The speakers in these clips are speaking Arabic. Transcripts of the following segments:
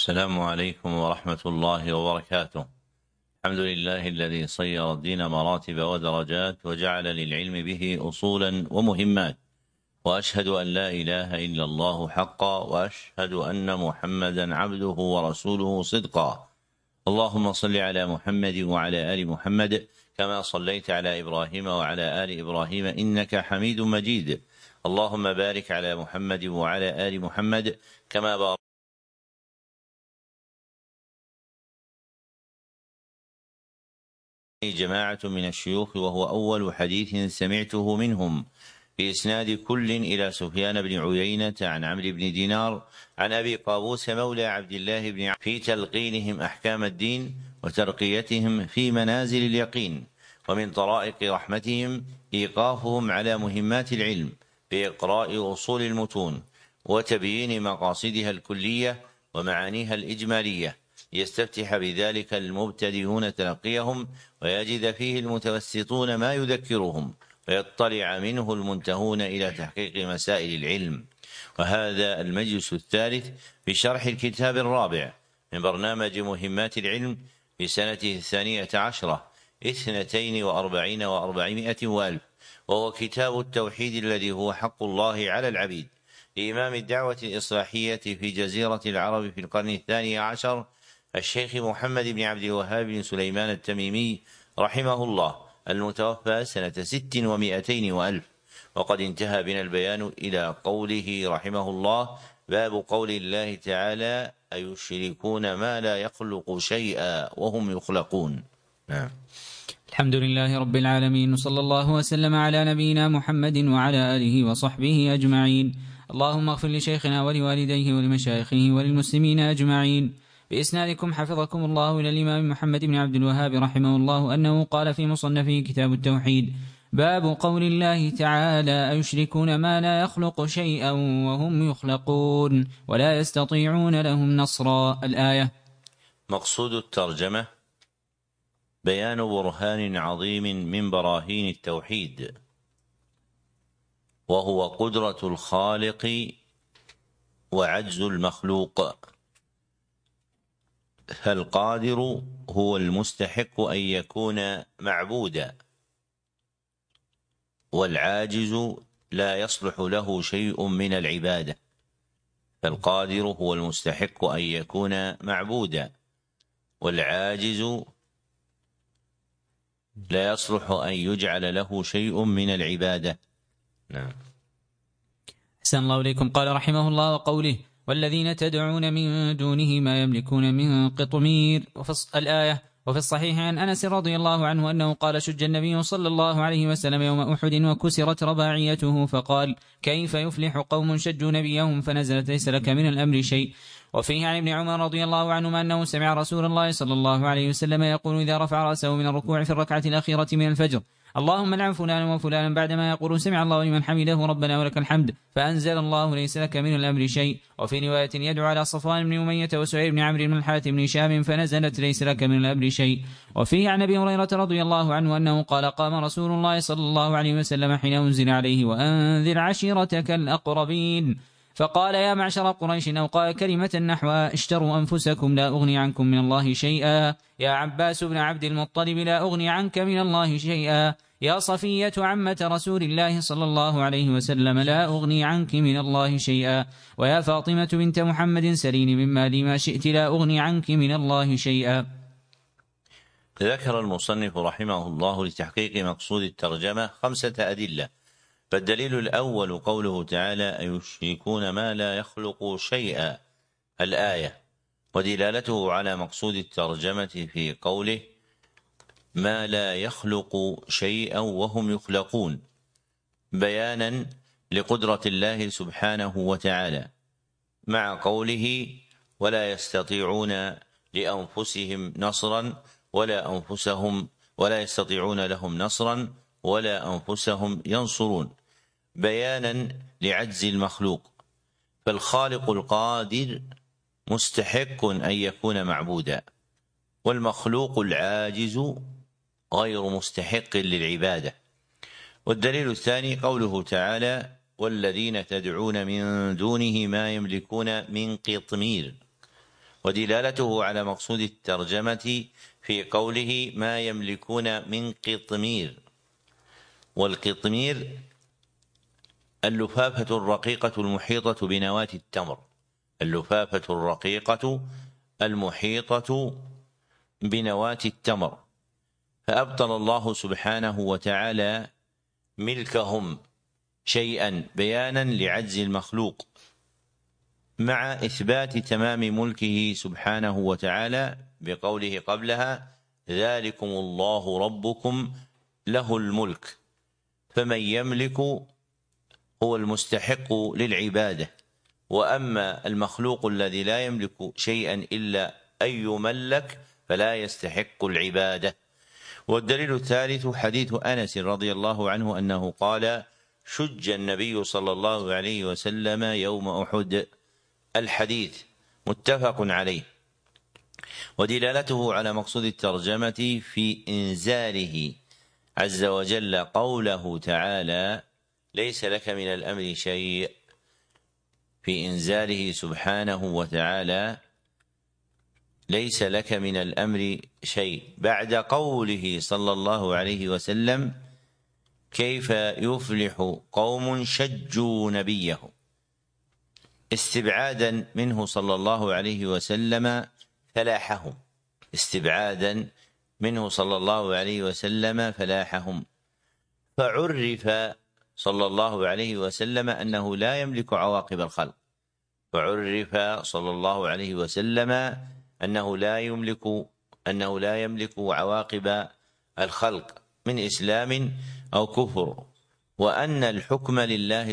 السلام عليكم ورحمة الله وبركاته. الحمد لله الذي صير الدين مراتب ودرجات وجعل للعلم به أصولا ومهمات، وأشهد أن لا إله إلا الله حقا، وأشهد أن محمدا عبده ورسوله صدقا. اللهم صل على محمد وعلى آل محمد كما صليت على إبراهيم وعلى آل إبراهيم إنك حميد مجيد. اللهم بارك على محمد وعلى آل محمد كما باركت جماعة من الشيوخ، وهو أول حديث سمعته منهم بإسناد كل إلى سفيان بن عيينة عن عمرو بن دينار عن أبي قابوس مولى عبد الله بن في تلقينهم أحكام الدين وترقيتهم في منازل اليقين، ومن طرائق رحمتهم إيقافهم على مهمات العلم بإقراء أصول المتون وتبيين مقاصدها الكلية ومعانيها الإجمالية، يستفتح بذلك المبتدئون تلقيهم، ويجد فيه المتوسطون ما يذكرهم، ويطلع منه المنتهون إلى تحقيق مسائل العلم. وهذا المجلس الثالث في شرح الكتاب الرابع من برنامج مهمات العلم في سنته 12 42 و400 وألف، وهو كتاب التوحيد الذي هو حق الله على العبيد لإمام الدعوة الإصلاحية في جزيرة العرب في القرن 12 الشيخ محمد بن عبد الوهاب بن سليمان التميمي رحمه الله، المتوفى سنة 600 وألف. وقد انتهى بنا البيان إلى قوله رحمه الله: باب قول الله تعالى: أيشركون ما لا يخلق شيئا وهم يخلقون. الحمد لله رب العالمين، صلى الله وسلم على نبينا محمد وعلى آله وصحبه أجمعين. اللهم اغفر لشيخنا ولوالديه ولمشايخه وللمسلمين أجمعين. بإسنادكم حفظكم الله إلى الإمام محمد بن عبد الوهاب رحمه الله أنه قال في مصنفه كتاب التوحيد: باب قول الله تعالى: أيشركون ما لا يخلق شيئا وهم يخلقون ولا يستطيعون لهم نصرا. الآية. مقصود الترجمة بيان برهان عظيم من براهين التوحيد، وهو قدرة الخالق وعجز المخلوق. فالقادر هو المستحق أن يكون معبودا، والعاجز لا يصلح له شيء من العبادة. فالقادر هو المستحق أن يكون معبودا، والعاجز لا يصلح أن يجعل له شيء من العبادة. نعم. أحسن الله إليكم. قال رحمه الله: وقوله: والذين تدعون من دونه ما يملكون من قطمير. الآية. وفي الصحيح عن أنس رضي الله عنه أنه قال: شج النبي صلى الله عليه وسلم يوم أحد وكسرت رباعيته، فقال: كيف يفلح قوم شجوا نبيهم؟ فنزلت: ليس لك من الأمر شيء. وفيه عن ابن عمر رضي الله عنهما أنه سمع رسول الله صلى الله عليه وسلم يقول إذا رفع رأسه من الركوع في الركعة الأخيرة من الفجر: اللهم لعن فلانا وفلانا، بعدما يقول سمع الله لمن حمده ربنا ولك الحمد، فأنزل الله: ليس لك من الأمر شيء. وفي رواية: يدعو على صفوان بن أمية وسعير بن عمرو بن الحارث بن هشام، فنزلت: ليس لك من الأمر شيء. وفيه عن أبي هريرة رضي الله عنه أنه قال: قام رسول الله صلى الله عليه وسلم حين أنزل عليه: وأنذر عشيرتك الأقربين، فقال: يا معشر قريش، أو قال كلمة نحو: اشتروا أنفسكم لا أغني عنكم من الله شيئا. يا عباس بن عبد المطلب، لا أغني عنك من الله شيئا. يا صفية عمة رسول الله صلى الله عليه وسلم، لا أغني عنك من الله شيئا. ويا فاطمة بنت محمد، سليني من مالي ما شئت، لا أغني عنك من الله شيئا. ذكر المصنف رحمه الله لتحقيق مقصود الترجمة 5 أدلة. فالدليل الأول قوله تعالى: أيشركون ما لا يخلق شيئا، الآية، ودلالته على مقصود الترجمة في قوله: ما لا يخلق شيئا وهم يخلقون، بيانا لقدرة الله سبحانه وتعالى، مع قوله: ولا يستطيعون لأنفسهم نصرا ولا يستطيعون لهم نصرا ولا أنفسهم ينصرون، بيانا لعجز المخلوق. فالخالق القادر مستحق أن يكون معبودا، والمخلوق العاجز غير مستحق للعبادة. والدليل الثاني قوله تعالى: والذين تدعون من دونه ما يملكون من قطمير. ودلالته على مقصود الترجمة في قوله ما يملكون من قطمير. والقطمير اللفافة الرقيقة المحيطة بنواة التمر، اللفافة الرقيقة المحيطة بنواة التمر. فأبطل الله سبحانه وتعالى ملكهم شيئا بيانا لعجز المخلوق، مع إثبات تمام ملكه سبحانه وتعالى بقوله قبلها ذلكم الله ربكم له الملك. فمن يملك هو المستحق للعبادة، وأما المخلوق الذي لا يملك شيئا إلا أن يملك فلا يستحق العبادة. والدليل الثالث حديث أنس رضي الله عنه أنه قال شج النبي صلى الله عليه وسلم يوم أحد، الحديث متفق عليه. ودلالته على مقصود الترجمة في إنزاله عز وجل قوله تعالى ليس لك من الأمر شيء، في إنزاله سبحانه وتعالى ليس لك من الأمر شيء، بعد قوله صلى الله عليه وسلم كيف يفلح قوم شجوا نبيه، استبعادا منه صلى الله عليه وسلم فلاحهم، استبعادا منه صلى الله عليه وسلم فلاحهم. فعرف صلى الله عليه وسلم أنه لا يملك عواقب الخلق، فعرف صلى الله عليه وسلم أنه لا يملك عواقب الخلق من إسلام أو كفر، وأن الحكم لله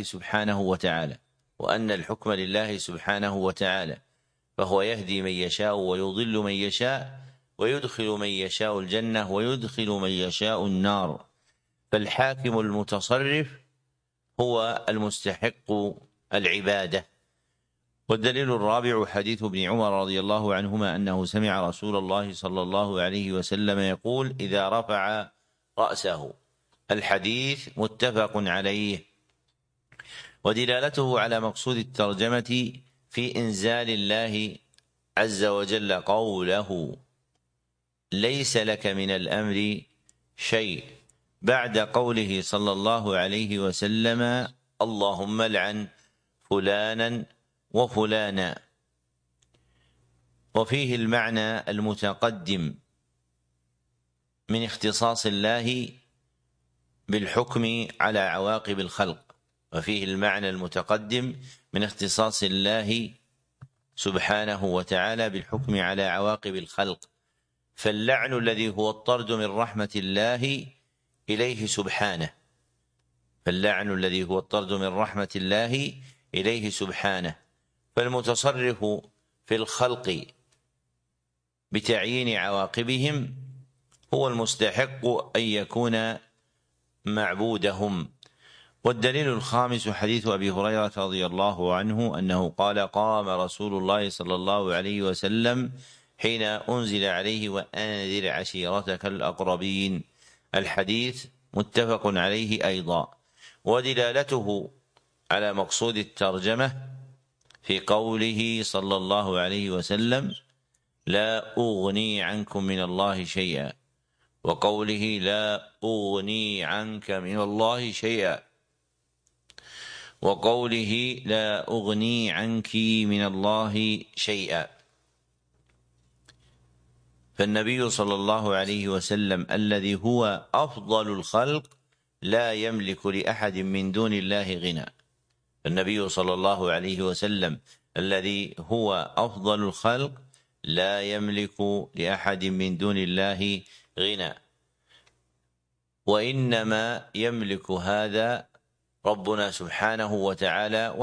سبحانه وتعالى، فهو يهدي من يشاء ويضل من يشاء، ويدخل من يشاء الجنة ويدخل من يشاء النار. فالحاكم المتصرف هو المستحق العبادة. والدليل الرابع حديث ابن عمر رضي الله عنهما أنه سمع رسول الله صلى الله عليه وسلم يقول إذا رفع رأسه، الحديث متفق عليه. ودلالته على مقصود الترجمة في إنزال الله عز وجل قوله ليس لك من الأمر شيء، بعد قوله صلى الله عليه وسلم اللهم لعن فلانا وفلانا. وفيه المعنى المتقدم من اختصاص الله بالحكم على عواقب الخلق، وفيه المعنى المتقدم من اختصاص الله سبحانه وتعالى بالحكم على عواقب الخلق. فاللعن الذي هو الطرد من رحمة الله إليه سبحانه، فالمتصرف في الخلق بتعيين عواقبهم هو المستحق أن يكون معبودهم. والدليل الخامس حديث أبي هريرة رضي الله عنه أنه قال قام رسول الله صلى الله عليه وسلم حين أنزل عليه وأنذر عشيرتك الأقربين، الحديث متفق عليه أيضا. ودلالته على مقصود الترجمة في قوله صلى الله عليه وسلم لا أغني عنكم من الله شيئا، وقوله لا أغني عنك من الله شيئا، وقوله لا أغني عنك من الله شيئا. فالنبي صلى الله عليه وسلم الذي هو أفضل الخلق لا يملك لأحد من دون الله غنى، النبي صلى الله عليه وسلم الذي هو أفضل الخلق لا يملك لأحد من دون الله غنى، وإنما يملك هذا ربنا سبحانه وتعالى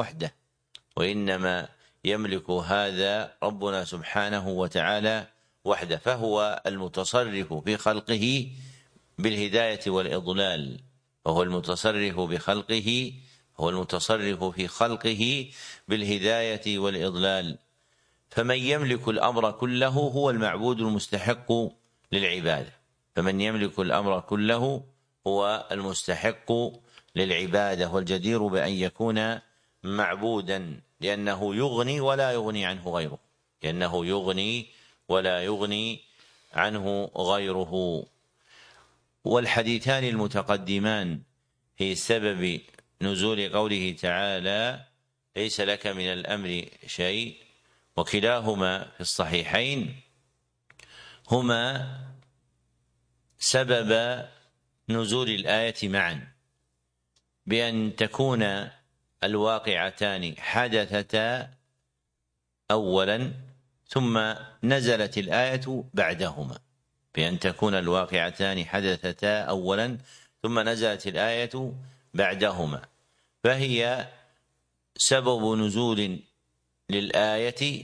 وحده، فهو المتصرف في خلقه بالهداية والإضلال، بالهداية والإضلال. فمن يملك الأمر كله هو المعبود المستحق للعبادة، والجدير بأن يكون معبودا، لأنه يغني ولا يغني عنه غيره، لأنه يغني ولا يغني عنه غيره. والحديثان المتقدمان في سبب نزول قوله تعالى ليس لك من الأمر شيء، وكلاهما في الصحيحين، هما سبب نزول الآية معا، بأن تكون الواقعتان حدثتا أولا ثم نزلت الآية بعدهما، بأن تكون الواقعتان حدثتا أولا ثم نزلت الآية بعدهما، فهي سبب نزول للآية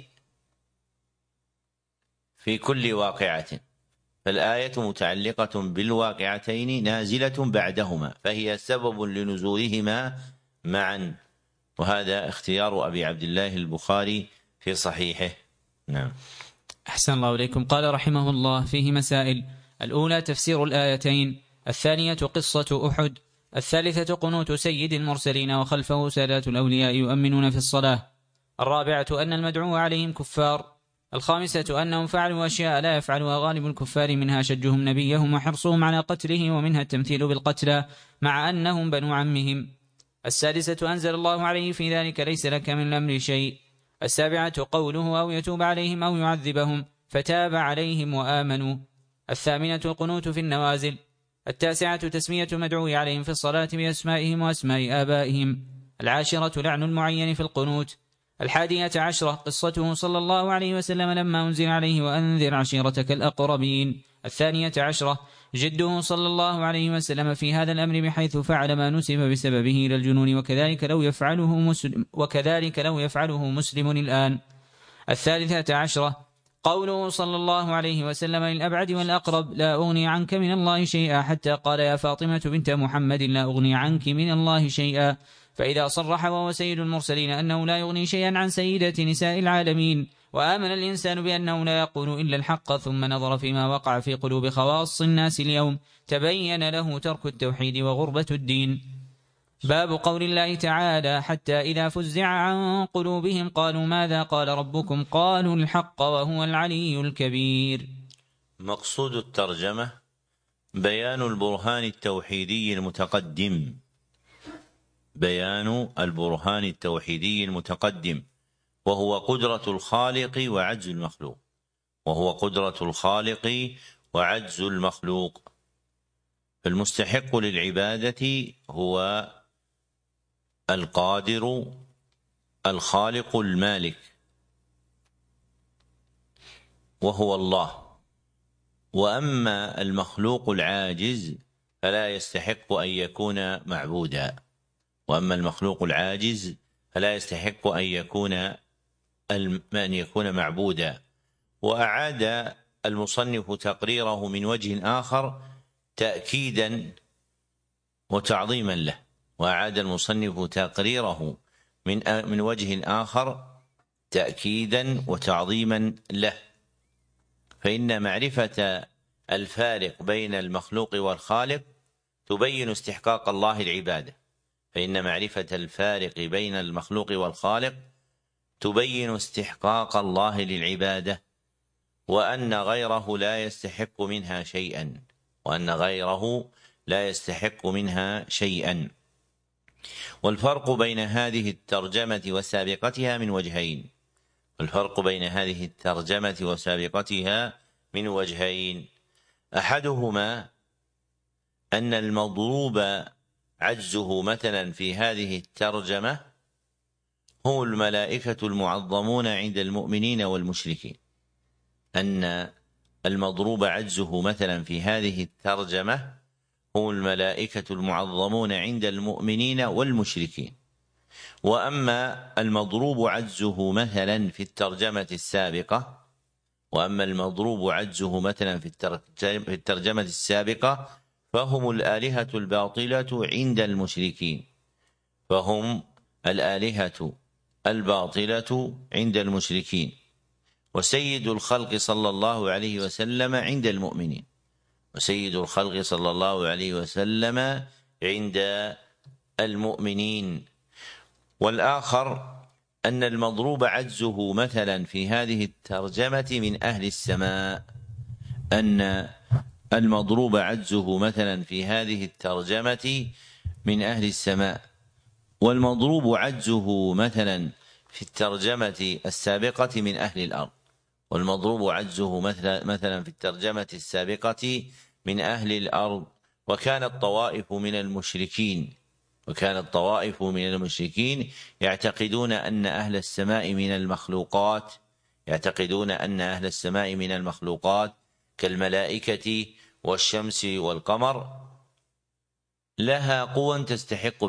في كل واقعة، فالآية متعلقة بالواقعتين نازلة بعدهما، فهي سبب لنزولهما معا. وهذا اختيار أبي عبد الله البخاري في صحيحه. نعم. أحسن الله إليكم. قال رحمه الله: فيه مسائل: الأولى تفسير الآيتين، الثانية قصة أحد، الثالثة قنوت سيد المرسلين وخلفه سادات الأولياء يؤمنون في الصلاة، الرابعة أن المدعو عليهم كفار، الخامسة أنهم فعلوا أشياء لا يفعلها غالب الكفار، منها شجهم نبيهم وحرصهم على قتله، ومنها التمثيل بالقتلى مع أنهم بنو عمهم، السادسة أنزل الله عليه في ذلك ليس لك من الأمر شيء، السابعة قوله أو يتوب عليهم أو يعذبهم فتاب عليهم وآمنوا، الثامنة القنوت في النوازل، التاسعة تسمية المدعو عليهم في الصلاة بأسمائهم وأسماء آبائهم، العاشرة لعن المعين في القنوت، 11 قصته صلى الله عليه وسلم لما أنزل عليه وأنذر عشيرتك الأقربين، 12 جده صلى الله عليه وسلم في هذا الأمر بحيث فعل ما نسب بسببه إلى الجنون، وكذلك لو يفعله مسلم الآن، 13 قوله صلى الله عليه وسلم للأبعد والأقرب: لا أغني عنك من الله شيئا، حتى قال يا فاطمة بنت محمد لا أغني عنك من الله شيئا، فإذا صرح وهو سيد المرسلين أنه لا يغني شيئا عن سيدة نساء العالمين، وآمن الإنسان بأنه لا يقول إلا الحق، ثم نظر فيما وقع في قلوب خواص الناس اليوم، تبين له ترك التوحيد وغربة الدين. باب قول الله تعالى: حتى إذا فزع عن قلوبهم قالوا ماذا قال ربكم قالوا الحق وهو العلي الكبير. مقصود الترجمة بيان البرهان التوحيدي المتقدم، بيان البرهان التوحيدي المتقدم، وهو قدرة الخالق وعجز المخلوق، وهو قدرة الخالق وعجز المخلوق. فالمستحق للعبادة هو القادر الخالق المالك، وهو الله. وأما المخلوق العاجز فلا يستحق أن يكون معبودا، وأما المخلوق العاجز فلا يستحق أن يكون معبودا. وأعاد المصنف تقريره من وجه آخر تأكيدا وتعظيما له، وأعاد المصنف تقريره من وجه آخر تأكيدا وتعظيما له، فإن معرفة الفارق بين المخلوق والخالق تبين استحقاق الله العبادة، فإن معرفة الفارق بين المخلوق والخالق تبين استحقاق الله للعبادة، وأن غيره لا يستحق منها شيئا، وأن غيره لا يستحق منها شيئا. والفرق بين هذه الترجمة وسابقتها من وجهين، الفرق بين هذه الترجمة وسابقتها من وجهين: أحدهما أن المضروب عجزه مثلا في هذه الترجمة هم الملائكة المعظمون عند المؤمنين والمشركين، أن المضروب عجزه مثلا في هذه الترجمة هم الملائكة المعظمون عند المؤمنين والمشركين. وأما المضروب عجزه مثلا في الترجمة السابقة، وأما المضروب عجزه مثلا في الترجمة السابقة فهم الآلهة الباطلة عند المشركين، فهم الآلهة الباطلة عند المشركين، وسيد الخلق صلى الله عليه وسلم عند المؤمنين، وسيد الخلق صلى الله عليه وسلم عند المؤمنين. والآخر أن المضروب عجزه مثلا في هذه الترجمة من أهل السماء، أن المضروب عجزه مثلا في هذه الترجمة من أهل السماء، والمضروب عجزه مثلا في الترجمة السابقة من أهل الأرض، والمضروب عجزه مثلا في الترجمة السابقة من أهل الأرض. وكانت طوائف من المشركين يعتقدون أن أهل السماء من المخلوقات كالملائكة والشمس والقمر لها قوى تستحق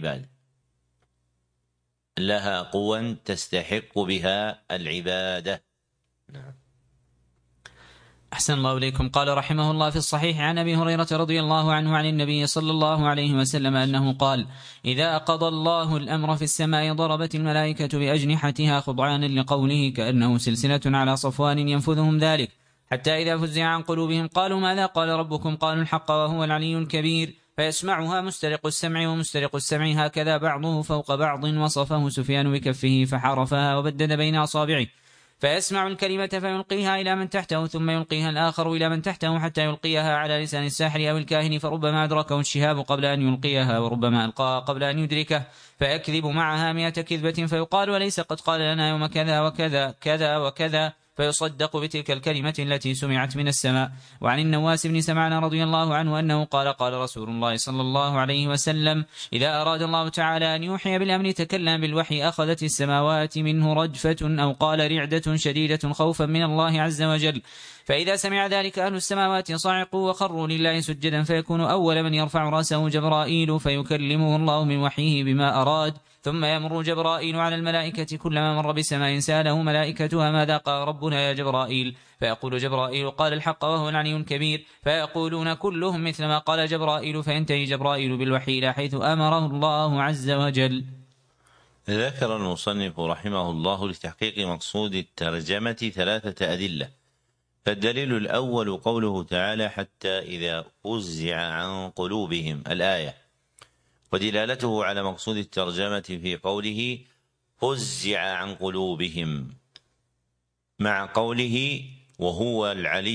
بها العبادة. نعم. أحسن الله إليكم. قال رحمه الله في الصحيح عن أبي هريرة رضي الله عنه عن النبي صلى الله عليه وسلم أنه قال: إذا قضى الله الأمر في السماء ضربت الملائكة بأجنحتها خضعانا لقوله كأنه سلسلة على صفوان ينفذهم ذلك، حتى إذا فزع عن قلوبهم قالوا ماذا قال ربكم؟ قالوا الحق وهو العلي الكبير، فيسمعها مسترق السمع ومسترق السمع هكذا بعضه فوق بعض، وصفه سفيان بكفه فحرفها وبدد بين أصابعه، فيسمع الكلمة فيلقيها إلى من تحته ثم يلقيها الآخر إلى من تحته حتى يلقيها على لسان الساحر أو الكاهن، فربما أدركه الشهاب قبل أن يلقيها وربما ألقاها قبل أن يدركه، فيكذب معها 100 كذبة، فيقال وليس قد قال لنا يوم كذا وكذا كذا وكذا، فيصدق بتلك الكلمة التي سمعت من السماء. وعن النواس بن سمعان رضي الله عنه أنه قال: قال رسول الله صلى الله عليه وسلم: إذا أراد الله تعالى أن يوحي بالأمر تكلم بالوحي أخذت السماوات منه رجفة، أو قال رعدة شديدة خوفا من الله عز وجل، فإذا سمع ذلك أهل السماوات صعقوا وخروا لله سجدا، فيكون أول من يرفع رأسه جبرائيل فيكلمه الله من وحيه بما أراد، ثم يمر جبرائيل على الملائكة كلما مر بسماء سأله ملائكتها ماذا قال ربنا يا جبرائيل؟ فيقول جبرائيل قال الحق وهو العلي الكبير، فيقولون كلهم مثل ما قال جبرائيل، فينتهي جبرائيل بالوحي إلى حيث أمره الله عز وجل. ذكر المصنف رحمه الله لتحقيق مقصود الترجمة 3 أدلة. فالدليل الأول قوله تعالى: حتى إذا فزع عن قلوبهم، الآية، ودلالته على مقصود الترجمة في قوله فزع عن قلوبهم مع قوله وهو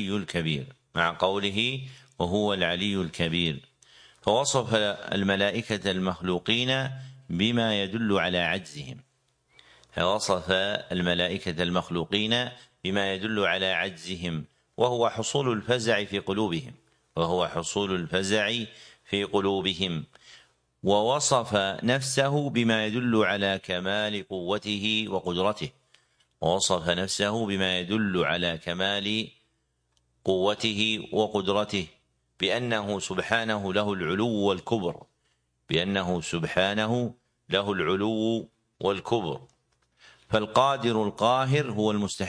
العلي الكبير، فوصف الملائكة المخلوقين بما يدل على عجزهم، وهو حصول الفزع في قلوبهم، ووصف نفسه بما يدل على كمال قوته وقدرته، بأنه سبحانه له العلو والكبر، فالقادر القاهر هو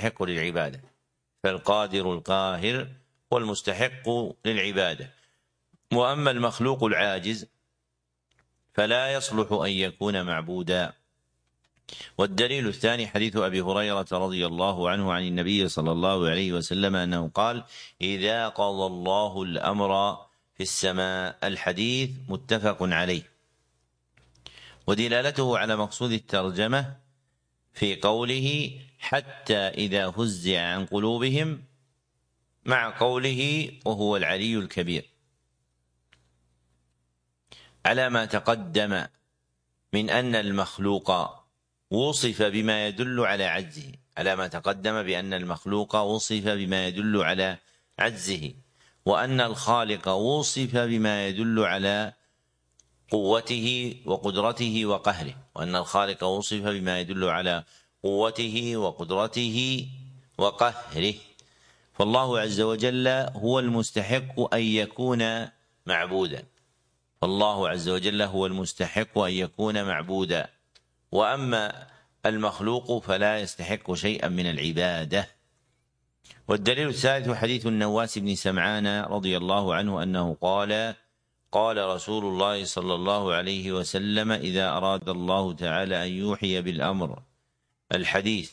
المستحق للعبادة، وأما المخلوق العاجز فلا يصلح أن يكون معبودا. والدليل الثاني حديث أبي هريرة رضي الله عنه عن النبي صلى الله عليه وسلم أنه قال: إذا قضى الله الأمر في السماء، الحديث متفق عليه. ودلالته على مقصود الترجمة في قوله حتى إذا فزع عن قلوبهم مع قوله وهو العلي الكبير، على ما تقدم من أن المخلوق وصف بما يدل على عجزه، وأن الخالق وصف بما يدل على قوته وقدرته وقهره، فالله عز وجل هو المستحق أن يكون معبودا، وأما المخلوق فلا يستحق شيئا من العبادة. والدليل الثالث حديث النواس بن سمعان رضي الله عنه أنه قال: قال رسول الله صلى الله عليه وسلم: إذا أراد الله تعالى أن يوحي بالأمر، الحديث،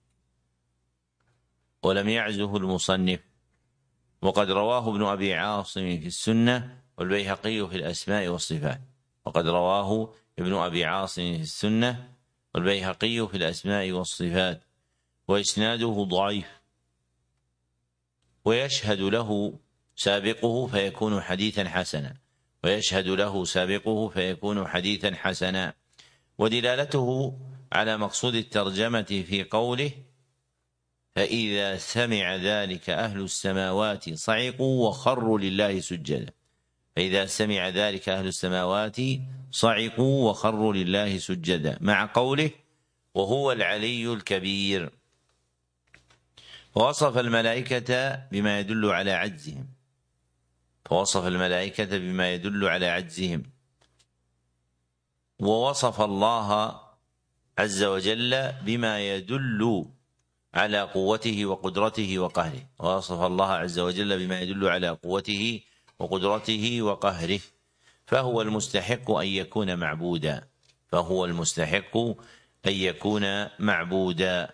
ولم يعزه المصنف، وقد رواه ابن أبي عاصم في السنة والبيهقي في الأسماء والصفات، والبيهقي في الأسماء والصفات، وإسناده ضعيف، ويشهد له سابقه فيكون حديثا حسنا، ويشهد له سابقه فيكون حديثا حسنا. ودلالته على مقصود الترجمة في قوله: فإذا سمع ذلك أهل السماوات صعقوا وخروا لله سجدا. فإذا سمع ذلك أهل السماوات صعقوا وخروا لله سجدا، مع قوله: وهو العلي الكبير. ووصف الملائكة بما يدل على عجزهم، فوصف الملائكة بما يدل على عجزهم. ووصف الله عز وجل بما يدل على قوته وقدرته وقهره، ووصف الله عز وجل بما يدل على قوته وقدرته وقهره، فهو المستحق أن يكون معبودا، فهو المستحق أن يكون معبودا.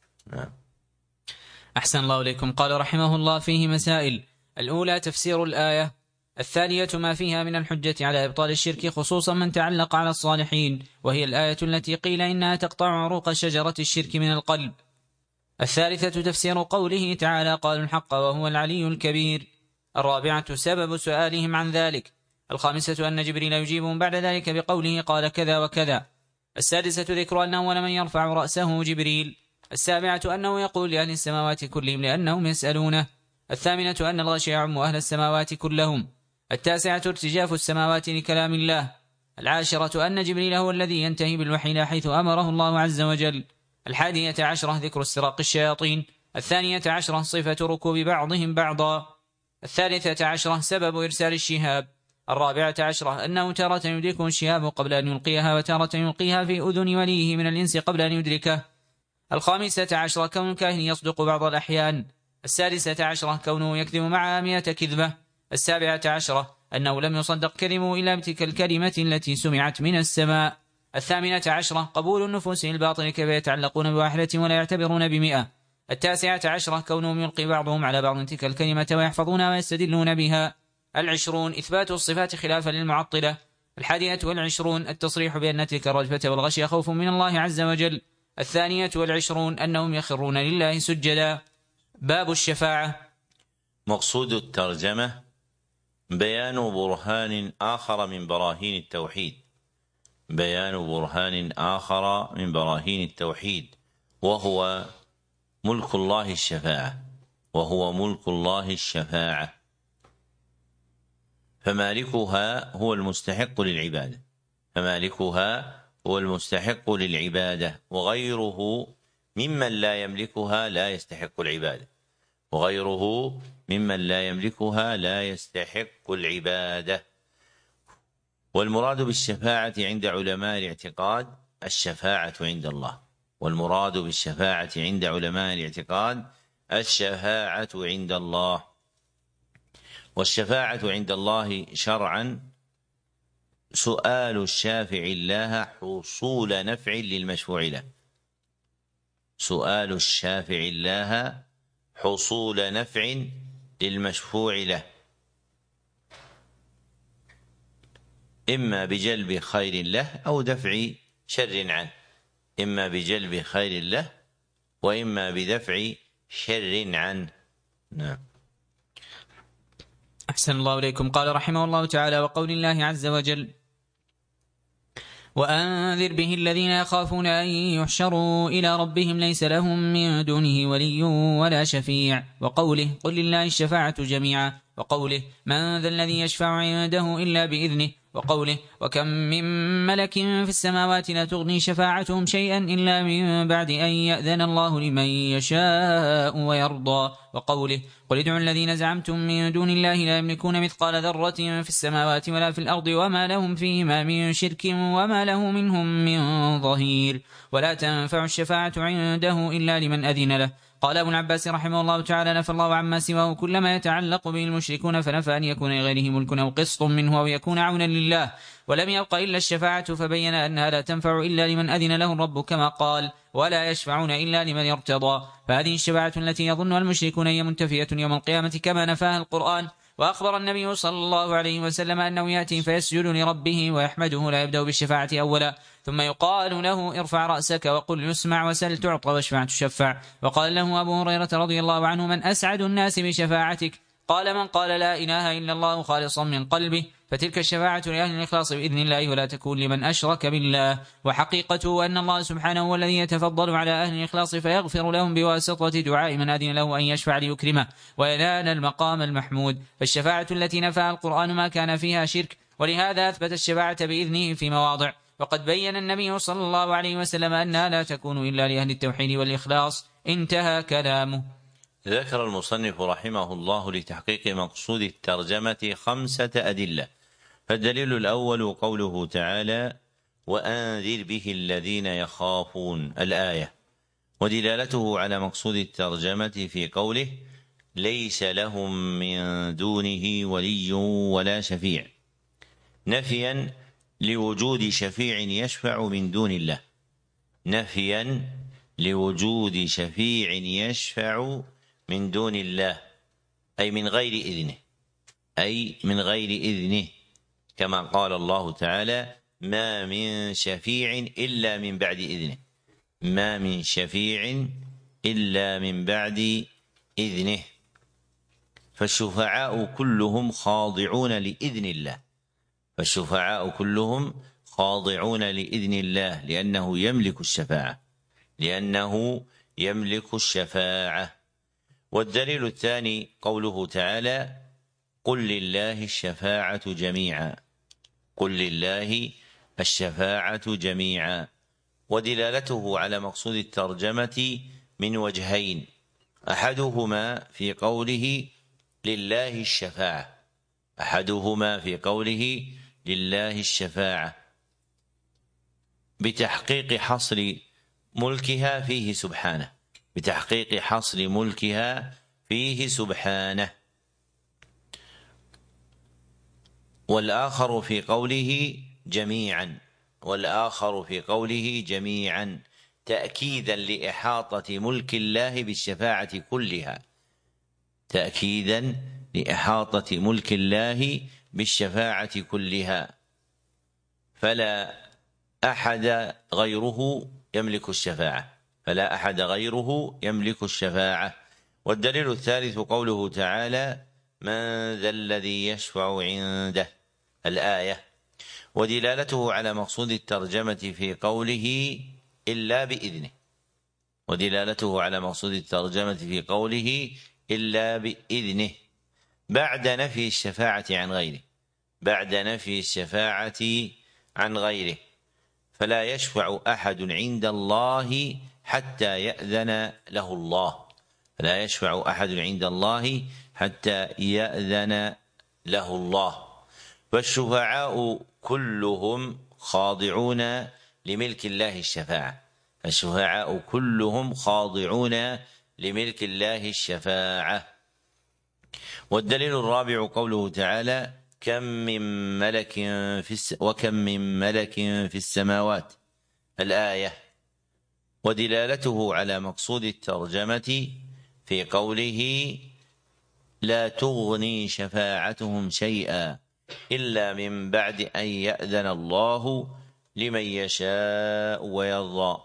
أحسن الله إليكم. قال رحمه الله: فيه مسائل. الأولى تفسير الآية. الثانية ما فيها من الحجة على إبطال الشرك، خصوصا من تعلق على الصالحين، وهي الآية التي قيل إنها تقطع عروق شجرة الشرك من القلب. الثالثة تفسير قوله تعالى: قالوا الحق وهو العلي الكبير. الرابعة سبب سؤالهم عن ذلك. الخامسة أن جبريل يجيبهم بعد ذلك بقوله: قال كذا وكذا. السادسة ذكر أن أول من يرفع رأسه جبريل. السابعة أنه يقول لأهل السماوات كلهم لأنهم يسألونه. الثامنة أن الغش يعم أهل السماوات كلهم. التاسعة ارتجاف السماوات لكلام الله. العاشرة أن جبريل هو الذي ينتهي بالوحي إلى حيث أمره الله عز وجل. 11 ذكر استراق الشياطين. 12 صفة ركوب بعضهم بعضا. 13 سبب إرسال الشهاب. 14 أنه تارة يدركه الشهاب قبل أن يلقيها، وتارة يلقيها في أذن وليه من الإنس قبل أن يدركه. 15 كون الكاهن يصدق بعض الأحيان. 16 كونه يكذب مع 100 كذبة. 17 أنه لم يصدق كذبه إلا بتلك الكلمة التي سمعت من السماء. 18 قبول النفوس الباطل كيف يتعلقون بواحدة ولا يعتبرون ب100. 19 كونهم يلقي بعضهم على بعض تلك الكلمة ويحفظونها ويستدلون بها. 20 إثبات الصفات خلافا للمعطلة. 21 التصريح بأن تلك الرجفة والغشي خوف من الله عز وجل. 22 أنهم يخرون لله سجدا. باب الشفاعة. مقصود الترجمة بيان برهان آخر من براهين التوحيد، بيان برهان آخر من براهين التوحيد، وهو ملك الله الشفاعة، وهو ملك الله الشفاعة، فمالكها هو المستحق للعبادة، فمالكها هو المستحق للعبادة، وغيره ممن لا يملكها لا يستحق العبادة، وغيره ممن لا يملكها لا يستحق العبادة. والمراد بالشفاعة عند علماء الاعتقاد الشفاعة عند الله، والمراد بالشفاعة عند علماء الاعتقاد الشفاعة عند الله. والشفاعة عند الله شرعا سؤال الشافع الله حصول نفع للمشفوع له، سؤال الشافع الله حصول نفع للمشفوع له، إما بجلب خير له أو دفع شر عنه، إما بجلب خير له وإما بدفع شر عنه. نعم. أحسن الله إليكم. قال رحمه الله تعالى: وقول الله عز وجل: وأنذر به الذين يخافون أن يحشروا إلى ربهم ليس لهم من دونه ولي ولا شفيع. وقوله: قل لله الشفاعة جميعا. وقوله: من ذا الذي يشفع عنده إلا بإذنه. وقوله: وكم من ملك في السماوات لا تغني شفاعتهم شيئا إلا من بعد أن يأذن الله لمن يشاء ويرضى. وقوله: قل ادعوا الذين زعمتم من دون الله لا يملكون مثقال ذرة في السماوات ولا في الأرض وما لهم فيهما من شرك وما له منهم من ظهير، ولا تنفع الشفاعة عنده إلا لمن أذن له. قال ابن عباس رحمه الله تعالى: نفى الله عما سواه كل ما يتعلق به المشركون، فنفى أن يكون لغيره ملك أو قسط منه أو يكون عونا لله، ولم يبق إلا الشفاعة، فبين أنها لا تنفع إلا لمن أذن له الرب كما قال: ولا يشفعون إلا لمن ارتضى. فهذه الشفاعة التي يظنها المشركون هي منتفية يوم القيامة كما نفاها القرآن، وأخبر النبي صلى الله عليه وسلم أنه يأتي فيسجد لربه ويحمده، لا يبدأ بالشفاعة أولا، ثم يقال له ارفع رأسك وقل يسمع وسل تعطى واشفع تشفع. وقال له أبو هريرة رضي الله عنه: من أسعد الناس بشفاعتك؟ قال: من قال لا إله إلا الله خالصا من قلبه، فتلك الشفاعة لأهل الإخلاص بإذن الله، ولا تكون لمن أشرك بالله. وحقيقته أن الله سبحانه هو الذي يتفضل على أهل الإخلاص فيغفر لهم بواسطة دعاء من أذن له أن يشفع ليكرمه وينال المقام المحمود. فالشفاعة التي نفاها القرآن ما كان فيها شرك، ولهذا أثبت الشفاعة بإذنه في مواضع. وقد بين النبي صلى الله عليه وسلم أنها لا تكون إلا لأهل التوحيد والإخلاص. انتهى كلامه. ذكر المصنف رحمه الله لتحقيق مقصود الترجمة 5 أدلة. فالدليل الأول قوله تعالى: وأنذر به الذين يخافون، الآية، ودلالته على مقصود الترجمة في قوله: ليس لهم من دونه ولي ولا شفيع، نفيا لوجود شفيع يشفع من دون الله، نفيا لوجود شفيع يشفع من دون الله، أي من غير إذنه، أي من غير إذنه، كما قال الله تعالى: ما من شفيع إلا من بعد إذنه، ما من شفيع إلا من بعد إذنه. فالشفعاء كلهم خاضعون لإذن الله، فالشفعاء كلهم خاضعون لإذن الله، لأنه يملك الشفاعة، لأنه يملك الشفاعة. والدليل الثاني قوله تعالى: قل لله الشفاعة جميعا، قل لله الشفاعة جميعا. ودلالته على مقصود الترجمة من وجهين: أحدهما في قوله لله الشفاعة، أحدهما في قوله لله الشفاعة بتحقيق حصر ملكها فيه سبحانه، بتحقيق حصر ملكها فيه سبحانه. والآخر في قوله جميعا، والآخر في قوله جميعا تأكيدا لإحاطة ملك الله بالشفاعة كلها، تأكيدا لإحاطة ملك الله بالشفاعة كلها، فلا أحد غيره يملك الشفاعة، فلا أحد غيره يملك الشفاعة. والدليل الثالث قوله تعالى: من ذا الذي يشفع عنده، الآية، ودلالته على مقصود الترجمة في قوله إلا بإذنه، ودلالته على مقصود الترجمة في قوله إلا بإذنه بعد نفي الشفاعة عن غيره، بعد نفي الشفاعة عن غيره. فلا يشفع أحد عند الله حتى يأذن له الله، فلا يشفع أحد عند الله حتى يأذن له الله. فالشفعاء كلهم خاضعون لملك الله الشفاعة، الشفعاء كلهم خاضعون لملك الله الشفاعة. والدليل الرابع قوله تعالى: كم من ملك وكم من ملك في السماوات، الآية، ودلالته على مقصود الترجمة في قوله: لا تغني شفاعتهم شيئا إلا من بعد أن يأذن الله لمن يشاء ويرضى.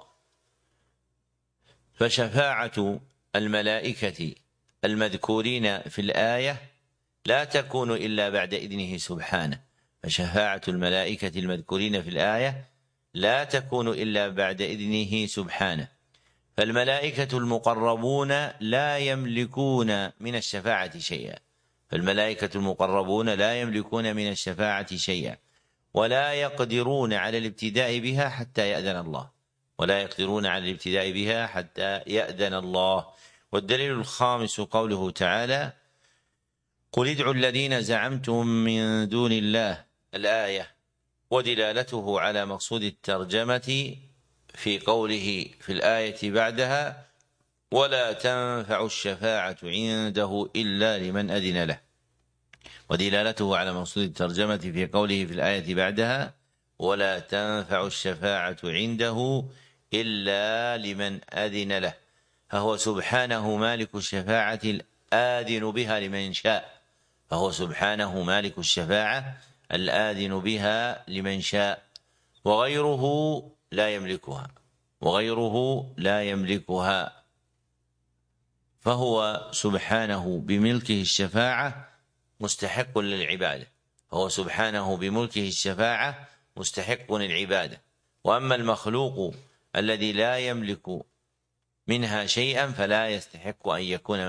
فشفاعة الملائكة المذكورين في الآية لا تكون إلا بعد إذنه سبحانه، فشفاعة الملائكة المذكورين في الآية لا تكون إلا بعد إذنه سبحانه. فالملائكة المقربون لا يملكون من الشفاعة شيئا، فالملائكة المقربون لا يملكون من الشفاعة شيئا، ولا يقدرون على الابتداء بها حتى يأذن الله، ولا يقدرون على الابتداء بها حتى يأذن الله. والدليل الخامس قوله تعالى: قل ادعوا الذين زعمتم من دون الله، الآية، ودلالته على مقصود الترجمة في قوله في الآية بعدها: ولا تنفع الشفاعة عنده إلا لمن أذن له، ودلالته على مقصود الترجمة في قوله في الآية بعدها: ولا تنفع الشفاعة عنده إلا لمن أذن له، فهو سبحانه مالك الشفاعة الآذن بها لمن شاء، فهو سبحانه مالك الشفاعة الآذن بها لمن شاء، وغيره لا يملكها، فهو سبحانه بملكه الشفاعة مستحق للعبادة، وأما المخلوق الذي لا يملك منها شيئا فلا يستحق أن يكون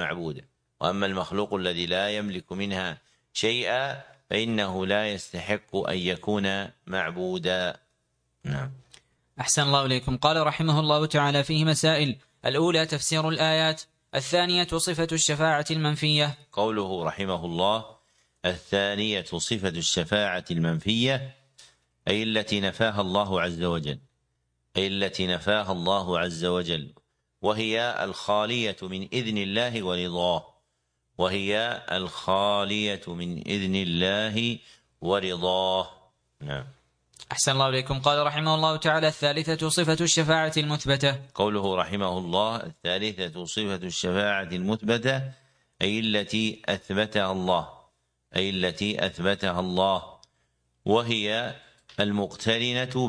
فإنه لا يستحق أن يكون معبودا. نعم. أحسن الله إليكم. قال رحمه الله تعالى فيه مسائل: الأولى تفسير الآيات، الثانية صفة الشفاعة المنفية. قوله رحمه الله: الثانية صفة الشفاعة المنفية، أي التي نفاها الله عز وجل، وهي الخالية من إذن الله ورضاه. نعم. أحسن الله إليكم. قال رحمه الله تعالى: الثالثة صفة الشفاعة المثبتة. قوله رحمه الله: الثالثة صفة الشفاعة المثبتة، أي التي أثبتها الله، وهي المقترنة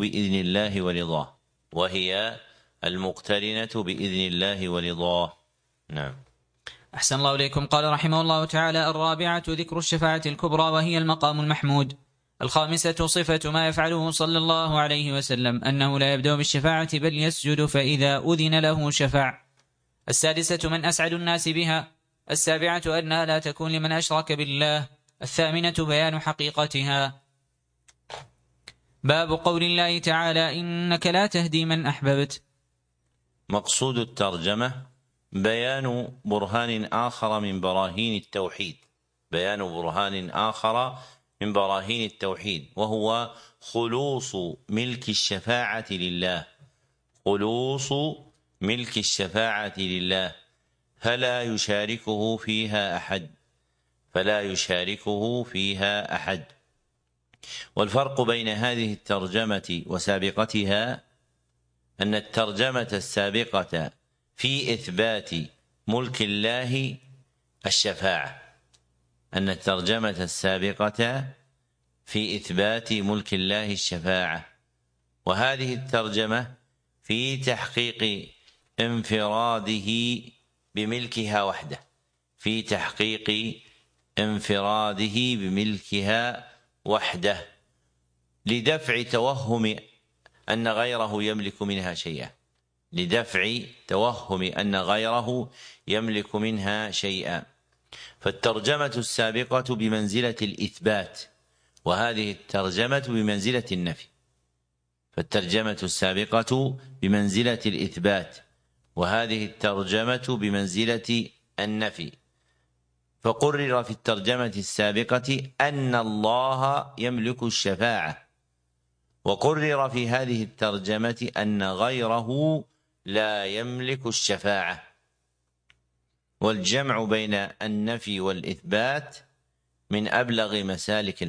بإذن الله ورضاه. نعم. أحسن الله إليكم. قال رحمه الله تعالى: الرابعة ذكر الشفاعة الكبرى، وهي المقام المحمود. الخامسة صفة ما يفعله صلى الله عليه وسلم، أنه لا يبدأ بالشفاعة بل يسجد فإذا أذن له شفع. السادسة من أسعد الناس بها. السابعة أنها لا تكون لمن أشرك بالله. الثامنة بيان حقيقتها. باب قول الله تعالى: إنك لا تهدي من أحببت. مقصود الترجمة بيان برهان آخر من براهين التوحيد، وهو خلوص ملك الشفاعة لله، فلا يشاركه فيها أحد. والفرق بين هذه الترجمة وسابقتها أن الترجمة السابقة في إثبات ملك الله الشفاعة، وهذه الترجمة في تحقيق انفراده بملكها وحده، لدفع توهم أن غيره يملك منها شيئا. فالترجمة السابقة بمنزلة الإثبات، وهذه الترجمة بمنزلة النفي. فقرر في الترجمة السابقة أن الله يملك الشفاعة، وقرر في هذه الترجمة أن غيره لا يملك الشفاعة. والجمع بين النفي والإثبات من أبلغ مسالك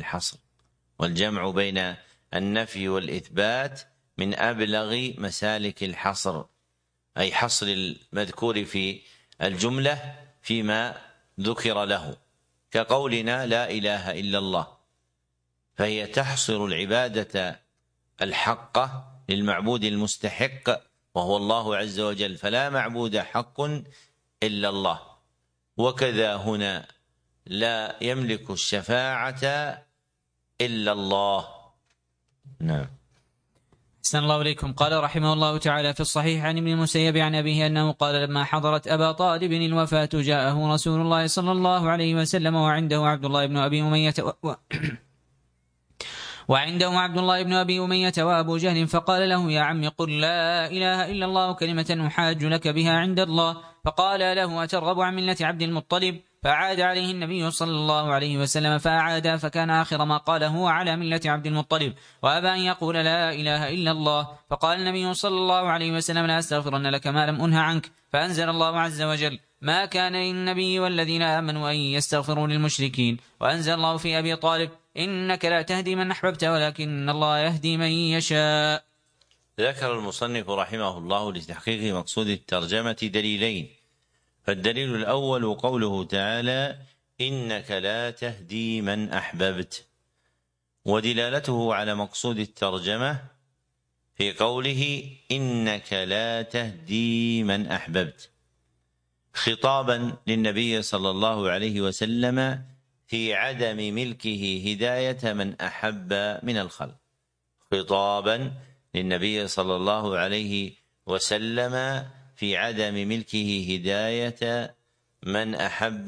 الحصر، أي حصر المذكور في الجملة فيما ذكر له، كقولنا لا إله إلا الله، فهي تحصر العبادة الحقة للمعبود المستحق وهو الله عز وجل، فلا معبود حق إلا الله. وكذا هنا لا يملك الشفاعة إلا الله. نعم. أحسن الله إليكم. قال رحمه الله تعالى في الصحيح عن ابن المسيب عن أبيه أنه قال: لما حضرت أبا طالب الوفاة جاءه رسول الله صلى الله عليه وسلم وعنده عبد الله بن أبي أمية وأبو جهل، فقال له: يا عم قل لا إله إلا الله كلمة أحاج لك بها عند الله. فقال له: أترغب عن ملة عبد المطلب؟ فأعاد عليه النبي صلى الله عليه وسلم فأعاد، فكان آخر ما قال هو على ملة عبد المطلب، وأبى أن يقول لا إله إلا الله. فقال النبي صلى الله عليه وسلم: لا أستغفرن لك ما لم أنه عنك. فأنزل الله عز وجل: ما كان للنبي والذين آمنوا أن يستغفروا للمشركين. وأنزل الله في أبي طالب: إنك لا تهدي من أحببت ولكن الله يهدي من يشاء. ذكر المصنف رحمه الله لتحقيق مقصود الترجمة دليلين. فالدليل الأول قوله تعالى: إنك لا تهدي من أحببت. ودلالته على مقصود الترجمة في قوله إنك لا تهدي من أحببت خطابا للنبي صلى الله عليه وسلم في عدم ملكه هداية من أحب من الخلق. خطابا للنبي صلى الله عليه وسلم في عدم ملكه هداية من أحب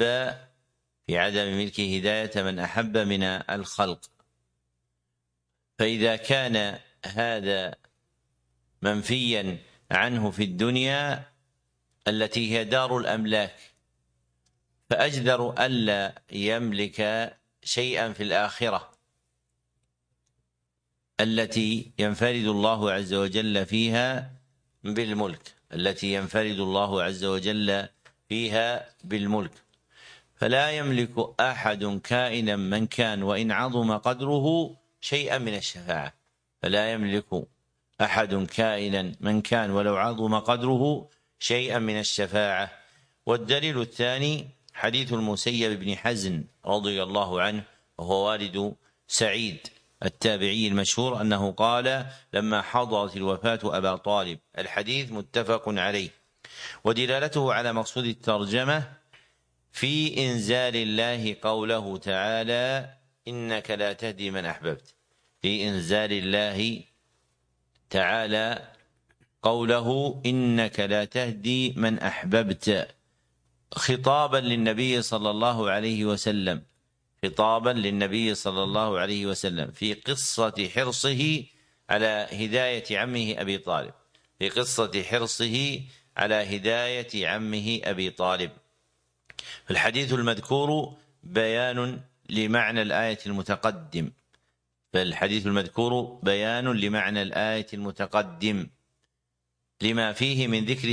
من الخلق. فإذا كان هذا منفيا عنه في الدنيا التي هي دار الأملاك، فأجدر ألا يملك شيئا في الآخرة التي ينفرد الله عز وجل فيها بالملك، فلا يملك أحد كائنا من كان وإن عظم قدره شيئا من الشفاعة. فلا يملك أحد كائنا من كان ولو عظم قدره شيئا من الشفاعة. والدليل الثاني حديث المسيب بن حزن رضي الله عنه وهو والد سعيد التابعي المشهور أنه قال لما حضرت الوفاة أبا طالب. الحديث متفق عليه. ودلالته على مقصود الترجمة في إنزال الله قوله تعالى إنك لا تهدي من أحببت، في إنزال الله تعالى قوله إنك لا تهدي من أحببت خطابا للنبي صلى الله عليه وسلم في قصة حرصه على هداية عمه أبي طالب. فالحديث المذكور بيان لمعنى الآية المتقدم لما فيه من ذكر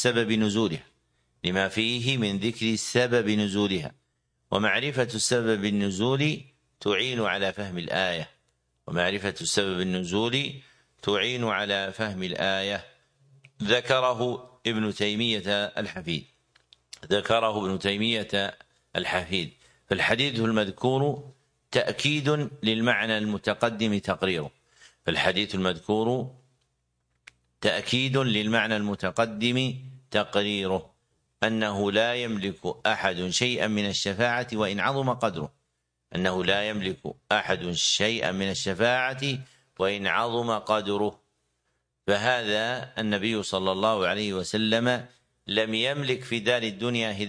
سبب نزولها، ومعرفة سبب النزول تعين على فهم الآية. ذكره ابن تيمية الحفيد. فالحديث المذكور تأكيد للمعنى المتقدم تقريره أنه لا يملك أحد شيئا من الشفاعة وإن عظم قدره. فهذا النبي صلى الله عليه وسلم لم يملك في دار الدنيا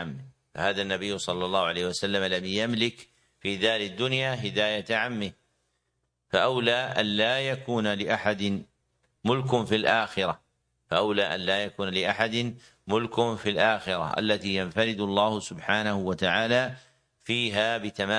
هداية عمه، فأولى أن لا يكون لأحد ملك في الآخرة التي ينفرد الله سبحانه وتعالى فيها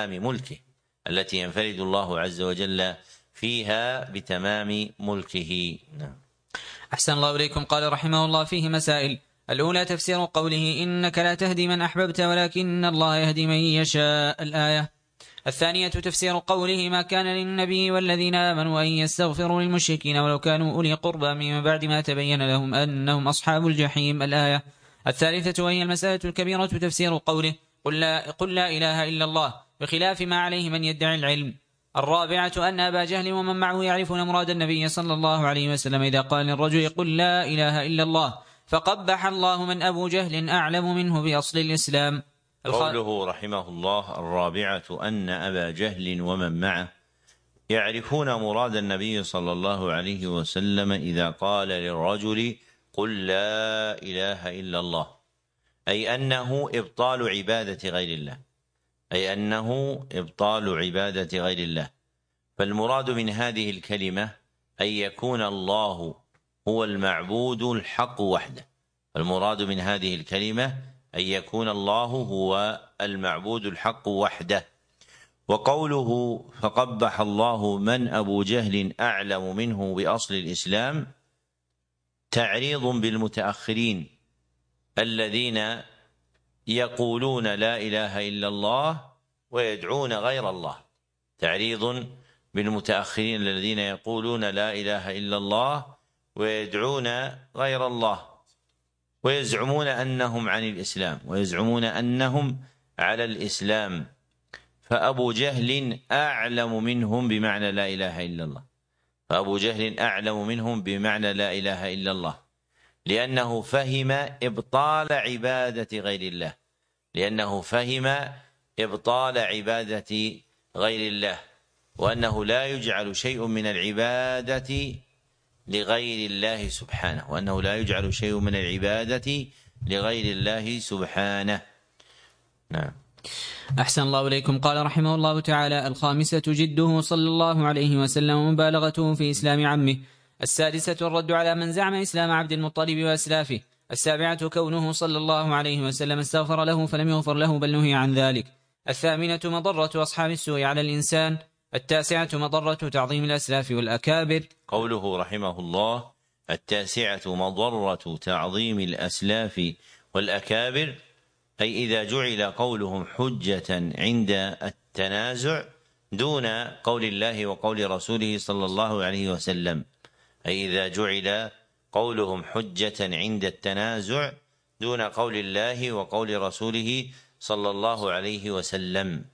بتمام ملكه. أحسن الله إليكم. قال رحمه الله فيه مسائل. الأولى تفسير قوله إنك لا تهدي من أحببت ولكن الله يهدي من يشاء الآية. الثانية تفسير قوله ما كان للنبي والذين آمنوا أن يستغفروا للمشركين ولو كانوا أولي قربى من بعد ما تبين لهم أنهم أصحاب الجحيم الآية. الثالثة وهي المسألة الكبيرة تفسير قوله قل لا إله إلا الله بخلاف ما عليه من يدعي العلم. الرابعة أن أبا جهل ومن معه يعرفون مراد النبي صلى الله عليه وسلم إذا قال للرجل قل لا إله إلا الله، فقبح الله من أبو جهل أعلم منه بأصل الإسلام. قوله رحمه الله الرابعة أن أبا جهل ومن معه يعرفون مراد النبي صلى الله عليه وسلم إذا قال للرجل قل لا إله إلا الله، أي أنه إبطال عبادة غير الله. فالمراد من هذه الكلمة أن يكون الله هو المعبود الحق وحده. وقوله فقبح الله من أبو جهل أعلم منه بأصل الإسلام تعريض بالمتأخرين الذين يقولون لا إله إلا الله ويدعون غير الله، ويزعمون أنهم عن الإسلام، ويزعمون أنهم على الإسلام، فأبو جهل أعلم منهم بمعنى لا إله إلا الله، فأبو جهل أعلم منهم بمعنى لا إله إلا الله، لأنه فهم إبطال عبادة غير الله، لأنه فهم إبطال عبادة غير الله، وأنه لا يجعل شيء من العبادة لغير الله سبحانه، وأنه لا يجعل شيء من العبادة لغير الله سبحانه. نعم. أحسن الله إليكم. قال رحمه الله تعالى: الخامسة جده صلى الله عليه وسلم ومبالغته في إسلام عمه. السادسة الرد على من زعم إسلام عبد المطلب وأسلافه. السابعة كونه صلى الله عليه وسلم استغفر له فلم يغفر له بل نهي عن ذلك. الثامنة مضرة أصحاب السوء على الإنسان. التاسعة مضرة تعظيم الأسلاف والأكابر. قوله رحمه الله: التاسعة مضرة تعظيم الأسلاف والأكابر، أي إذا جعل قولهم حجة عند التنازع دون قول الله وقول رسوله صلى الله عليه وسلم، أي إذا جعل قولهم حجة عند التنازع دون قول الله وقول رسوله صلى الله عليه وسلم.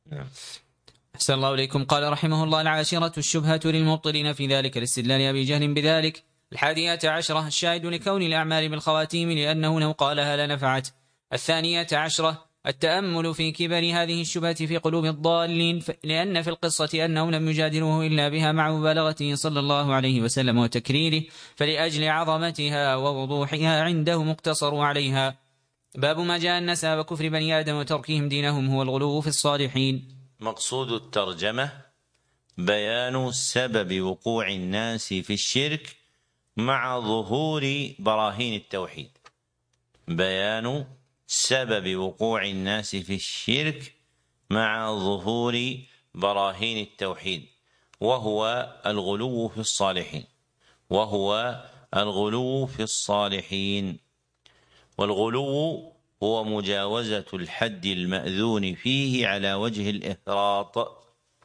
أحسن الله إليكم. قال رحمه الله: العاشرة الشبهة للمبطلين في ذلك الاستدلال أبي جهل بذلك. 11 الشاهد لكون الأعمال بالخواتيم لأنه لو قالها لنفعت. 12 التأمل في كبر هذه الشبهة في قلوب الضالين، لأن في القصة أنهم لم يجادلوه إلا بها مع مبالغته صلى الله عليه وسلم وتكريره، فلأجل عظمتها ووضوحها عنده مقتصروا عليها. باب ما جاء أن سبب كفر بني آدم وتركهم دينهم هو الغلو في الصالحين. مقصود الترجمة بيان سبب وقوع الناس في الشرك مع ظهور براهين التوحيد، بيان سبب وقوع الناس في الشرك مع ظهور براهين التوحيد، وهو الغلو في الصالحين، وهو الغلو في الصالحين. والغلو هو مجاوزة الحد المأذون فيه على وجه الإفراط،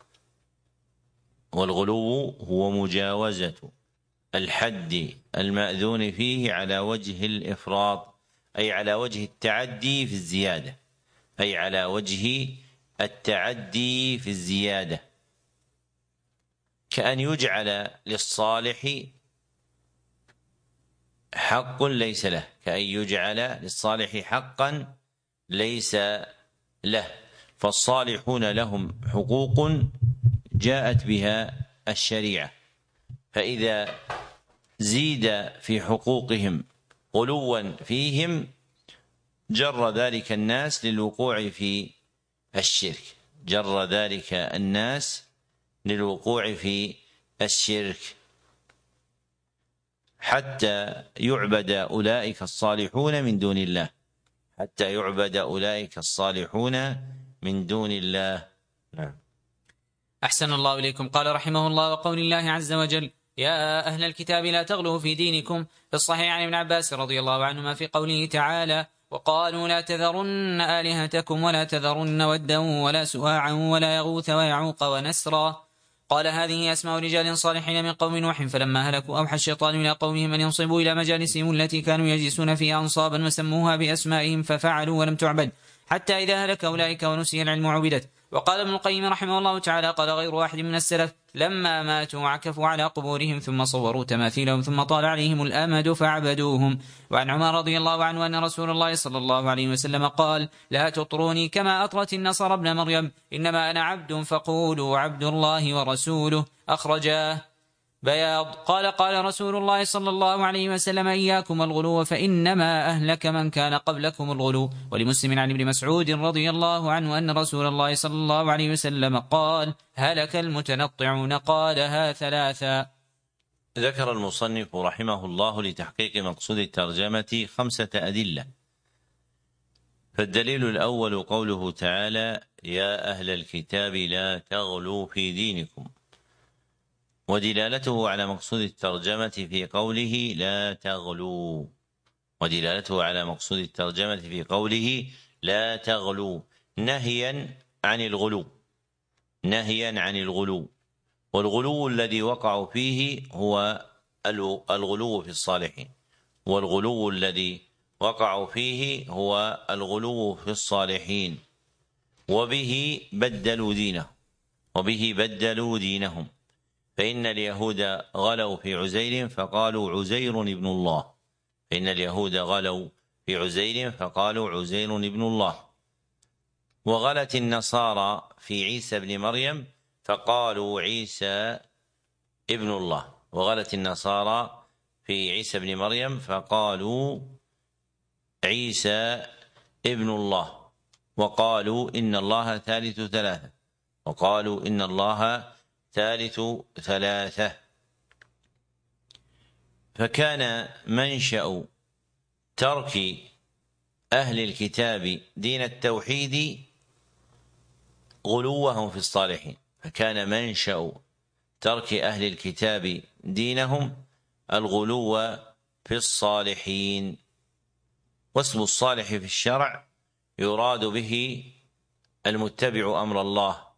والغلو هو مجاوزة الحد المأذون فيه على وجه الإفراط، أي على وجه التعدي في الزيادة، أي على وجه التعدي في الزيادة، كأن يجعل للصالح حق ليس له، كأن يجعل للصالح حقا ليس له. فالصالحون لهم حقوق جاءت بها الشريعة، فإذا زيد في حقوقهم غلوا فيهم جر ذلك الناس للوقوع في الشرك، جر ذلك الناس للوقوع في الشرك، حتى يعبد أولئك الصالحون من دون الله، حتى يعبد أولئك الصالحون من دون الله. نعم. أحسن الله إليكم. قال رحمه الله: وقول الله عز وجل: يا أهل الكتاب لا تغلوا في دينكم. في الصحيح عن ابن عباس رضي الله عنهما في قوله تعالى: وقالوا لا تذرن آلهتكم ولا تذرن ودا ولا سواعا ولا يغوث ويعوق ونسرا. قال: هذه أسماء رجال صالحين من قوم نوح، فلما هلكوا أوحى الشيطان إلى قومهم أن ينصبوا إلى مجالسهم التي كانوا يجلسون فيها أنصابا وسموها بأسمائهم ففعلوا ولم تعبد، حتى إذا هلك أولئك ونسي العلم عبدت. وقال ابن القيم رحمه الله تعالى: قال غير واحد من السلف: لما ماتوا عكفوا على قبورهم ثم صوروا تماثيلهم ثم طال عليهم الأمد فعبدوهم. وعن عمر رضي الله عنه أن رسول الله صلى الله عليه وسلم قال: لا تطروني كما أطرت النصارى ابن مريم، إنما أنا عبد فقولوا عبد الله ورسوله. أخرجاه. بياض. قال رسول الله صلى الله عليه وسلم: إياكم الغلو فإنما أهلك من كان قبلكم الغلو. ولمسلم عن ابن مسعود رضي الله عنه أن رسول الله صلى الله عليه وسلم قال: هلك المتنطعون، قالها 3. ذكر المصنف رحمه الله لتحقيق مقصود الترجمة 5 أدلة. فالدليل الأول قوله تعالى: يا أهل الكتاب لا تغلوا في دينكم، ودلالته على مقصود الترجمة في قوله لا تغلوا، ودلالته على مقصود الترجمة في قوله لا تغلوا نهيا عن الغلو، نهيا عن الغلو. والغلو الذي وقعوا فيه هو الغلو في الصالحين، والغلو الذي وقعوا فيه هو الغلو في الصالحين. وبه بدلوا دينهم، فإن اليهود غلوا في عزير فقالوا عزير ابن الله، وغلت النصارى في عيسى ابن مريم فقالوا عيسى ابن الله، وقالوا إن الله ثالث ثلاثة. فكان منشأ ترك أهل الكتاب دين التوحيد غلوهم في الصالحين، فكان منشأ ترك أهل الكتاب دينهم الغلو في الصالحين. واسم الصالح في الشرع يراد به المتبع أمر الله،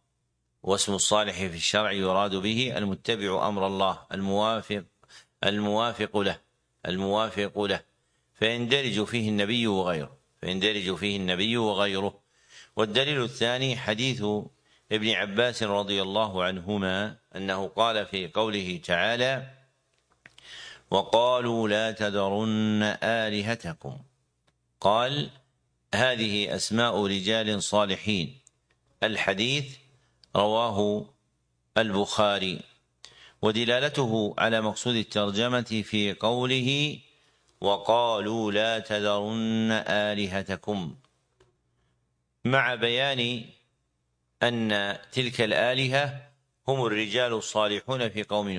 الموافق له، فيندرج فيه النبي وغيره. والدليل الثاني حديث ابن عباس رضي الله عنهما أنه قال في قوله تعالى: وقالوا لا تذرن آلهتكم، قال: هذه أسماء رجال صالحين. الحديث رواه البخاري. ودلالته على مقصود الترجمة في قوله وقالوا لا تذرن آلهتكم، مع بيان أن تلك الآلهة هم الرجال الصالحون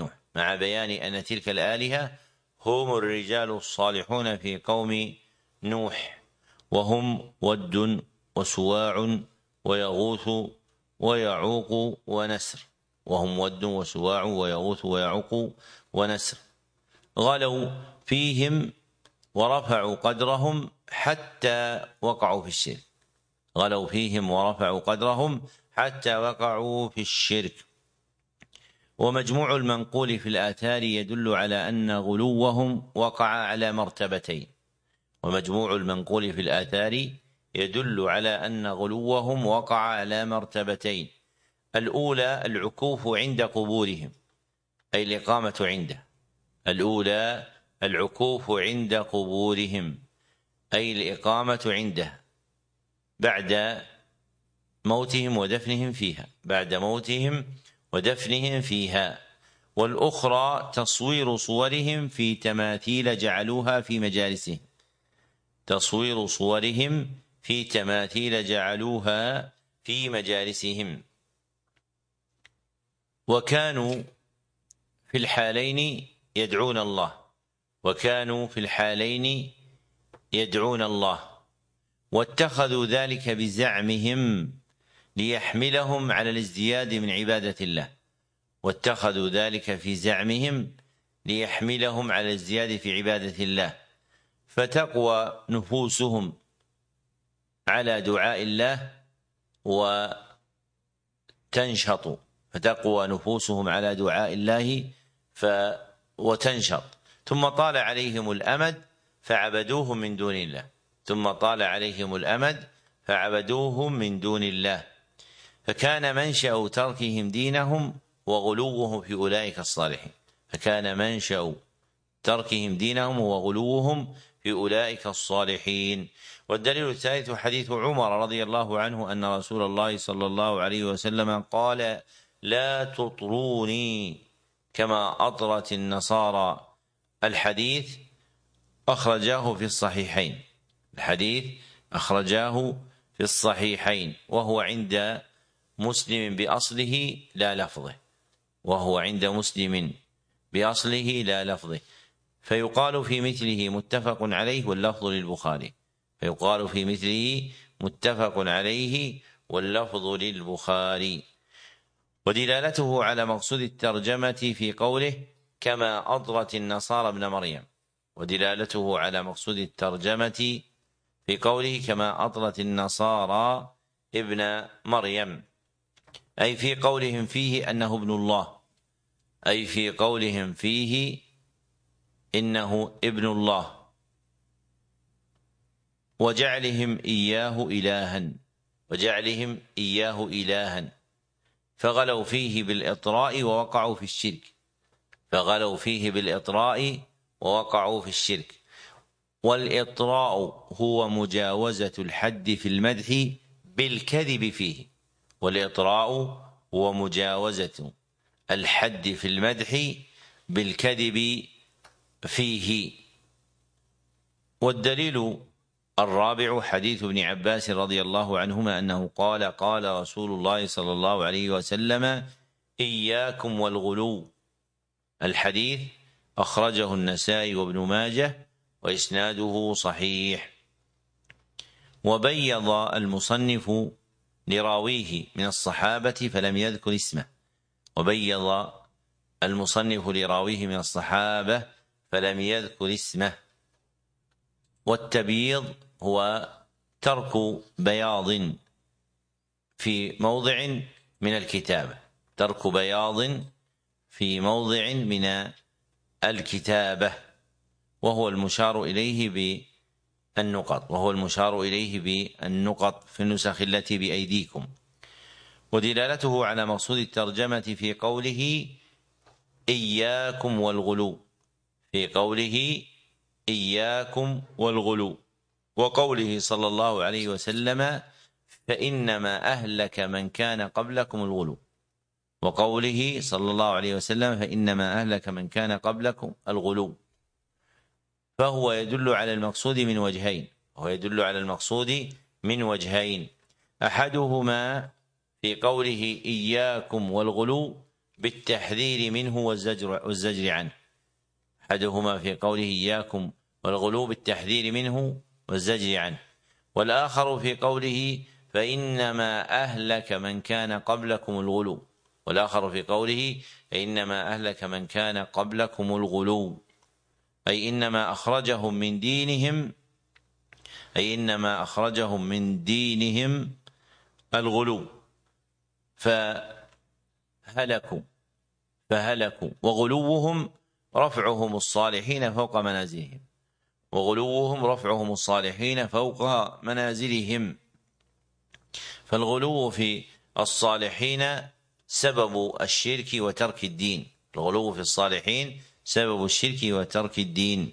في قوم نوح، وهم ود وسواع ويغوث ويعوق ونسر. غلوا فيهم ورفعوا قدرهم حتى وقعوا في الشرك. ومجموع المنقول في الآثار يدل على أن غلوهم وقع على مرتبتين: الأولى العكوف عند قبورهم، أي الإقامة عنده بعد موتهم ودفنهم فيها. والأخرى تصوير صورهم في تماثيل جعلوها في مجالسهم. وكانوا في الحالين يدعون الله، واتخذوا ذلك بزعمهم ليحملهم على الازدياد من عبادة الله، فتقوى نفوسهم على دعاء الله وتنشط، ثم طال عليهم الأمد فعبدوهم من دون الله، فكان منشأ تركهم دينهم وغلوهم في أولئك الصالحين. والدليل الثالث حديث عمر رضي الله عنه أن رسول الله صلى الله عليه وسلم قال: لا تطروني كما أطرت النصارى. الحديث أخرجاه في الصحيحين، وهو عند مسلم بأصله لا لفظه، فيقال في مثله متفق عليه واللفظ للبخاري. ودلالته على مقصود الترجمة في قوله كما أطرت النصارى ابن مريم، أي في قولهم فيه أنه ابن الله، وجعلهم إياه إلها، وجعلهم إياه إلها، فغلوا فيه بالإطراء ووقعوا في الشرك، فغلوا فيه بالإطراء ووقعوا في الشرك. والإطراء هو مجاوزة الحد في المدح بالكذب فيه، والإطراء هو مجاوزة الحد في المدح بالكذب فيه. والدليل الرابع حديث ابن عباس رضي الله عنهما أنه قال: قال رسول الله صلى الله عليه وسلم: إياكم والغلو. الحديث أخرجه النسائي وابن ماجه وإسناده صحيح. وبيض المصنف لراويه من الصحابة فلم يذكر اسمه، وبيض المصنف لراويه من الصحابة فلم يذكر اسمه. والتبييض هو ترك بياض في موضع من الكتابة، ترك بياض في موضع من الكتابة، وهو المشار إليه بالنقط، وهو المشار إليه بالنقط في النسخ التي بأيديكم. ودلالته على مقصود الترجمة في قوله إياكم والغلو، في قوله إياكم والغلو، وقوله صلى الله عليه وسلم: فإنما أهلك من كان قبلكم الغلو، وقوله صلى الله عليه وسلم: فإنما أهلك من كان قبلكم الغلو. فهو يدل على المقصود من وجهين، وهو يدل على المقصود من وجهين: أحدهما في قوله إياكم والغلو بالتحذير منه والزجر عنه، أحدهما في قوله إياكم والغلو بالتحذير منه والزجر عنه، والآخر في قوله فإنما أهلك من كان قبلكم الغلو، والآخر في قوله فإنما أهلك من كان قبلكم الغلو، أي إنما أخرجهم من دينهم، أي إنما أخرجهم من دينهم الغلو فهلكوا، وغلوهم رفعهم الصالحين فوق منازلهم، وغلوهم رفعهم الصالحين فوق منازلهم. فالغلو في الصالحين سبب الشرك وترك الدين، الغلو في الصالحين سبب الشرك وترك الدين،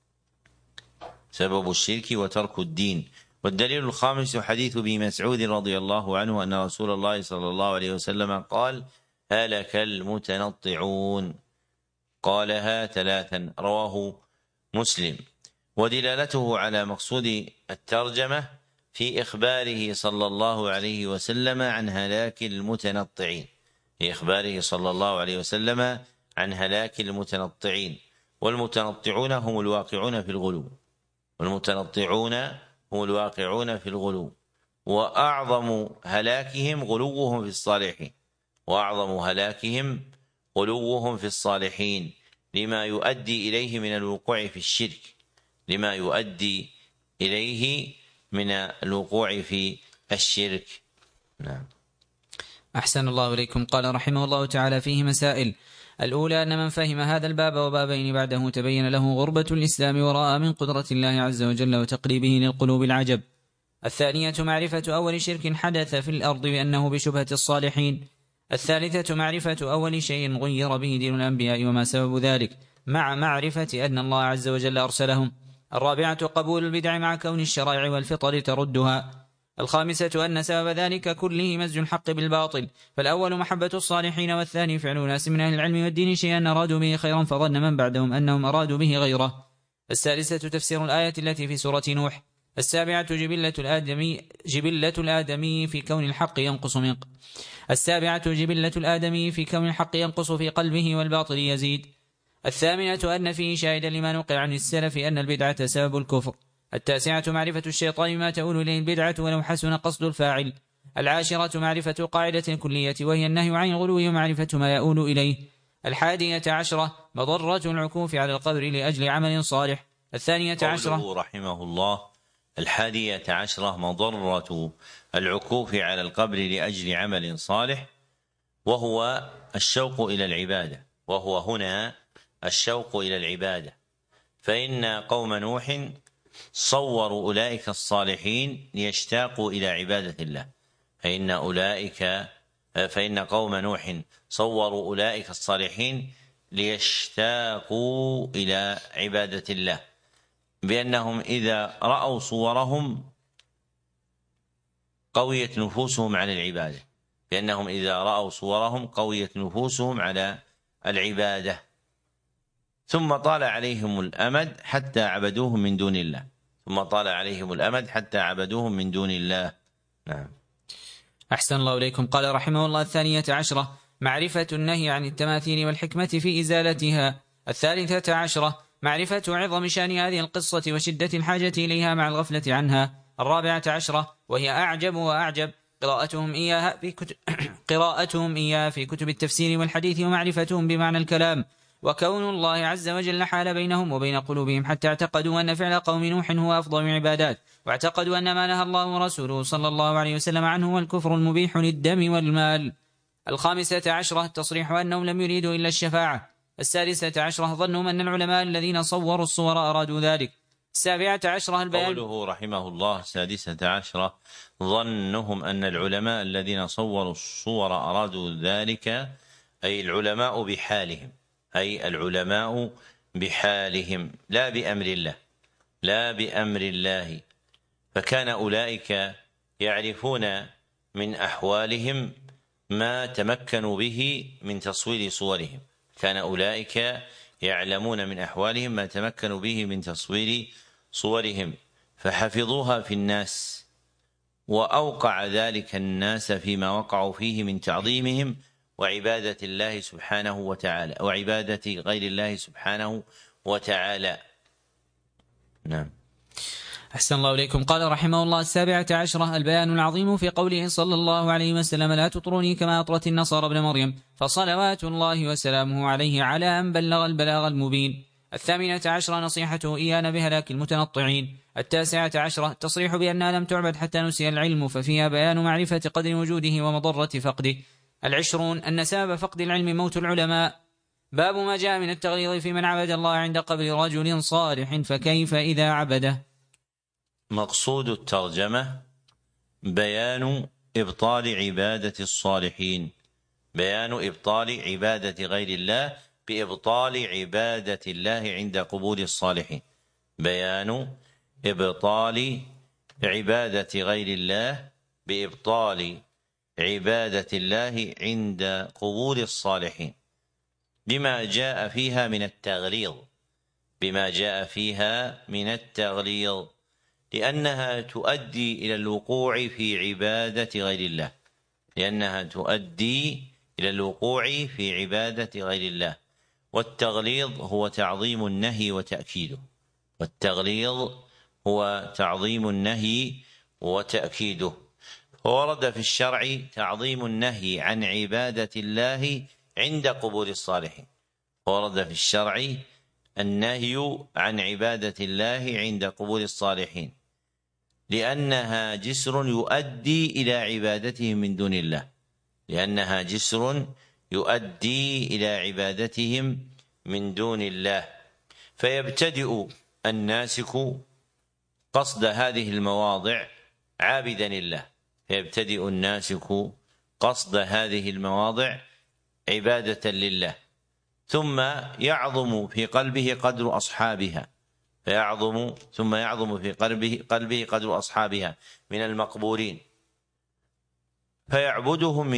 سبب الشرك وترك الدين. والدليل الخامس حديث ابي مسعود رضي الله عنه أن رسول الله صلى الله عليه وسلم قال: هلك المتنطعون، قالها 3، رواه مسلم. ودلالته على مقصود الترجمة في إخباره صلى الله عليه وسلم عن هلاك المتنطعين، في إخباره صلى الله عليه وسلم عن هلاك المتنطعين. والمتنطعون هم الواقعون في الغلو، والمتنطعون هم الواقعون في الغلو، وأعظم هلاكهم غلوهم في الصالحين، وأعظم هلاكهم غلوهم في الصالحين لما يؤدي إليه من الوقوع في الشرك، لما يؤدي إليه من الوقوع في الشرك. نعم. أحسن الله إليكم. قال رحمه الله تعالى: فيه مسائل. الأولى أن من فهم هذا الباب وبابين بعده تبين له غربة الإسلام ورأى من قدرة الله عز وجل وتقريبه للقلوب العجب. الثانية معرفة أول شرك حدث في الأرض بأنه بشبهة الصالحين. الثالثة معرفة أول شيء غير به دين الأنبياء وما سبب ذلك مع معرفة أن الله عز وجل أرسلهم. الرابعة قبول البدع مع كون الشرائع والفطر تردها. الخامسة أن سبب ذلك كله مزج الحق بالباطل، فالأول محبة الصالحين، والثاني فعل ناس من أهل العلم والدين شيئا أرادوا به خيرا فظن من بعدهم أنهم أرادوا به غيره. السادسة تفسير الآية التي في سورة نوح. السابعة جبلة الآدمي في كون الحق ينقص في قلبه والباطل يزيد. الثامنة أن فيه شاهدا لما نقل عن السلف أن البدعة سبب الكفر. التاسعة معرفة الشيطان ما تؤول إليه البدعة ولو حسن قصد الفاعل. العاشرة معرفة قاعدة كلية وهي النهي عن الغلو ومعرفة ما يؤول إليه. 11 مضرة العكوف على القبر لأجل عمل صالح. 12 قوله رحمه الله 11 مضرة العكوف على القبر لأجل عمل صالح، وهو الشوق إلى العبادة، وهو هنا الشوق إلى العبادة. فإن قوم نوح صوروا أولئك الصالحين ليشتاقوا إلى عبادة الله، فإن قوم نوح صوروا أولئك الصالحين ليشتاقوا إلى عبادة الله، بأنهم إذا رأوا صورهم قويت نفوسهم على العبادة، ثم طال عليهم الأمد حتى عبدوهم من دون الله. نعم. أحسن الله إليكم. قال رحمه الله: 12 معرفة النهي عن التماثيل والحكمة في إزالتها. 13 معرفة عظم شأن هذه القصة وشدة الحاجة إليها مع الغفلة عنها. 14 وهي أعجب وأعجب قراءتهم إياها في كتب التفسير والحديث ومعرفتهم بمعنى الكلام، وكون الله عز وجل حال بينهم وبين قلوبهم حتى اعتقدوا أن فعل قوم نوح هو أفضل العبادات، واعتقدوا أن ما نهى الله ورسوله صلى الله عليه وسلم عنه هو الكفر المبيح للدم والمال. 15 التصريح أنهم لم يريدوا إلا الشفاعة. 16 ظنهم أن العلماء الذين صوروا الصور أرادوا ذلك. 17 البيان. قوله رحمه الله 16 ظنهم أن العلماء الذين صوروا الصور أرادوا ذلك، أي العلماء بحالهم لا بأمر الله، فكان أولئك يعرفون من أحوالهم ما تمكنوا به من تصوير صورهم، يعلمون من أحوالهم ما تمكنوا به من تصوير صورهم فحفظوها في الناس، وأوقع ذلك الناس فيما وقعوا فيه من تعظيمهم وعبادة الله سبحانه وتعالى وعبادة غير الله سبحانه وتعالى. نعم. أحسن الله إليكم. قال رحمه الله 17 البيان العظيم في قوله صلى الله عليه وسلم: لا تطروني كما أطرت النصارى ابن مريم، فصلوات الله وسلامه عليه على أن بلغ البلاغ المبين. 18 نصيحته إيانا بهلاك المتنطعين. 19 التصريح بأنها لم تعبد حتى نسي العلم، ففيها بيان معرفة قدر وجوده ومضرة فقده. 20 أن سبب فقد العلم موت العلماء. باب ما جاء من التغليظ في من عبد الله عند قبر رجل صالح، فكيف إذا عبده. مقصود الترجمة بيان إبطال عبادة الصالحين، بيان إبطال عبادة غير الله بإبطال عبادة الله عند قبور الصالحين، بيان إبطال عبادة غير الله بإبطال عبادة الله عند قبور الصالحين، بما جاء فيها من التغليظ، لأنها تؤدي إلى الوقوع في عبادة غير الله، والتغليظ هو تعظيم النهي وتأكيده. ورد في الشرع تعظيم النهي عن عبادة الله عند قبور الصالحين، النهي عن عبادة الله عند قبور الصالحين لأنها جسر يؤدي إلى عبادتهم من دون الله، فيبتدئ الناسك قصد هذه المواضع عبادة لله، ثم يعظم في قلبه قدر أصحابها من المقبورين، فيعبدهم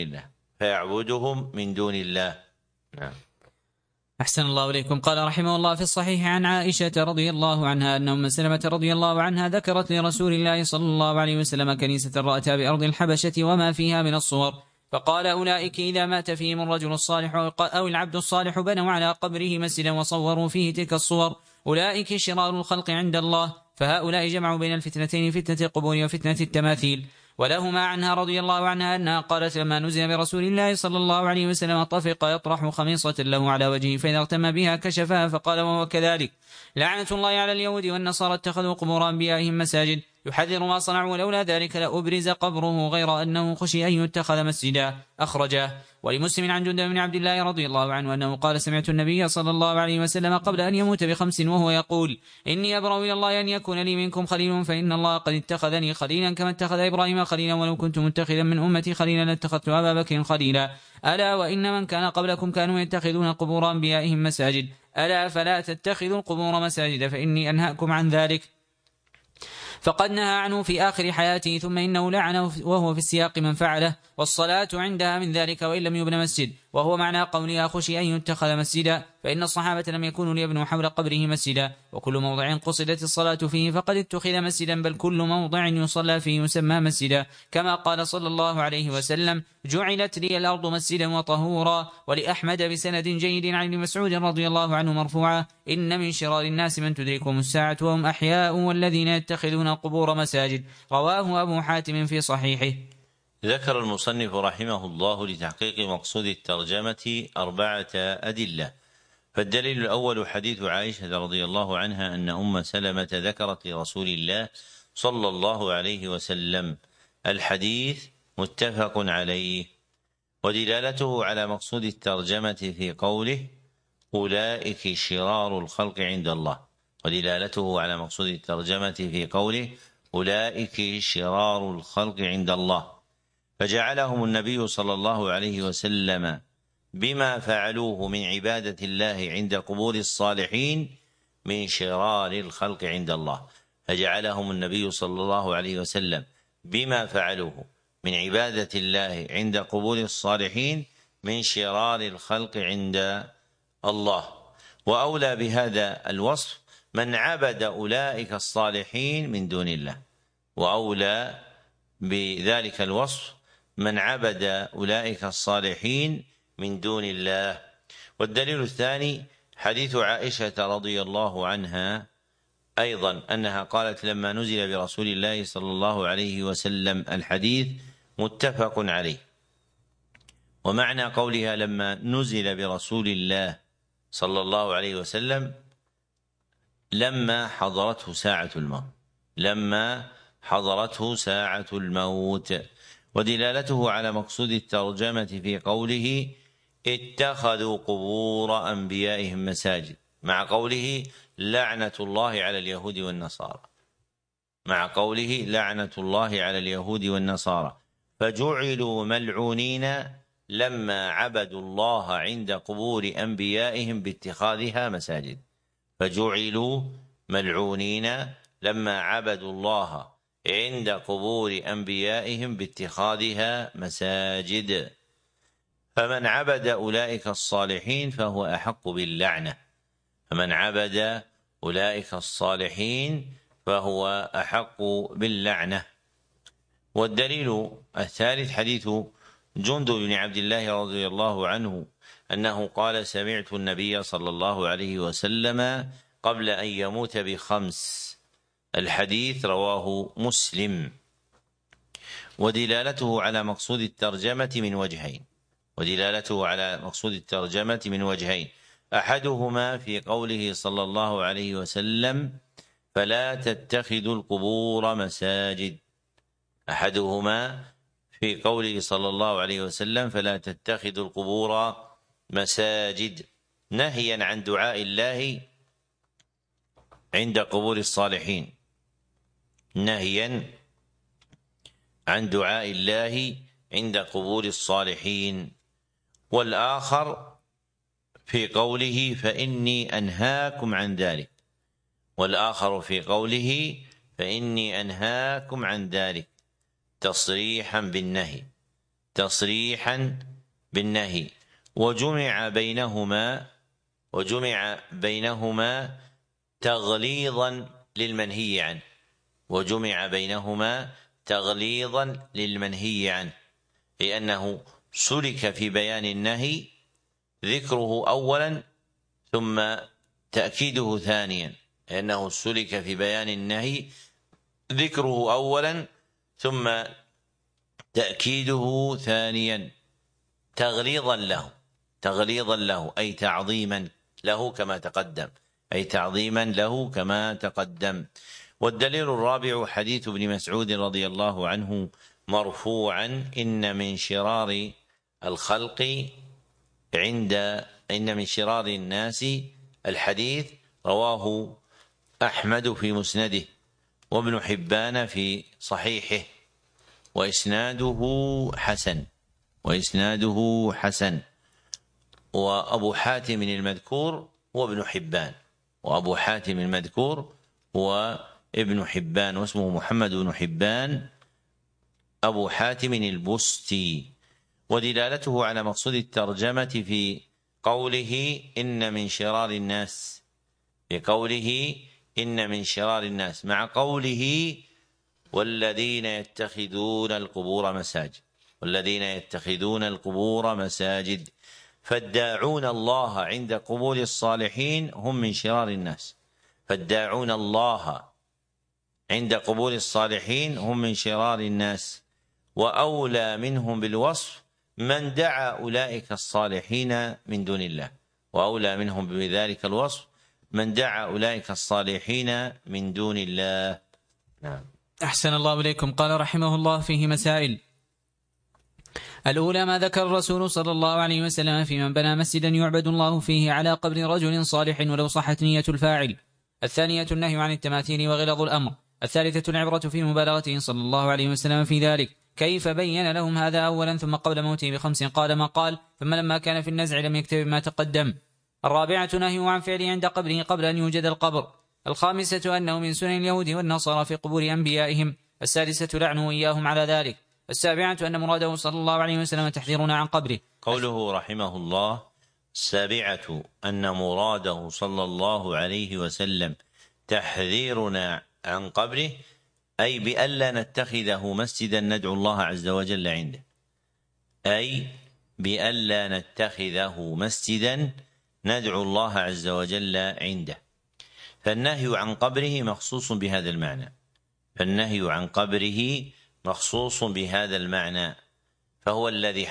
من دون الله. نعم. أحسن الله إليكم. قال رحمه الله في الصحيح عن عائشة رضي الله عنها أن أم سلمة رضي الله عنها ذكرت لرسول الله صلى الله عليه وسلم كنيسة رأتها بأرض الحبشة وما فيها من الصور، فقال: أولئك إذا مات فيهم الرجل الصالح أو العبد الصالح بنوا على قبره مسجدا وصوروا فيه تلك الصور، أولئك شرار الخلق عند الله، فهؤلاء جمعوا بين الفتنتين، فتنة القبور وفتنة التماثيل. ولهما عنها رضي الله عنها أنها قالت: لما نزل برسول الله صلى الله عليه وسلم طفق يطرح خميصة له على وجهه، فإذا اغتم بها كشفها، فقال: وهو كذلك، لعنة الله على اليهود والنصارى اتخذوا قبور أنبيائهم مساجد، يحذر ما صنعوا، ولولا ذلك لأبرز قبره غير أنه خشي أن يتخذ مسجدا. أخرجه. ولمسلم عن جندب بن عبد الله رضي الله عنه أنه قال: سمعت النبي صلى الله عليه وسلم قبل أن يموت ب5 وهو يقول: إني أبرأ إلى الله أن يكون لي منكم خليل، فإن الله قد اتخذني خليلا كما اتخذ إبراهيم خليلا، ولو كنت متخذا من أمتي خليلا لاتخذت أبا بكر خليلا. ألا وإن من كان قبلكم كانوا يتخذون قبور أنبيائهم مساجد، ألا فلا تتخذوا القبور مساجد فإني أنهاكم عن ذلك. فقد نهى عنه في آخر حياته، ثم إنه لعنه وهو في السياق من فعله، والصلاة عندها من ذلك وإن لم يبن مسجد، وهو معنى قولها خشي أن يتخذ مسجدا، فإن الصحابة لم يكونوا ليبنوا حول قبره مسجدا. وكل موضع قصدت الصلاة فيه فقد اتخذ مسجدا، بل كل موضع يصلى فيه يسمى مسجدا، كما قال صلى الله عليه وسلم: جعلت لي الأرض مسجدا وطهورا. ولأحمد بسند جيد عن ابن مسعود رضي الله عنه مرفوعا: إن من شرار الناس من تدركهم الساعة وهم أحياء والذين يتخذون القبور مساجد. رواه أبو حاتم في صحيحه. ذكر المصنف رحمه الله لتحقيق مقصود الترجمة 4 أدلة. فالدليل الأول حديث عائشة رضي الله عنها أن أم سلمة ذكرت لرسول الله صلى الله عليه وسلم. الحديث متفق عليه. ودلالته على مقصود الترجمة في قوله: أولئك شرار الخلق عند الله. ودلالته على مقصود الترجمة في قوله: أولئك شرار الخلق عند الله، فجعلهم النبي صلى الله عليه وسلم بما فعلوه من عبادة الله عند قبور الصالحين من شرار الخلق عند الله. فجعلهم النبي صلى الله عليه وسلم بما فعلوه من عبادة الله عند قبور الصالحين من شرار الخلق عند الله. وأولى بهذا الوصف من عبد أولئك الصالحين من دون الله، وأولى بذلك الوصف من عبد أولئك الصالحين من دون الله. والدليل الثاني حديث عائشة رضي الله عنها أيضا أنها قالت لما نزل برسول الله صلى الله عليه وسلم. الحديث متفق عليه. ومعنى قولها لما نزل برسول الله صلى الله عليه وسلم لما حضرته ساعة الموت، لما حضرته ساعة الموت. ودلالته على مقصود الترجمة في قوله: اتخذوا قبور أنبيائهم مساجد، مع قوله: لعنة الله على اليهود والنصارى، مع قوله: لعنة الله على اليهود والنصارى، فجعلوا ملعونين لما عبدوا الله عند قبور أنبيائهم باتخاذها مساجد. فجعلوا ملعونين لما عبدوا الله عند قبور أنبيائهم باتخاذها مساجد. فمن عبد أولئك الصالحين فهو أحق باللعنة، فمن عبد أولئك الصالحين فهو أحق باللعنة. والدليل الثالث حديث جندب بن عبد الله رضي الله عنه أنه قال: سمعت النبي صلى الله عليه وسلم قبل أن يموت ب5. الحديث رواه مسلم. ودلالته على مقصود الترجمة من وجهين، ودلالته على مقصود الترجمة من وجهين: أحدهما في قوله صلى الله عليه وسلم: فلا تتخذوا القبور مساجد. أحدهما في قوله صلى الله عليه وسلم: فلا تتخذوا القبور مساجد، نهيا عن دعاء الله عند قبور الصالحين، نهيا عن دعاء الله عند قبور الصالحين. والآخر في قوله: فإني أنهاكم عن ذلك، والآخر في قوله: فإني أنهاكم عن ذلك، تصريحا بالنهي، تصريحا بالنهي. وجمع بينهما تغليظا للمنهي عنه، وجمع بينهما تغليظا للمنهي عنه، لأنه سلك في بيان النهي ذكره أولا ثم تأكيده ثانيا، لأنه سلك في بيان النهي ذكره أولا ثم تأكيده ثانيا تغليظا له أي تعظيما له كما تقدم، أي تعظيما له كما تقدم. والدليل الرابع حديث ابن مسعود رضي الله عنه مرفوعا: إن من شرار الخلق إن من شرار الناس، الحديث رواه أحمد في مسنده وابن حبان في صحيحه وإسناده حسن، وأبو حاتم المذكور وابن حبان، وأبو حاتم المذكور وابن حبان، واسمه محمد بن حبان أبو حاتم البستي. ودلالته على مقصود الترجمة في قوله إن من شرار الناس، مع قوله والذين يتخذون القبور مساجد، فالداعون الله عند قبور الصالحين هم من شرار الناس، وأولى منهم بالوصف من دعا أولئك الصالحين من دون الله، وأولى منهم بذلك الوصف من دعا أولئك الصالحين من دون الله. نعم. أحسن الله إليكم. قال رحمه الله: فيه مسائل. الأولى ما ذكر الرسول صلى الله عليه وسلم في من بنى مسجدا يعبد الله فيه على قبر رجل صالح ولو صحت نية الفاعل. الثانية النهي عن التماثيل وغلظ الأمر. الثالثة العبرة في مبالغته صلى الله عليه وسلم في ذلك، كيف بين لهم هذا أولا ثم قبل موته ب5 قال ما قال، ثم لما كان في النزع لم يكتب ما تقدم. الرابعة نهي عن فعله عند قبره قبل أن يوجد القبر. الخامسة أنه من سنن اليهود والنصارى في قبور أنبيائهم. السادسة لعنه إياهم على ذلك. السابعة أن مراده صلى الله عليه وسلم تحذيرنا عن قبره. قوله رحمه الله: السابعة أن مراده صلى الله عليه وسلم تحذيرنا عن قبره، أي بألا نتخذه مسجدا ندعو الله عز وجل عنده، فالنهي عن قبره مخصوص بهذا المعنى، فهو الذي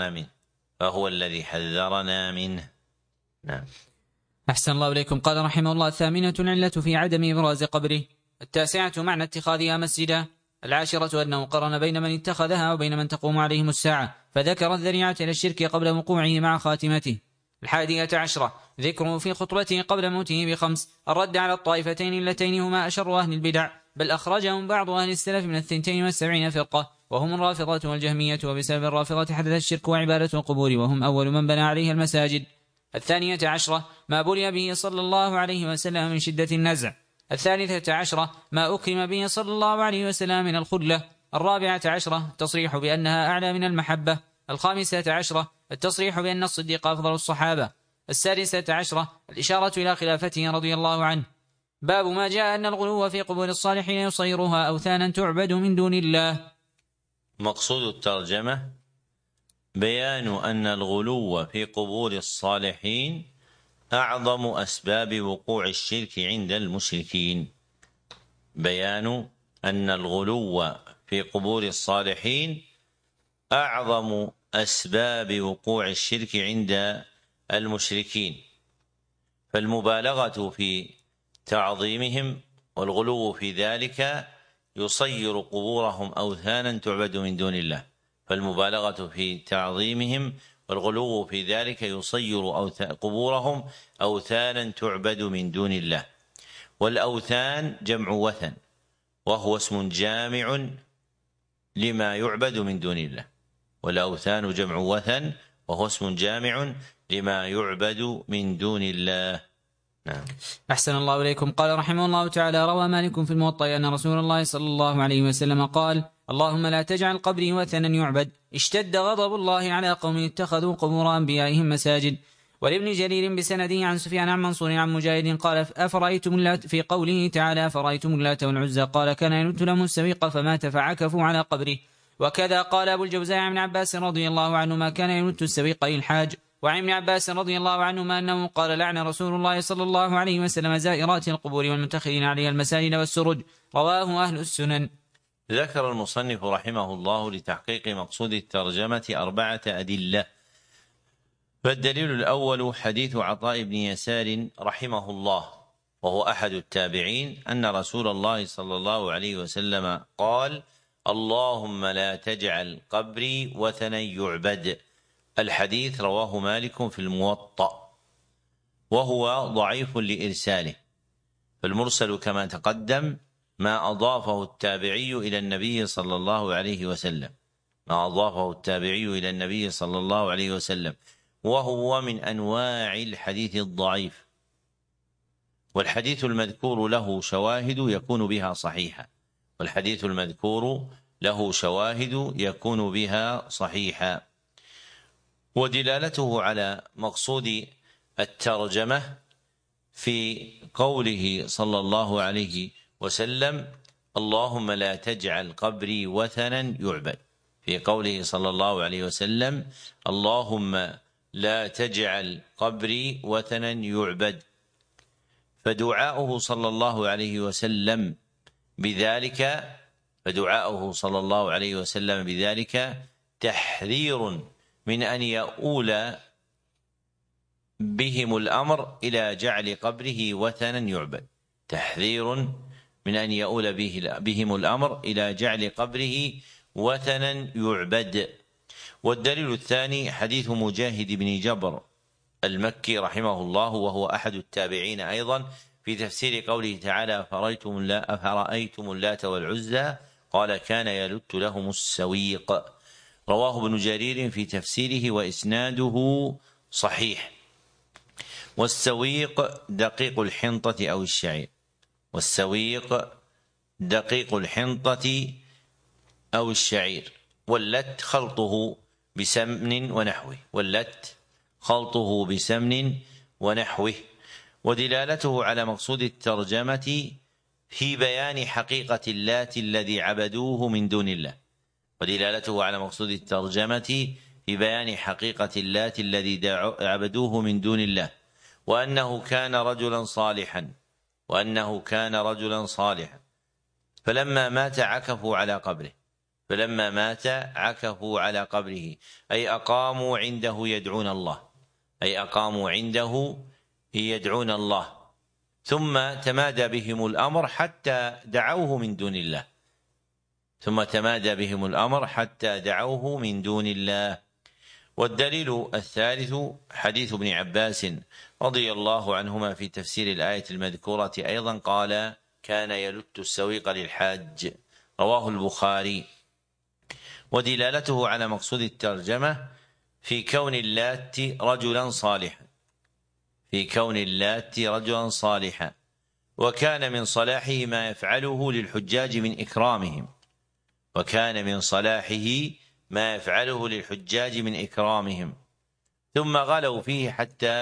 حذرنا منه. نعم. أحسن الله إليكم. قال رحمه الله: الثامنة العلة في عدم إبراز قبره. التاسعة معنى اتخاذها مسجدا. العاشرة أنه قرن بين من اتخذها وبين من تقوم عليهم الساعة، فذكر الذريعة إلى الشرك قبل وقوعه مع خاتمته. 11 ذكره في خطبته قبل موته ب5 الرد على الطائفتين اللتين هما أشر أهل البدع، بل أخرجهم بعض أهل السلف من 72 فرقة، وهم الرافضة والجهمية، وبسبب الرافضة حدث الشرك وعبادة القبور، وهم أول من بنى عليها المساجد. 12 ما بلي به صلى الله عليه وسلم من شدة النزع. 13 ما أكرم به صلى الله عليه وسلم من الخلة. 14 التصريح بأنها أعلى من المحبة. 15 التصريح بأن الصديق أفضل الصحابة. 16 الإشارة إلى خلافته رضي الله عنه. باب ما جاء أن الغلو في قبور الصالحين يصيرها أوثانا تعبد من دون الله. مقصود الترجمة بيان أن الغلو في قبور الصالحين أعظم أسباب وقوع الشرك عند المشركين. بيان أن الغلو في قبور الصالحين أعظم أسباب وقوع الشرك عند المشركين، فالمبالغة في تعظيمهم والغلو في ذلك يصير قبورهم أوثانا تعبد من دون الله. فالمبالغة في تعظيمهم والغلو في ذلك يصير قبورهم أوثانا تعبد من دون الله. والأوثان جمع وثن، وهو اسم جامع لما يعبد من دون الله. والأوثان جمع وثن وهو اسم جامع لما يعبد من دون الله. نعم. أحسن الله إليكم. قال رحمه الله تعالى: روى مالك في الموطأ أن رسول الله صلى الله عليه وسلم قال: اللهم لا تجعل قبري وثنا يعبد، اشتد غضب الله على قوم اتخذوا قبور أنبيائهم مساجد. ولابن جرير بسنده عن سفيان عن منصور عن مجاهد قال: أفرأيتم اللات، في قوله تعالى: أفرأيتم اللات والعزى، قال: كان يلت لهم السويق فمات فعكفوا على قبره. وكذا قال أبو الجوزاء عن عباس رضي الله عنهما: كان يلت السويق أي الحاج. وعن ابن عباس رضي الله عنهما أنه قال: لعن رسول الله صلى الله عليه وسلم زائرات القبور والمتخذين عليها المساجد والسرج. رواه أهل السنن. ذكر المصنف رحمه الله لتحقيق مقصود الترجمة 4 أدلة. فالدليل الأول حديث عطاء بن يسار رحمه الله وهو أحد التابعين أن رسول الله صلى الله عليه وسلم قال: اللهم لا تجعل قبري وثنا يعبد. الحديث رواه مالك في الموطأ، وهو ضعيف لإرساله، فالمرسل كما تقدم ما أضافه التابعي إلى النبي صلى الله عليه وسلم، ما أضافه التابعي إلى النبي صلى الله عليه وسلم، وهو من أنواع الحديث الضعيف. والحديث المذكور له شواهد يكون بها صحيحا، والحديث المذكور له شواهد يكون بها صحيحا. ودلالته على مقصود الترجمة في قوله صلى الله عليه وسلم: اللهم لا تجعل قبري وثنا يعبد. في قوله صلى الله عليه وسلم: اللهم لا تجعل قبري وثنا يعبد، فدعاؤه صلى الله عليه وسلم بذلك تحذير من أن يؤول بهم الأمر إلى جعل قبره وثنا يعبد، تحذير من أن يؤول بهم الأمر إلى جعل قبره وثنا يعبد. والدليل الثاني حديث مجاهد بن جبر المكي رحمه الله، وهو أحد التابعين أيضا، في تفسير قوله تعالى: أفرأيتم اللات والعزى قال كان يلت لهم السويق. رواه ابن جرير في تفسيره وإسناده صحيح. والسويق دقيق الحنطة أو الشعير، والسويق دقيق الحنطة أو الشعير. واللت خلطه بسمن ونحوه، واللت خلطه بسمن ونحوه. ودلالته على مقصود الترجمة في بيان حقيقة اللات الذي عبدوه من دون الله، ودلالته على مقصود الترجمة في بيان حقيقة اللات الذي عبدوه من دون الله، وأنه كان رجلا صالحا، فلما مات عكفوا على قبره، أي أقاموا عنده يدعون الله، ثم تمادى بهم الأمر حتى دعوه من دون الله. والدليل الثالث حديث ابن عباس رضي الله عنهما في تفسير الآية المذكورة أيضا، قال: كان يلت السويق للحاج. رواه البخاري. ودلالته على مقصود الترجمة في كون اللات رجلا صالحا، وكان من صلاحه ما يفعله للحجاج من إكرامهم، ثم غلوا فيه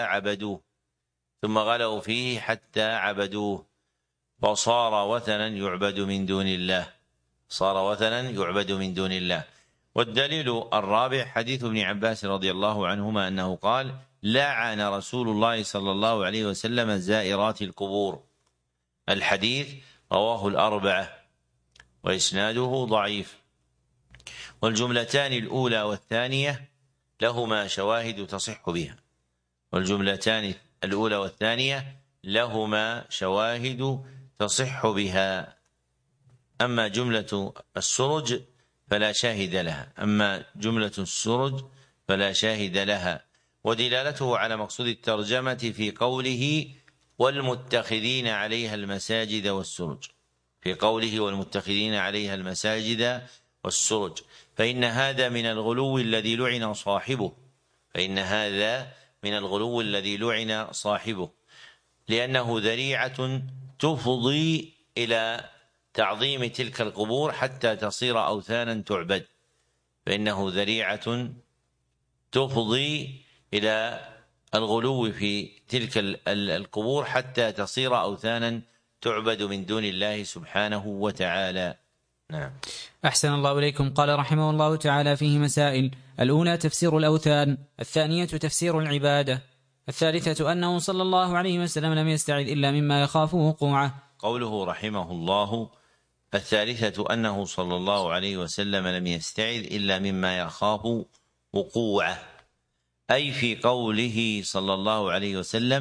حتى عبدوه، فصار وثنا يعبد من دون الله. والدليل الرابع حديث ابن عباس رضي الله عنهما أنه قال: لعن رسول الله صلى الله عليه وسلم زائرات القبور. الحديث رواه الأربعة وإسناده ضعيف. والجملتان الأولى والثانية لهما شواهد تصح بها، أما جملة السرج فلا شاهد لها. ودلالته على مقصود الترجمة في قوله: والمتخذين عليها المساجد والسرج، فإن هذا من الغلو الذي لعن صاحبه، لأنه ذريعة تفضي إلى تعظيم تلك القبور حتى تصير أوثانا تعبد، إلى الغلو في تلك القبور حتى تصير أوثانا تعبد من دون الله سبحانه وتعالى. نعم. أحسن الله إليكم. قال رحمه الله تعالى فيه مسائل: الأولى تفسير الأوثان، الثانية تفسير العبادة، الثالثة أنه صلى الله عليه وسلم لم يستعذ إلا مما يخاف وقوعه. قوله رحمه الله: الثالثة أنه صلى الله عليه وسلم لم يستعذ إلا مما يخاف وقوعه، أي في قوله صلى الله عليه وسلم: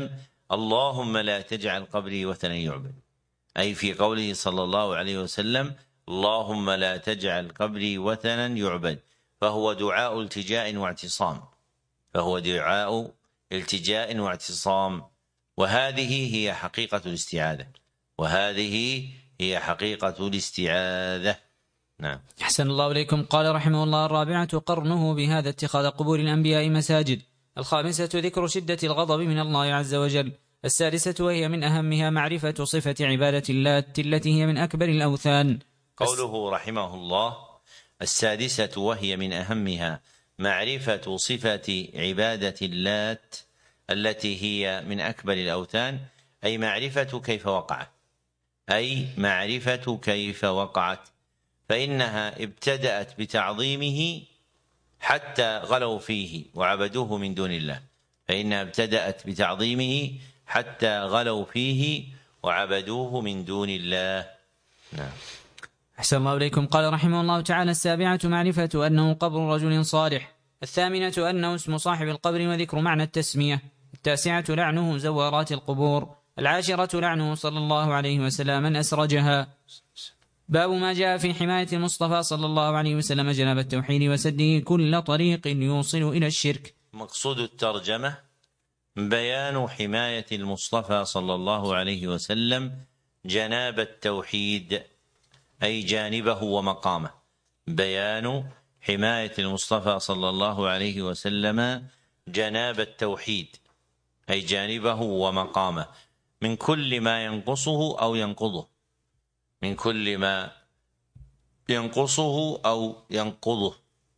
اللهم لا تجعل قبري وثنا يعبد، أي في قوله صلى الله عليه وسلم اللهم لا تجعل قبري وثنا يعبد، فهو دعاء التجاء واعتصام، فهو دعاء التجاء واعتصام، وهذه هي حقيقة الاستعاذة، وهذه هي حقيقة الاستعاذة. نعم. أحسن الله إليكم. قال رحمه الله: الرابعة قرنه بهذا اتخاذ قبور الأنبياء مساجد. الخامسة ذكر شدة الغضب من الله عز وجل. السادسة وهي من أهمها معرفة صفة عبادة اللات التي هي من أكبر الأوثان. قوله رحمه الله: السادسة وهي من أهمها معرفة صفة عبادة اللات التي هي من أكبر الأوثان، أي معرفة كيف وقعت، أي معرفة كيف وقعت، فإنها ابتدأت بتعظيمه حتى غلوا فيه وعبدوه من دون الله، فإنها ابتدأت بتعظيمه حتى غلوا فيه وعبدوه من دون الله. نعم. أحسن الله إليكم. قال رحمه الله تعالى: السابعة معرفة أنه قبر رجل صالح. الثامنة أنه اسم صاحب القبر وذكر معنى التسمية. التاسعة لعنه زوارات القبور. العاشرة لعنه صلى الله عليه وسلم من أسرجها. باب ما جاء في حماية المصطفى صلى الله عليه وسلم جناب التوحيد وسده كل طريق يوصل إلى الشرك. مقصود الترجمة بيان حماية المصطفى صلى الله عليه وسلم جناب التوحيد، أي جانبه ومقامه، بيان حماية المصطفى صلى الله عليه وسلم جناب التوحيد، أي جانبه ومقامه، من كل ما ينقصه أو ينقضه، من كل ما ينقصه أو ينقضه،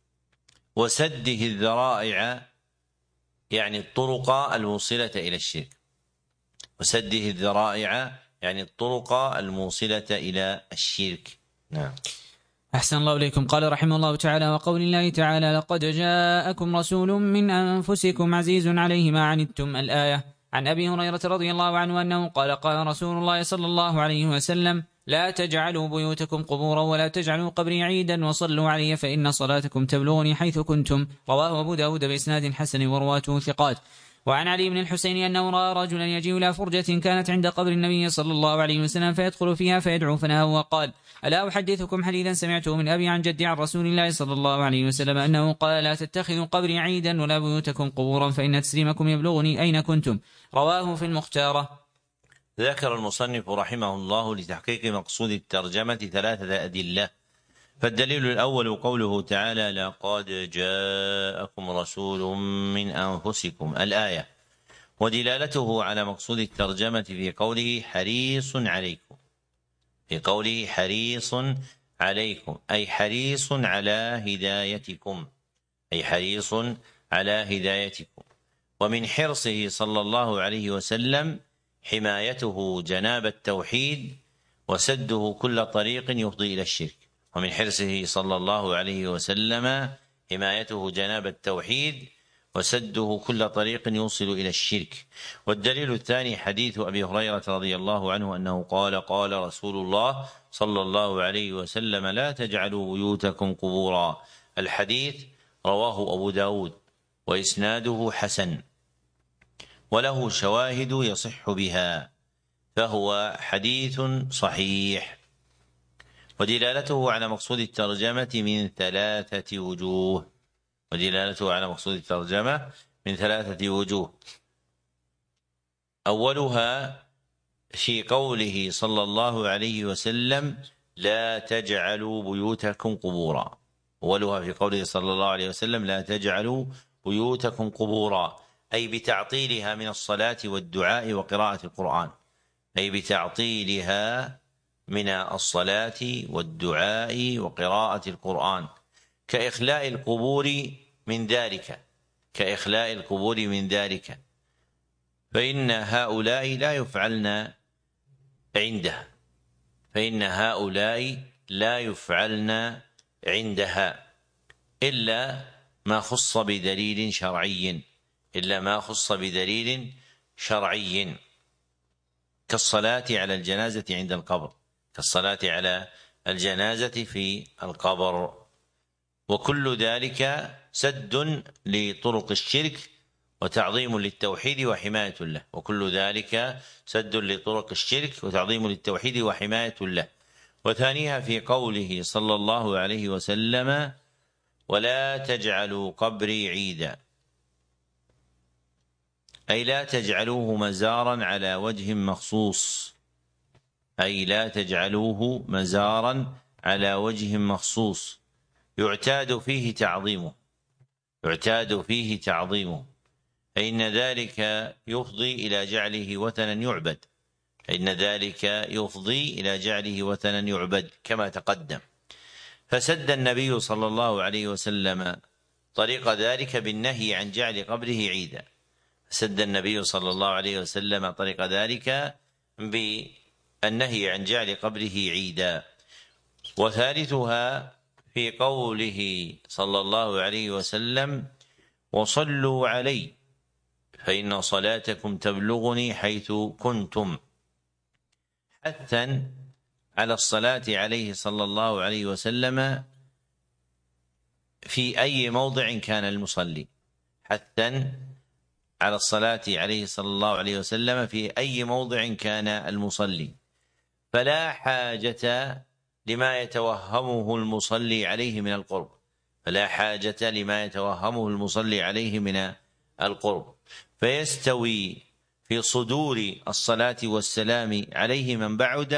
وسده الذرائع، يعني الطرق الموصلة إلى الشرك، وسده الذرائع يعني الطرق الموصلة إلى الشرك. نعم. أحسن الله إليكم. قال رحمه الله تعالى: وقول الله تعالى: لقد جاءكم رسول من أنفسكم عزيز عليه ما عنتم. الآية. عن أبي هريرة رضي الله عنه أنه قال: قال رسول الله صلى الله عليه وسلم: لا تجعلوا بيوتكم قبورا ولا تجعلوا قبري عيدا وصلوا علي فإن صلاتكم تبلغني حيث كنتم. رواه أبو داود بإسناد حسن ورواته ثقات. وعن علي بن الحسين أنه رأى رجلا يجيء إلى فرجة كانت عند قبر النبي صلى الله عليه وسلم فيدخل فيها فيدعو فنهى وقال: ألا أحدثكم حديثا سمعته من أبي عن جدي عن رسول الله صلى الله عليه وسلم أنه قال: لا تتخذوا قبري عيدا ولا بيوتكم قبورا فإن تسليمكم يبلغني أين كنتم. رواه في المختارة. ذكر المصنف رحمه الله لتحقيق مقصود الترجمة 3 أدلة. فالدليل الأول قوله تعالى: لقد جاءكم رسول من أنفسكم. الآية. ودلالته على مقصود الترجمة في قوله حريص عليكم، في قوله حريص عليكم، أي حريص على هدايتكم، أي حريص على هدايتكم. ومن حرصه صلى الله عليه وسلم حمايته جناب التوحيد وسده كل طريق يفضي إلى الشرك، ومن حرصه صلى الله عليه وسلم حمايته جناب التوحيد وسده كل طريق يوصل إلى الشرك. والدليل الثاني حديث أبي هريرة رضي الله عنه أنه قال: قال رسول الله صلى الله عليه وسلم: لا تجعلوا بيوتكم قبورا. الحديث رواه أبو داود وإسناده حسن وله شواهد يصح بها، فهو حديث صحيح. ودلالته على مقصود الترجمة من 3 وجوه، ودلالته على مقصود الترجمة من 3 وجوه. أولها في قوله صلى الله عليه وسلم: لا تجعلوا بيوتكم قبورا. أولها في قوله صلى الله عليه وسلم: لا تجعلوا بيوتكم قبورا، أي بتعطيلها من الصلاة والدعاء وقراءة القرآن، أي بتعطيلها من الصلاة والدعاء وقراءة القرآن، كإخلاء القبور من ذلك، كإخلاء القبور من ذلك، فإن هؤلاء لا يفعلن عندها، فإن هؤلاء لا يفعلن عندها إلا ما خص بدليل شرعي، إلا ما خص بدليل شرعي، كالصلاة على الجنازة عند القبر، كالصلاة على الجنازة في القبر. وكل ذلك سد لطرق الشرك وتعظيم للتوحيد وحماية له، وكل ذلك سد لطرق الشرك وتعظيم للتوحيد وحماية له. وثانيها في قوله صلى الله عليه وسلم: ولا تجعلوا قبري عيدا، أي لا تجعلوه مزارا على وجه مخصوص، أي لا تجعلوه مزارا على وجه مخصوص يعتاد فيه تعظيمه، فإن ذلك يفضي إلى جعله وثنا يعبد كما تقدم. فسد النبي صلى الله عليه وسلم طريق ذلك بالنهي عن جعل قبره عيدا. وثالثها في قوله صلى الله عليه وسلم: وصلوا علي فإن صلاتكم تبلغني حيث كنتم، حثا على الصلاة عليه صلى الله عليه وسلم في أي موضع كان المصلي، فلا حاجة لما يتوهمه المصلي عليه من القرب، فيستوي في صدور الصلاة والسلام عليه من بعد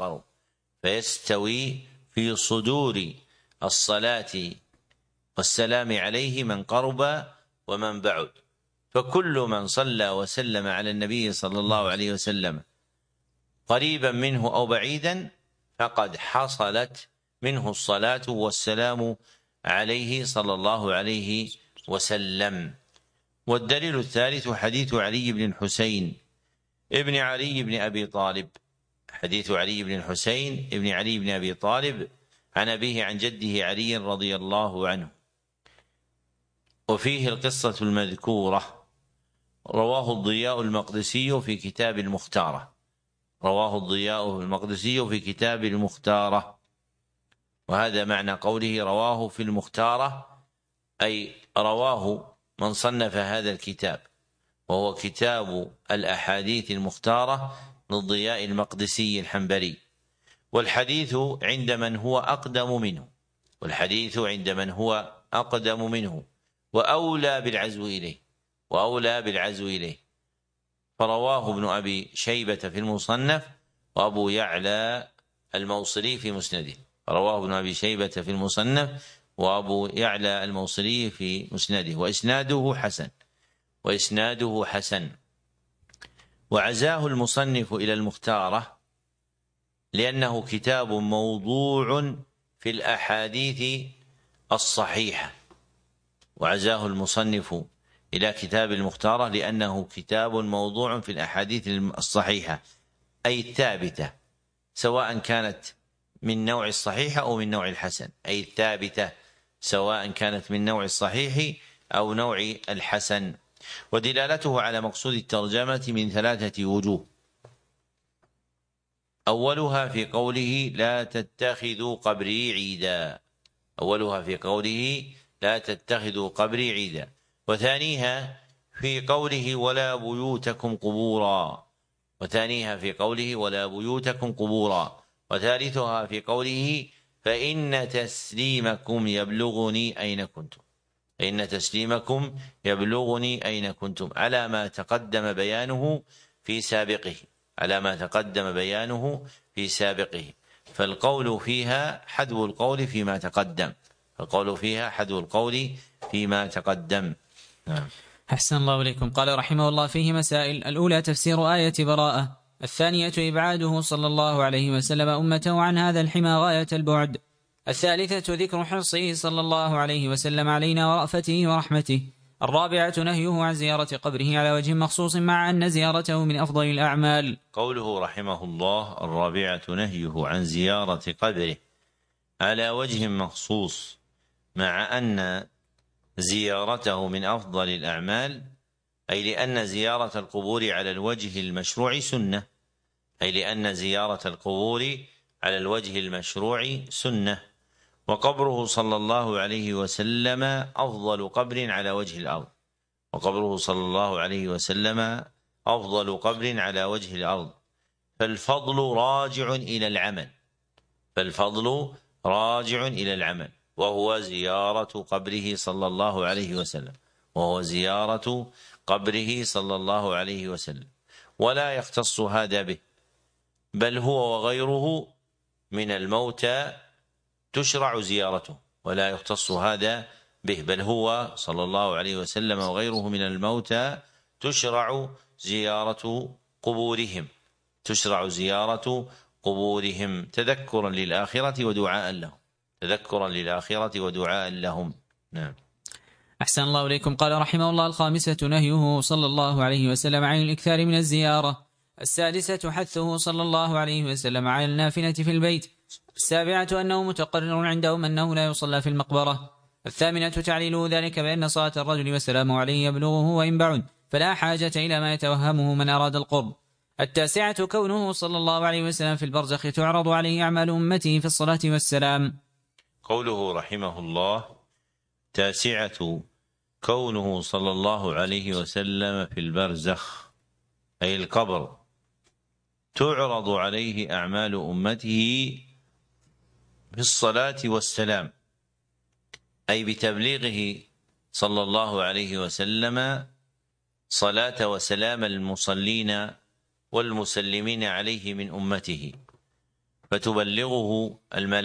ومن بعد. فكل من صلى وسلم على النبي صلى الله عليه وسلم قريبا منه أو بعيدا فقد حصلت منه الصلاة والسلام عليه صلى الله عليه وسلم. والدليل الثالث حديث علي بن الحسين ابن علي بن أبي طالب عن أبيه عن جده علي رضي الله عنه، وفيه القصة المذكورة. رواه الضياء المقدسي في كتاب المختارة، وهذا معنى قوله رواه في المختارة، أي رواه من صنف هذا الكتاب، وهو كتاب الأحاديث المختارة للضياء المقدسي الحنبلي. والحديث عند من هو أقدم منه وأولى بالعزو إليه، فرواه ابن أبي شيبة في المصنف وأبو يعلى الموصلي في مسنده وإسناده حسن. وعزاه المصنف إلى المختارة لأنه كتاب موضوع في الأحاديث الصحيحة، أي الثابتة، سواء كانت من نوع الصحيح أو نوع الحسن. ودلالته على مقصود الترجمة من 3 وجوه: أولها في قوله لا تتخذوا قبري عيدا، وثانيها في قوله ولا بيوتكم قبورا، وثالثها في قوله فإن تسليمكم يبلغني أين كنتم، على ما تقدم بيانه في سابقه. فالقول فيها حذو القول فيما تقدم. أحسن الله إليكم. قال رحمه الله: فيه مسائل: الأولى تفسير آية براءة، الثانية إبعاده صلى الله عليه وسلم أمته عن هذا الحمى غاية البعد، الثالثة ذكر حرصه صلى الله عليه وسلم علينا ورأفته ورحمته، الرابعة نهيه عن زيارة قبره على وجه مخصوص مع أن زيارته من أفضل الأعمال. قوله رحمه الله: الرابعة نهيه عن زيارة قبره على وجه مخصوص مع أن زيارته من أفضل الأعمال، أي لأن زيارة القبور على الوجه المشروع سنة، وقبره صلى الله عليه وسلم أفضل قبر على وجه الأرض، وقبره صلى الله عليه وسلم أفضل قبر على وجه الأرض، فالفضل راجع إلى العمل، وهو زيارة قبره صلى الله عليه وسلم، ولا يختص هذا به، بل هو وغيره من الموتى تشرع زيارته، ولا يختص هذا به، بل هو صلى الله عليه وسلم وغيره من الموتى تشرع زيارة قبورهم تذكرا للآخرة ودعاء لهم. نعم. أحسن الله إليكم. قال رحمه الله: الخامسة نهيه صلى الله عليه وسلم عن الإكثار من الزيارة. السادسة حثه صلى الله عليه وسلم على النافلة في البيت. السابعة أنه متقرر عندهم أنه لا يصلى في المقبرة. الثامنة تعليل ذلك بأن صلاة الرجل والسلام عليه يبلغه وإن بعد، فلا حاجة إلى ما يتوهمه من أراد القرب. التاسعة كونه صلى الله عليه وسلم في البرزخ تعرض عليه أعمال أمته في الصلاة والسلام. قوله رحمه الله: تاسعة كونه صلى الله عليه وسلم في البرزخ، أي القبر، تعرض عليه أعمال أمته في الصلاة والسلام، أي بتبليغه صلى الله عليه وسلم صلاة وسلام المصلين والمسلمين عليه من أمته، فتبلغه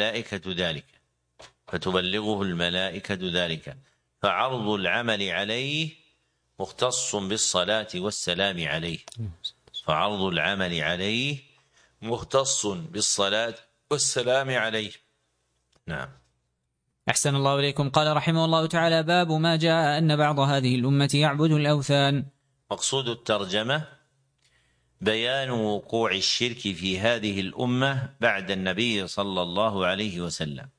الملائكة ذلك، فعرض العمل عليه مختص بالصلاة والسلام عليه. نعم. أحسن الله إليكم. قال رحمه الله تعالى: باب ما جاء أن بعض هذه الأمة يعبد الأوثان. مقصود الترجمة بيان وقوع الشرك في هذه الأمة بعد النبي صلى الله عليه وسلم،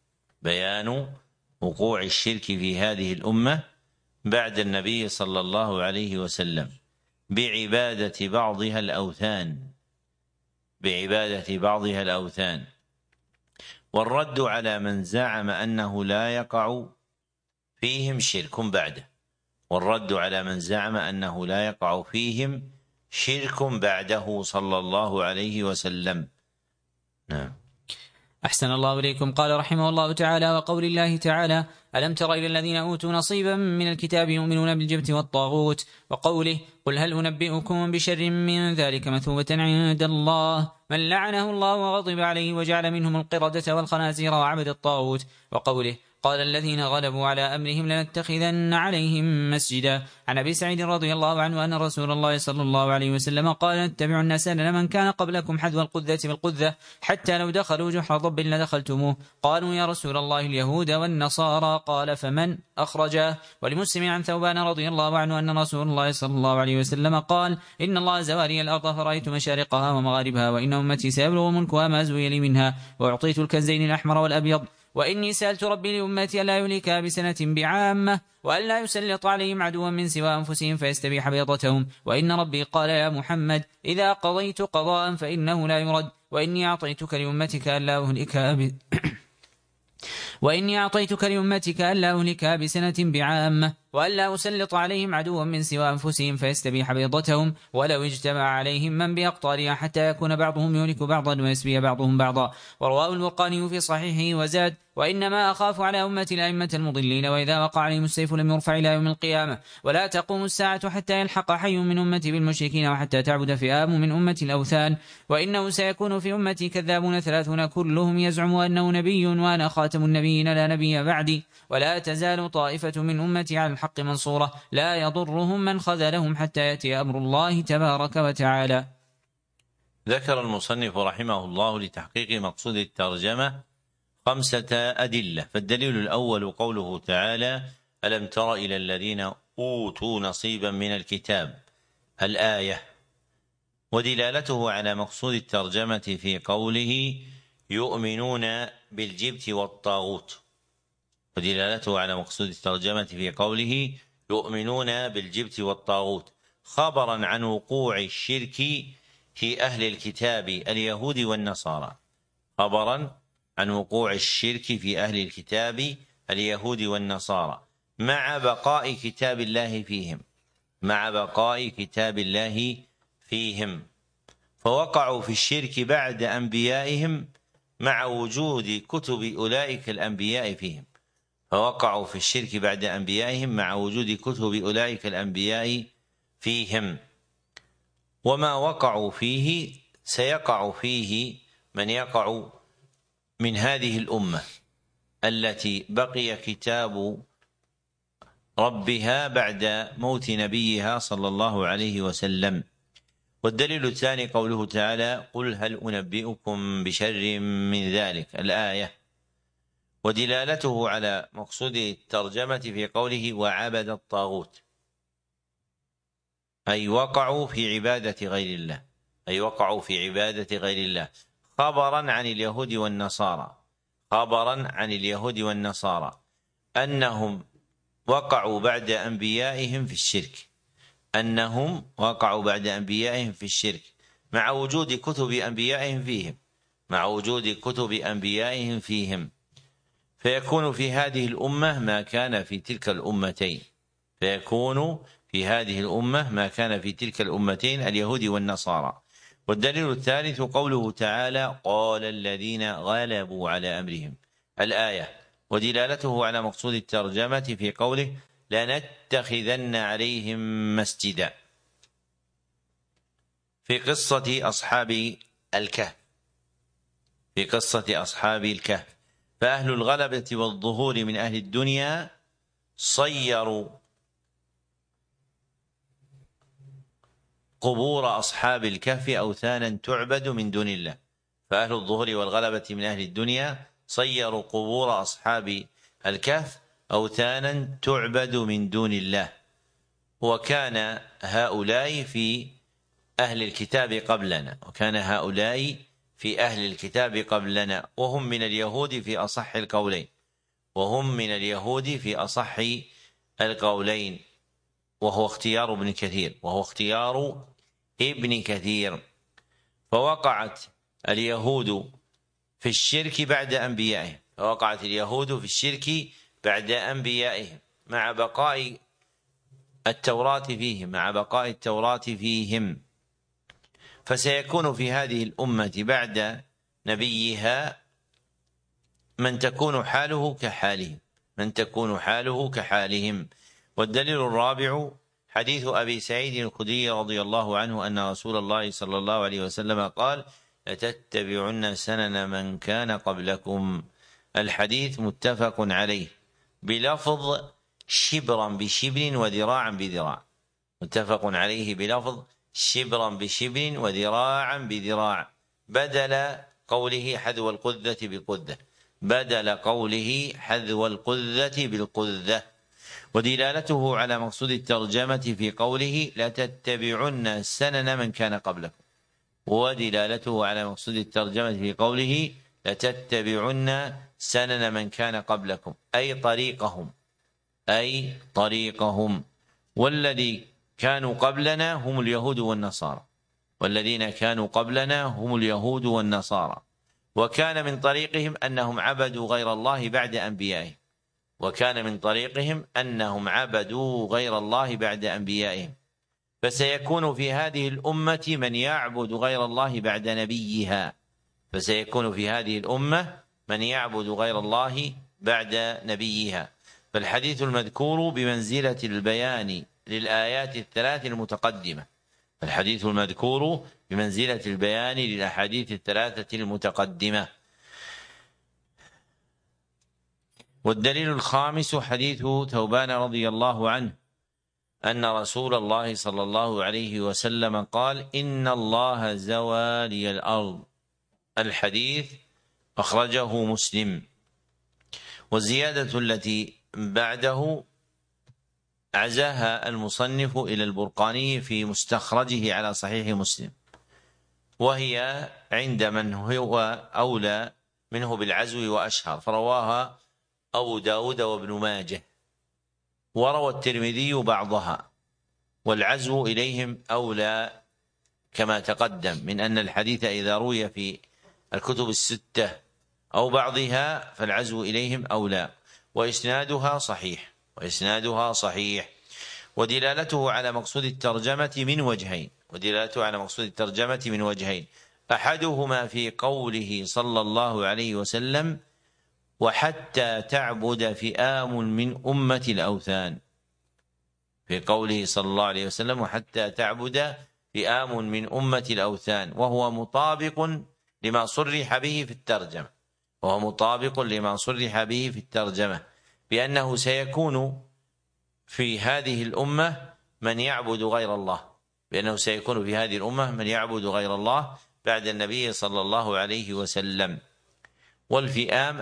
بعبادة بعضها الأوثان، والرد على من زعم أنه لا يقع فيهم شرك بعده صلى الله عليه وسلم. نعم. أحسن الله إليكم. قال رحمه الله تعالى: وقول الله تعالى: ألم تر إلى الذين أوتوا نصيبا من الكتاب يؤمنون بالجبت والطاغوت، وقوله: قل هل أنبئكم بشر من ذلك مثوبة عند الله من لعنه الله وغضب عليه وجعل منهم القردة والخنازير وعبد الطاغوت، وقوله: قال الذين غلبوا على أمرهم لنتخذن عليهم مسجدا. عن أبي سعيد رضي الله عنه أن رسول الله صلى الله عليه وسلم قال: اتبعوا الناس من كان قبلكم حذو القذة بالقذة، حتى لو دخلوا جحر ضب لدخلتموه. قالوا: يا رسول الله اليهود والنصارى. قال: فمن؟ أخرجاه. ولمسلم عن ثوبان رضي الله عنه أن رسول الله صلى الله عليه وسلم قال: إن الله زواري الأرض فرأيت مشارقها ومغاربها، وإن أمتي سيبلغ ملكها ما زوي لي منها، وأعطيت الكنزين الأحمر والأبيض، وإني سألت ربي لأمتي ألا يهلكها بسنة بعامة، وألا يسلط عليهم عدوا من سوى أنفسهم فيستبيح بيضتهم، وإن ربي قال: يا محمد إذا قضيت قضاء فإنه لا يرد، وإني أعطيتك لأمتك ألا أهلكها بسنة بعامة، وألا أسلط عليهم عدوا من سوى أنفسهم فيستبيح بيضتهم، ولو اجتمع عليهم من بأقطارها حتى يكون بعضهم يهلك بعضا ويسبي بعضهم بعضا. ورواه البرقاني في صحيحه وزاد: وإنما أخاف على أمتي الأئمة المضلين، وإذا وقع عليهم السيف لم يرفع إلى يوم القيامة، ولا تقوم الساعة حتى يلحق حي من أمتي بالمشركين، وحتى تعبد فئام من أمتي الأوثان، وإنه سيكون في أمتي كذابون 30 كلهم يزعم أنه نبي وأنا خاتم النبيين لا نبي بعدي، ولا تزال طائفة من أمتي على الحق منصورة لا يضرهم من خذلهم حتى يأتي أمر الله تبارك وتعالى. ذكر المصنف رحمه الله لتحقيق مقصود الترجمة 5 أدلة. فالدليل الأول قوله تعالى: ألم تر إلى الذين أوتوا نصيبا من الكتاب، الآية، ودلالته على مقصود الترجمة في قوله يؤمنون بالجبت والطاغوت، خبرا عن وقوع الشرك في أهل الكتاب اليهود والنصارى، مع بقاء كتاب الله فيهم، مع بقاء كتاب الله فيهم، فوقعوا في الشرك بعد أنبيائهم مع وجود كتب أولئك الأنبياء فيهم، فوقعوا في الشرك بعد أنبيائهم مع وجود كتب أولئك الأنبياء فيهم. وما وقعوا فيه سيقع فيه من يقع من هذه الأمة التي بقي كتاب ربها بعد موت نبيها صلى الله عليه وسلم. والدليل الثاني قوله تعالى: قل هل أنبئكم بشر من ذلك، الآية، ودلالته على مقصود الترجمة في قوله: وعبد الطاغوت، أي وقعوا في عبادة غير الله، أي وقعوا في عبادة غير الله، خبرا عن اليهود والنصارى، خبرا عن اليهود والنصارى أنهم وقعوا بعد أنبيائهم في الشرك، أنهم وقعوا بعد أنبيائهم في الشرك مع وجود كتب أنبيائهم فيهم، مع وجود كتب أنبيائهم فيهم، فيكون في هذه الأمة ما كان في تلك الأمتين، فيكون في هذه الأمة ما كان في تلك الأمتين اليهود والنصارى. والدليل الثالث قوله تعالى: قال الذين غلبوا على أمرهم، الآية، ودلالته على مقصود الترجمة في قوله: لنتخذن عليهم مسجدا، في قصة أصحاب الكهف، في قصة أصحاب الكهف. فأهل الغلبة والظهور من أهل الدنيا صيروا قبور أصحاب الكهف أوثانا تعبد من دون الله، فأهل الظهور والغلبة من أهل الدنيا صيروا قبور أصحاب الكهف أوثانا تعبد من دون الله. وكان هؤلاء في أهل الكتاب قبلنا، وكان هؤلاء في أهل الكتاب قبلنا، وهم من اليهود في أصح القولين، وهم من اليهود في أصح القولين، وهو اختيار ابن كثير، وهو اختيار ابن كثير. فوقعت اليهود في الشرك بعد أنبيائهم، فوقعت اليهود في الشرك بعد أنبيائهم مع بقاء التوراة فيهم، مع بقاء التوراة فيهم. فسيكون في هذه الأمة بعد نبيها من تكون حاله كحالهم، من تكون حاله كحالهم. والدليل الرابع حديث أبي سعيد الخدري رضي الله عنه أن رسول الله صلى الله عليه وسلم قال: لتتبعن سنن من كان قبلكم. الحديث متفق عليه بلفظ شبرا بشبر وذراعا بذراع، متفق عليه بلفظ شبرا بشبر وذراعا بذراع، بدل قوله حذو القذة بقذة، بدل قوله حذو القذة بالقذة. ودلالته على مقصود الترجمة في قوله: لتتبعن سنن من كان قبلكم، ودلالته على مقصود الترجمة في قوله: لتتبعن سنن من كان قبلكم، أي طريقهم، أي طريقهم. والذي كانوا قبلنا هم اليهود والنصارى، والذين كانوا قبلنا هم اليهود والنصارى، وكان من طريقهم أنهم عبدوا غير الله بعد أنبيائهم، وكان من طريقهم أنهم عبدوا غير الله بعد أنبيائهم. فسيكون في هذه الأمة من يعبد غير الله بعد نبيها، فسيكون في هذه الأمة من يعبد غير الله بعد نبيها. فالحديث المذكور بمنزلة البيان للآيات الثلاث المتقدمة، الحديث المذكور بمنزلة البيان للأحاديث الثلاثة المتقدمة. والدليل الخامس حديث ثوبان رضي الله عنه أن رسول الله صلى الله عليه وسلم قال: إن الله زوى لي الأرض. الحديث أخرجه مسلم. والزيادة التي بعده عزاها المصنف إلى البرقاني في مستخرجه على صحيح مسلم، وهي عند من هو أولى منه بالعزو وأشهر، فرواها أبو داود وابن ماجه، وروى الترمذي بعضها، والعزو إليهم أولى كما تقدم، من أن الحديث إذا روي في الكتب الستة أو بعضها فالعزو إليهم أولى، وإسنادها صحيح، وإسنادها صحيح. ودلالته على مقصود الترجمة من وجهين أحدهما في قوله صلى الله عليه وسلم وحتى تعبد فئام من أمة الأوثان، في قوله صلى الله عليه وسلم وحتى تعبد فئام من أمة الأوثان، وهو مطابق لما صرح به في الترجمة، بأنه سيكون في هذه الأمة من يعبد غير الله بعد النبي صلى الله عليه وسلم. والفئام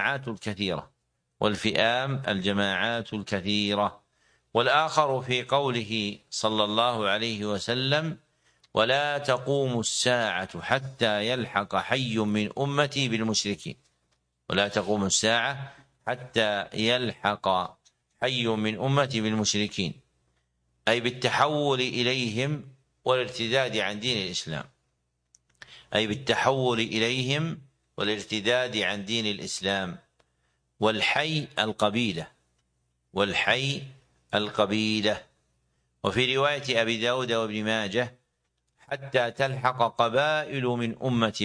الجماعات الكثيرة. والآخر في قوله صلى الله عليه وسلم ولا تقوم الساعة حتى يلحق حي من أمتي بالمشركين، أي بالتحول إليهم والارتداد عن دين الإسلام. والحي القبيلة. وفي رواية أبي داود وابن ماجه حتى تلحق قبائل من أمتي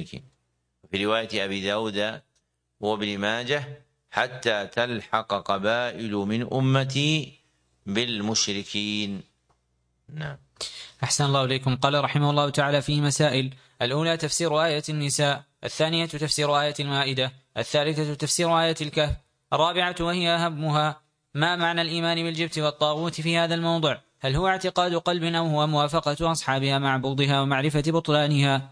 بالمشركين. نعم. أحسن الله إليكم. قال رحمه الله تعالى فيه مسائل: الأولى تفسير آية النساء، الثانية تفسير آية المائدة، الثالثة تفسير آية الكهف، الرابعة وهي أهمها ما معنى الإيمان بالجبت والطاغوت في هذا الموضع؟ هل هو اعتقاد قلب أو هو موافقة أصحابها معبودها ومعرفة بطلانها؟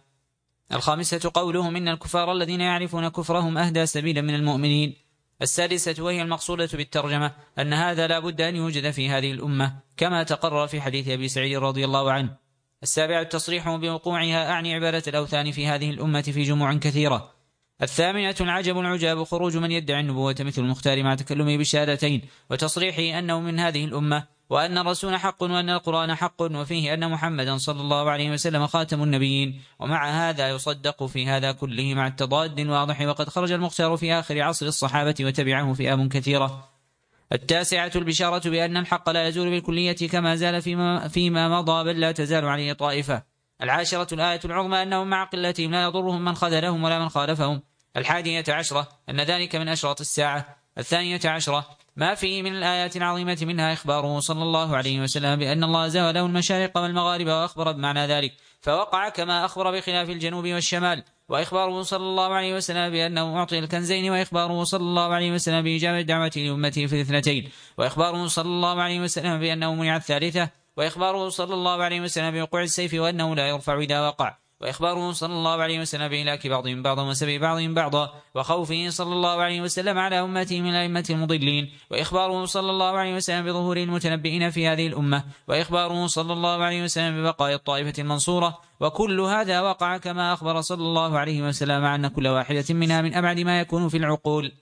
الخامسة قولهم إن الكفار الذين يعرفون كفرهم أهدى سبيلا من المؤمنين. السادسة وهي المقصودة بالترجمة أن هذا لا بد أن يوجد في هذه الأمة كما تقرر في حديث أبي سعيد رضي الله عنه. السابعة التصريح بوقوعها أعني عبادة الأوثان في هذه الأمة في جموع كثيرة. الثامنة العجاب خروج من يدعي النبوة مثل المختار مع تكلمه بالشهادتين وتصريحه أنه من هذه الأمة، وأن الرسول حق وأن القرآن حق، وفيه أن محمدا صلى الله عليه وسلم خاتم النبيين، ومع هذا يصدق في هذا كله مع التضاد الواضح، وقد خرج المختار في آخر عصر الصحابة وتبعه فئام كثيرة. التاسعة البشارة بأن الحق لا يزول بالكلية كما زال فيما مضى، بل لا تزال عليه طائفة. العاشرة الآية العظمى أنهم مع قلتهم لا يضرهم من خذلهم ولا من خالفهم. الحادية عشرة أن ذلك من أشراط الساعة. الثانية عشرة ما فيه من الآيات العظيمة، منها إخباره صلى الله عليه وسلم بأن الله زوى له المشارق والمغارب وأخبر بمعنى ذلك فوقع كما أخبر بخلاف الجنوب والشمال، وإخباره صلى الله عليه وسلم بأنه أعطي الكنزين، وإخباره صلى الله عليه وسلم بإجابة دعوته لأمته في الاثنتين، وإخباره صلى الله عليه وسلم بأنه منع الثالثة، وإخباره صلى الله عليه وسلم بوقوع السيف وأنه لا يرفع إذا وقع، وإخباره صلى الله عليه وسلم بإهلاك بعضهم بعضا وسبي بعضهم بعضا، وخوفه صلى الله عليه وسلم على أمته من الأئمة المضلين، وإخباره صلى الله عليه وسلم بظهور المتنبئين في هذه الأمة، وإخباره صلى الله عليه وسلم ببقاء الطائفة المنصورة. وكل هذا وقع كما أخبر صلى الله عليه وسلم أن كل واحدة منها من أبعد ما يكون في العقول.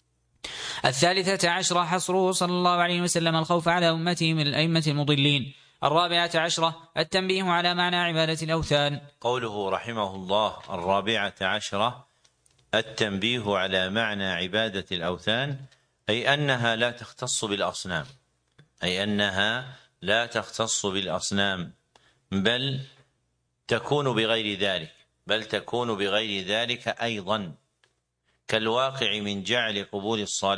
الثالثة عشرة حصره صلى الله عليه وسلم الخوف على أمته من الأئمة المضلين. الرابعة عشرة التنبيه على معنى عبادة الأوثان. قوله رحمه الله الرابعة عشرة التنبيه على معنى عبادة الأوثان، أي أنها لا تختص بالأصنام، بل تكون بغير ذلك أيضا، كالواقع من جعل قبور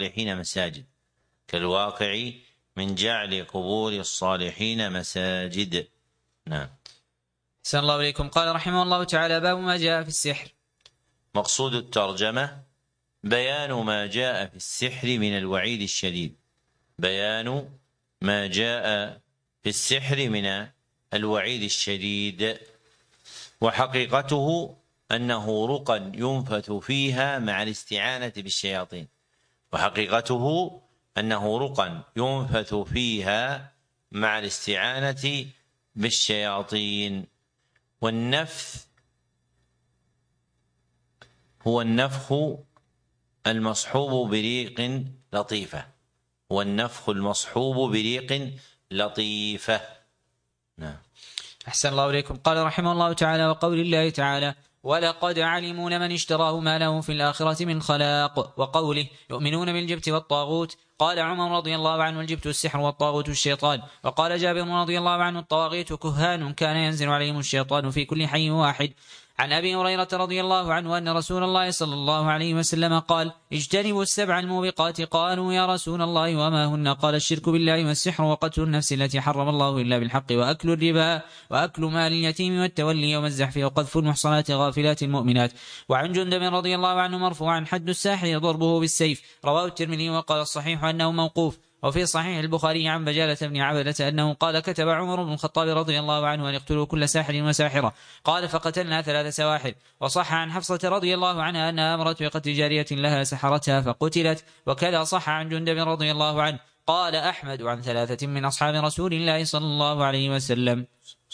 الصالحين مساجد. نعم. أحسن الله إليكم. قال رحمه الله تعالى باب ما جاء في السحر. مقصود الترجمة بيان ما جاء في السحر من الوعيد الشديد، وحقيقته أنه رقى ينفث فيها مع الاستعانة بالشياطين. والنفث هو النفخ المصحوب بريق لطيفة. نعم. أحسن الله إليكم. قال رحمه الله تعالى وقول الله تعالى ولقد علموا لمن اشتراه ما له في الآخرة من خلاق. وقوله يؤمنون بالجبت والطاغوت. قال عمر رضي الله عنه الجبت السحر والطاغوت الشيطان. وقال جابر رضي الله عنه الطواغيت كهان كان ينزل عليهم الشيطان في كل حي واحد. عن أبي هريرة رضي الله عنه أن رسول الله صلى الله عليه وسلم قال اجتنبوا السبع الموبقات. قالوا يا رسول الله وما هن؟ قال الشرك بالله والسحر وقتل النفس التي حرم الله إلا بالحق وأكل الربا وأكل مال اليتيم والتولي يوم الزحف وقذف المحصنات غافلات المؤمنات. وعن جندب رضي الله عنه مرفوعا حد الساحر ضربه بالسيف. رواه الترمذي وقال الصحيح أنه موقوف. وفي صحيح البخاري عن بجالة بن عبدة أنه قال كتب عمر بن الخطاب رضي الله عنه أن يقتلوا كل ساحر وساحرة. قال فقتلنا 3 سواحر. وصح عن حفصة رضي الله عنها أنها أمرت بقتل جارية لها سحرتها فقتلت. وكذا صح عن جندب رضي الله عنه. قال أحمد عن 3 من أصحاب رسول الله صلى الله عليه وسلم.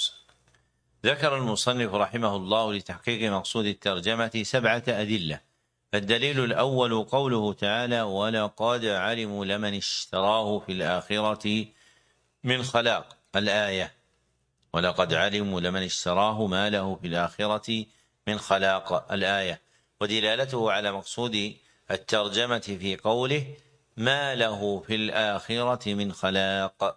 ذكر المصنف رحمه الله لتحقيق مقصود الترجمة 7 أدلة. الدليل الأول قوله تعالى ولقد علموا لمن اشتراه في الآخرة من خلاق الآية. ولقد علموا لمن اشتراه ما له في الآخرة من خلاق الآية. ودلالته على مقصود الترجمة في قوله ما له في الآخرة من خلاق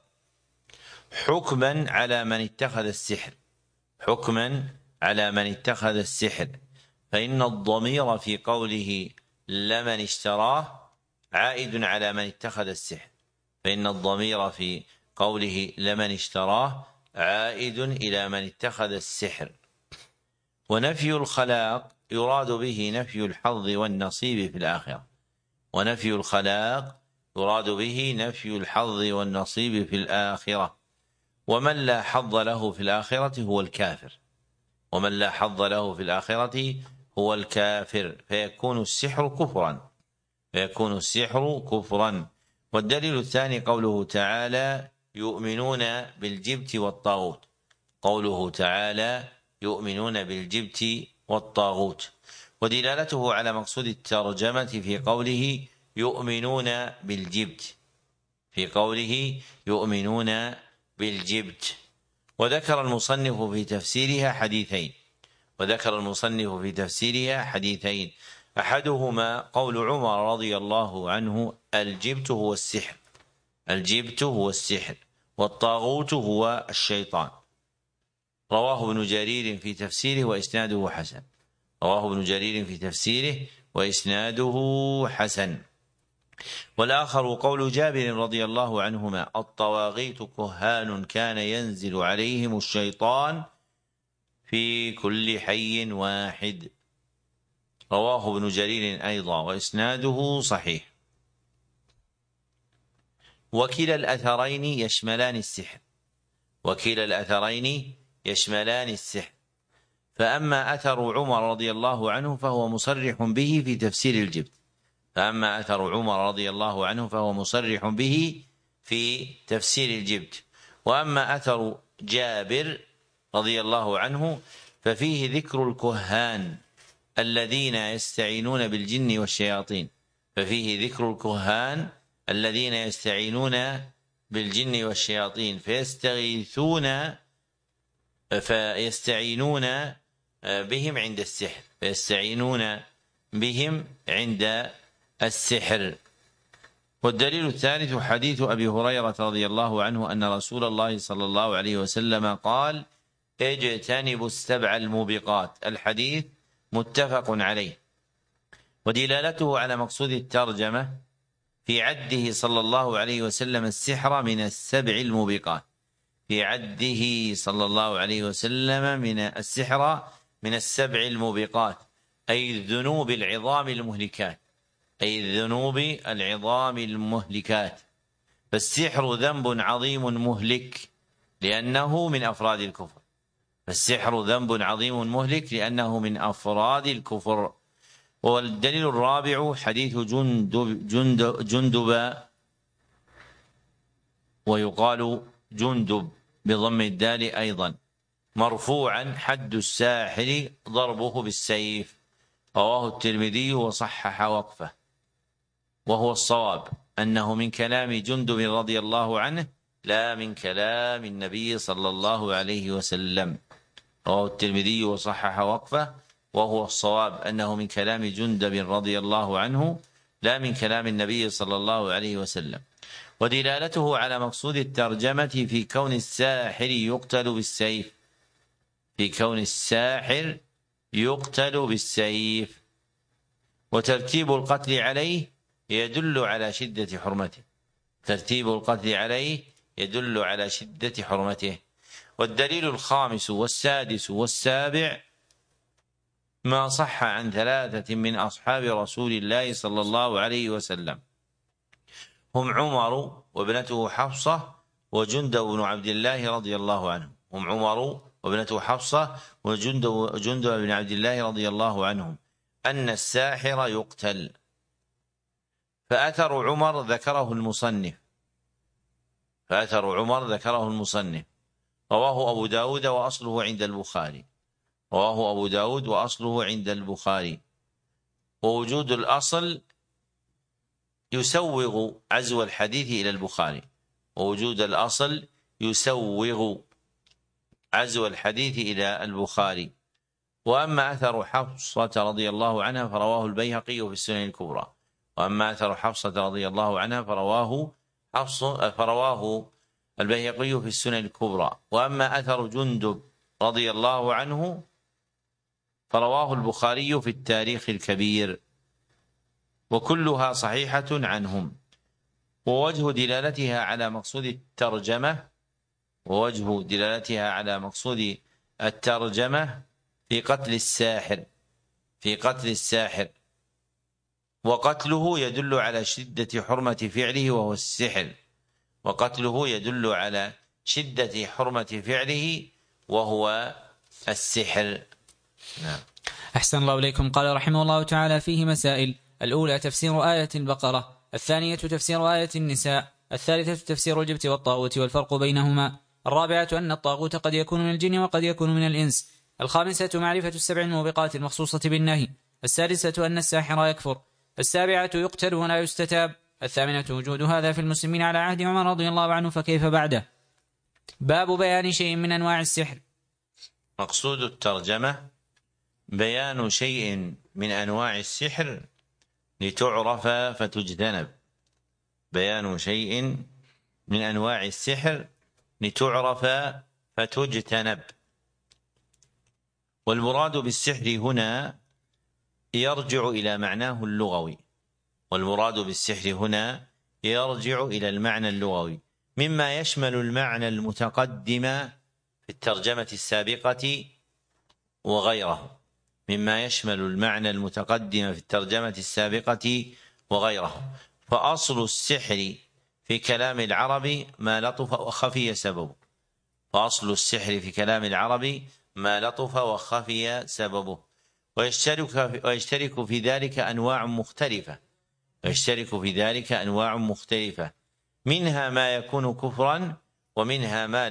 حكما على من اتخذ السحر. حكما على من اتخذ السحر. فإن الضمير في قوله لمن اشتراه عائد على من اتخذ السحر. فإن الضمير في قوله لمن اشتراه عائد إلى من اتخذ السحر. ونفي الخلاق يراد به نفي الحظ والنصيب في الآخرة. ونفي الخلاق يراد به نفي الحظ والنصيب في الآخرة. ومن لا حظ له في الآخرة هو الكافر. ومن لا حظ له في الآخرة هو الكافر فيكون السحر كفرا. فيكون السحر كفرا. والدليل الثاني قوله تعالى يؤمنون بالجبت والطاغوت. قوله تعالى يؤمنون بالجبت والطاغوت. ودلالته على مقصود الترجمة في قوله يؤمنون بالجبت. في قوله يؤمنون بالجبت. وذكر المصنف في تفسيرها حديثين. أحدهما قول عمر رضي الله عنه الجبت هو السحر. الجبت هو السحر والطاغوت هو الشيطان. رواه ابن جرير في تفسيره وإسناده حسن. رواه ابن جرير في تفسيره وإسناده حسن. والآخر قول جابر رضي الله عنهما الطواغيت كهان كان ينزل عليهم الشيطان في كل حي واحد. رواه ابن جرير أيضا وإسناده صحيح. وكلا الأثرين يشملان السحر. فأما أثر عمر رضي الله عنه فهو مصرح به في تفسير الجبت. وأما أثر جابر رضي الله عنه ففيه ذكر الكهان الذين يستعينون بالجن والشياطين فيستعينون بهم عند السحر. والدليل الثالث حديث أبي هريرة رضي الله عنه أن رسول الله صلى الله عليه وسلم قال اجتنبوا السبع الموبقات. الحديث متفق عليه. ودلالته على مقصود الترجمة في عده صلى الله عليه وسلم السحر من السبع الموبقات. من السبع الموبقات أي الذنوب العظام المهلكات. فالسحر ذنب عظيم مهلك لأنه من أفراد الكفر. والدليل الرابع حديث جندب ويقال جندب بضم الدال أيضا مرفوعا حد الساحر ضربه بالسيف. رواه الترمذي وصحح وقفه. وهو الصواب أنه من كلام جندب رضي الله عنه لا من كلام النبي صلى الله عليه وسلم. رواه الترمذي وصحح وقفه وهو الصواب أنه من كلام جندب رضي الله عنه لا من كلام النبي صلى الله عليه وسلم. ودلالته على مقصود الترجمة في كون الساحر يقتل بالسيف، في كون الساحر يقتل بالسيف، وترتيب القتل عليه يدل على شدة حرمته، ترتيب القتل عليه يدل على شدة حرمته. والدليل الخامس والسادس والسابع ما صح عن 3 من أصحاب رسول الله صلى الله عليه وسلم، هم عمر وابنته حفصة وجندب بن عبد الله رضي الله عنه، هم عمر وابنته حفصة وجندب بن عبد الله رضي الله عنهم أن الساحر يقتل. فأثر عمر ذكره المصنف، رواه أبو داود وأصله عند البخاري، ووجود الأصل يسوغ عزو الحديث إلى البخاري. وأما أثر حفصة رضي الله عنها فرواه البيهقي في السنن الكبرى، البيهقي في السنن الكبرى. وأما أثر جندب رضي الله عنه فرواه البخاري في التاريخ الكبير، وكلها صحيحة عنهم. ووجه دلالتها على مقصود الترجمة في قتل الساحر، وقتله يدل على شدة حرمة فعله وهو السحر. نعم. أحسن الله إليكم. قال رحمه الله تعالى: فيه مسائل: الأولى تفسير آية البقرة، الثانية تفسير آية النساء، الثالثة تفسير الجبت والطاغوت والفرق بينهما، الرابعة أن الطاغوت قد يكون من الجن وقد يكون من الإنس، الخامسة معرفة السبع الموبقات المخصوصة بالنهي، السادسة أن الساحر يكفر، السابعة يقتل ولا يستتاب، الثامنة وجود هذا في المسلمين على عهد عمر رضي الله عنه فكيف بعده. باب بيان شيء من أنواع السحر. مقصود الترجمة بيان شيء من أنواع السحر لتعرف فتجتنب، بيان شيء من أنواع السحر لتعرف فتجتنب. والمراد بالسحر هنا يرجع إلى معناه اللغوي، مما يشمل المعنى المتقدم في الترجمة السابقة وغيره. فأصل السحر في كلام العرب ما لطف وخفي سببه، ويشترك في ذلك أنواع مختلفة، منها ما يكون كفرا ومنها ما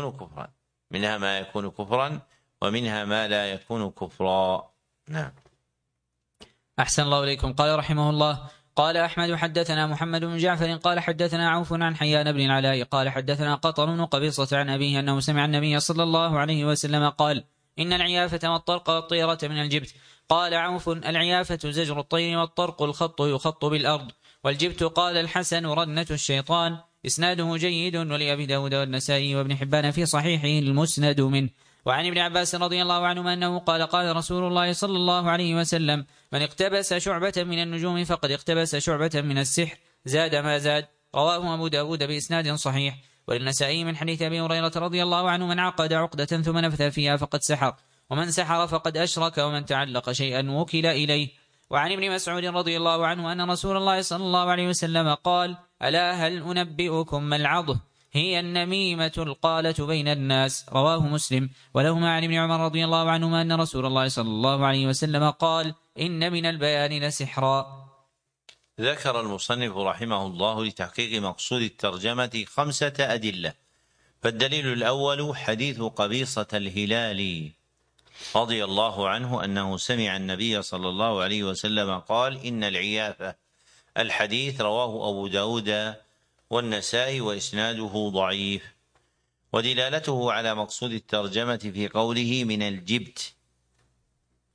لا يكون كفرا. نعم. أحسن الله إليكم. قال رحمه الله: قال أحمد حدثنا محمد بن جعفر قال حدثنا عوف عن حيان بن العلاء قال حدثنا قطر بن قبيصة عن أبيه أنه سمع النبي صلى الله عليه وسلم قال: إن العيافة والطرق والطيرة من الجبت. قال عوف: العيافة زجر الطير، والطرق الخط يخط بالأرض، والجبت قال الحسن رنة الشيطان. إسناده جيد، ولأبي داود والنسائي وابن حبان في صحيحه المسند منه. وعن ابن عباس رضي الله عنهما أنه قال: قال رسول الله صلى الله عليه وسلم: من اقتبس شعبة من النجوم فقد اقتبس شعبة من السحر، زاد ما زاد. رواه أبو داود بإسناد صحيح. وللنسائي من حديث أبي هريرة رضي الله عنه: من عقد عقدة ثم نفث فيها فقد سحر، ومن سحر فقد أشرك، ومن تعلق شيئا وكل إليه. وعن ابن مسعود رضي الله عنه أن رسول الله صلى الله عليه وسلم قال: ألا هل أنبئكم ما العضه؟ هي النميمة القالة بين الناس. رواه مسلم. ولهما عن ابن عمر رضي الله عنهما أن رسول الله صلى الله عليه وسلم قال: إن من البيان لسحرا. ذكر المصنف رحمه الله لتحقيق مقصود الترجمة 5 أدلة. فالدليل الأول حديث قبيصة الهلالي رضي الله عنه أنه سمع النبي صلى الله عليه وسلم قال: إن العيافة. الحديث رواه أبو داود والنسائي وإسناده ضعيف. ودلالته على مقصود الترجمة في قوله من الجبت،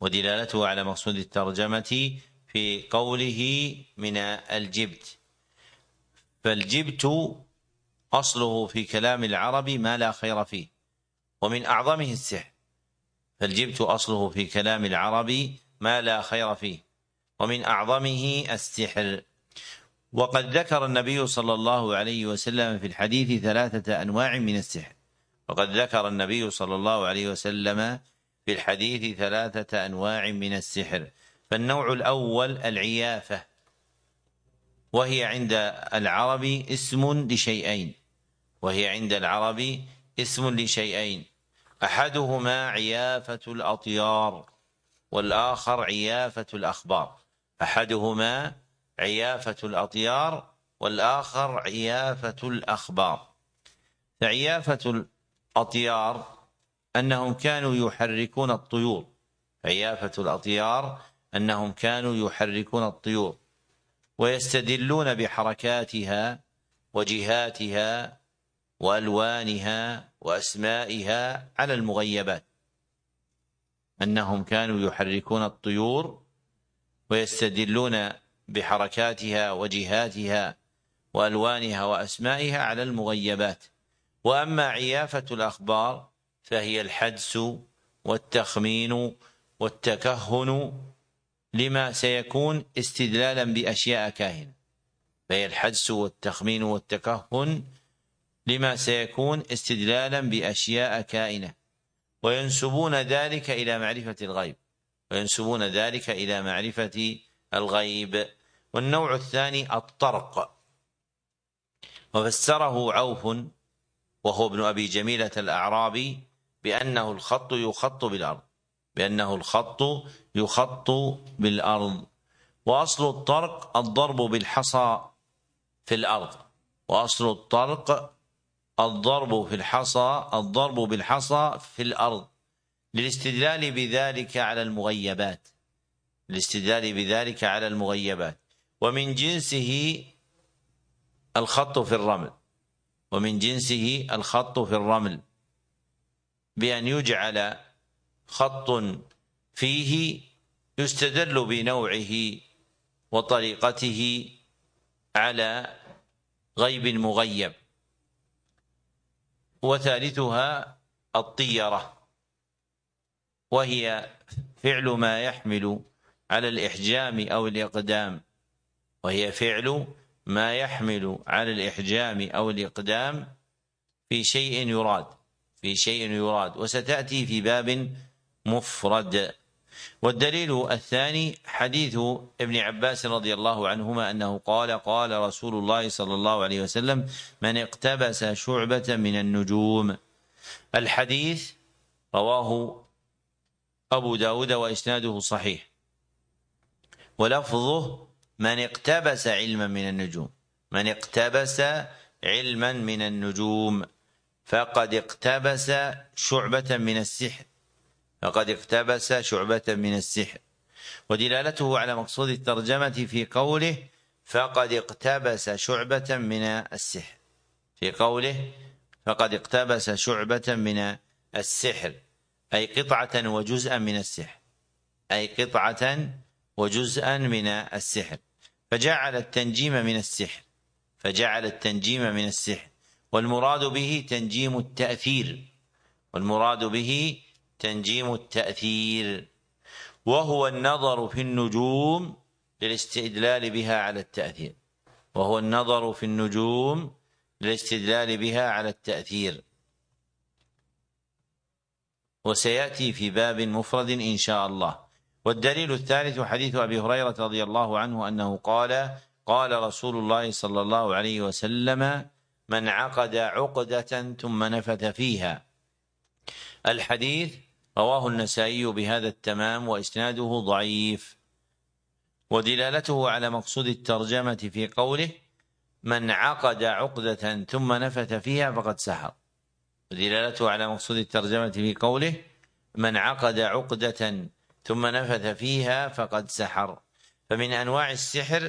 ودلالته على مقصود الترجمة في قوله من الجبت. فالجبت أصله في كلام العرب ما لا خير فيه، ومن أعظمه السحر. فالجبت أصله في كلام العرب ما لا خير فيه، ومن أعظمه السحر. وقد ذكر النبي صلى الله عليه وسلم في الحديث 3 أنواع من السحر. وقد ذكر النبي صلى الله عليه وسلم في الحديث 3 أنواع من السحر. فالنوع الأول العيافة، وهي عند العرب اسم لشيئين، أحدهما عيافة الأطيار، والآخر عيافة الأخبار. فعيافة الأطيار أنهم كانوا يحركون الطيور ويستدلون بحركاتها وجهاتها وألوانها وأسمائها على المغيبات. أنهم كانوا يحركون الطيور ويستدلون بحركاتها وجهاتها وألوانها وأسمائها على المغيبات. وأما عيافة الأخبار فهي الحدس والتخمين والتكهن لما سيكون استدلالا بأشياء كائنة، وينسبون ذلك إلى معرفة الغيب. والنوع الثاني الطرق، وفسره عوف وهو ابن أبي جميلة الأعرابي بأنه الخط يخط بالأرض. وأصل الطرق الضرب بالحصى في الأرض للاستدلال بذلك على المغيبات. ومن جنسه الخط في الرمل، بأن يجعل خط فيه يستدل بنوعه وطريقته على غيب مغيب. وثالثها الطيرة، وهي فعل ما يحمل على الإحجام أو الإقدام في شيء يراد، وستأتي في باب مفرد. والدليل الثاني حديث ابن عباس رضي الله عنهما أنه قال رسول الله صلى الله عليه وسلم: من اقتبس شعبة من النجوم. الحديث رواه أبو داود وإسناده صحيح، ولفظه: من اقتبس علما من النجوم فقد اقتبس شعبة من السحر. ودلالته على مقصود الترجمة في قوله: فقد اقتبس شعبة من السحر، أي قطعة وجزءا من السحر. فجعل التنجيم من السحر، والمراد به تنجيم التأثير، وهو النظر في النجوم للاستدلال بها على التأثير. وسيأتي في باب مفرد إن شاء الله. والدليل الثالث حديث أبي هريرة رضي الله عنه أنه قال رسول الله صلى الله عليه وسلم: من عقد عقدة ثم نفث فيها. الحديث رواه النسائي بهذا التمام وإسناده ضعيف. ودلالته على مقصود الترجمة في قوله: من عقد عقدة ثم نفث فيها فقد سحر. فمن أنواع السحر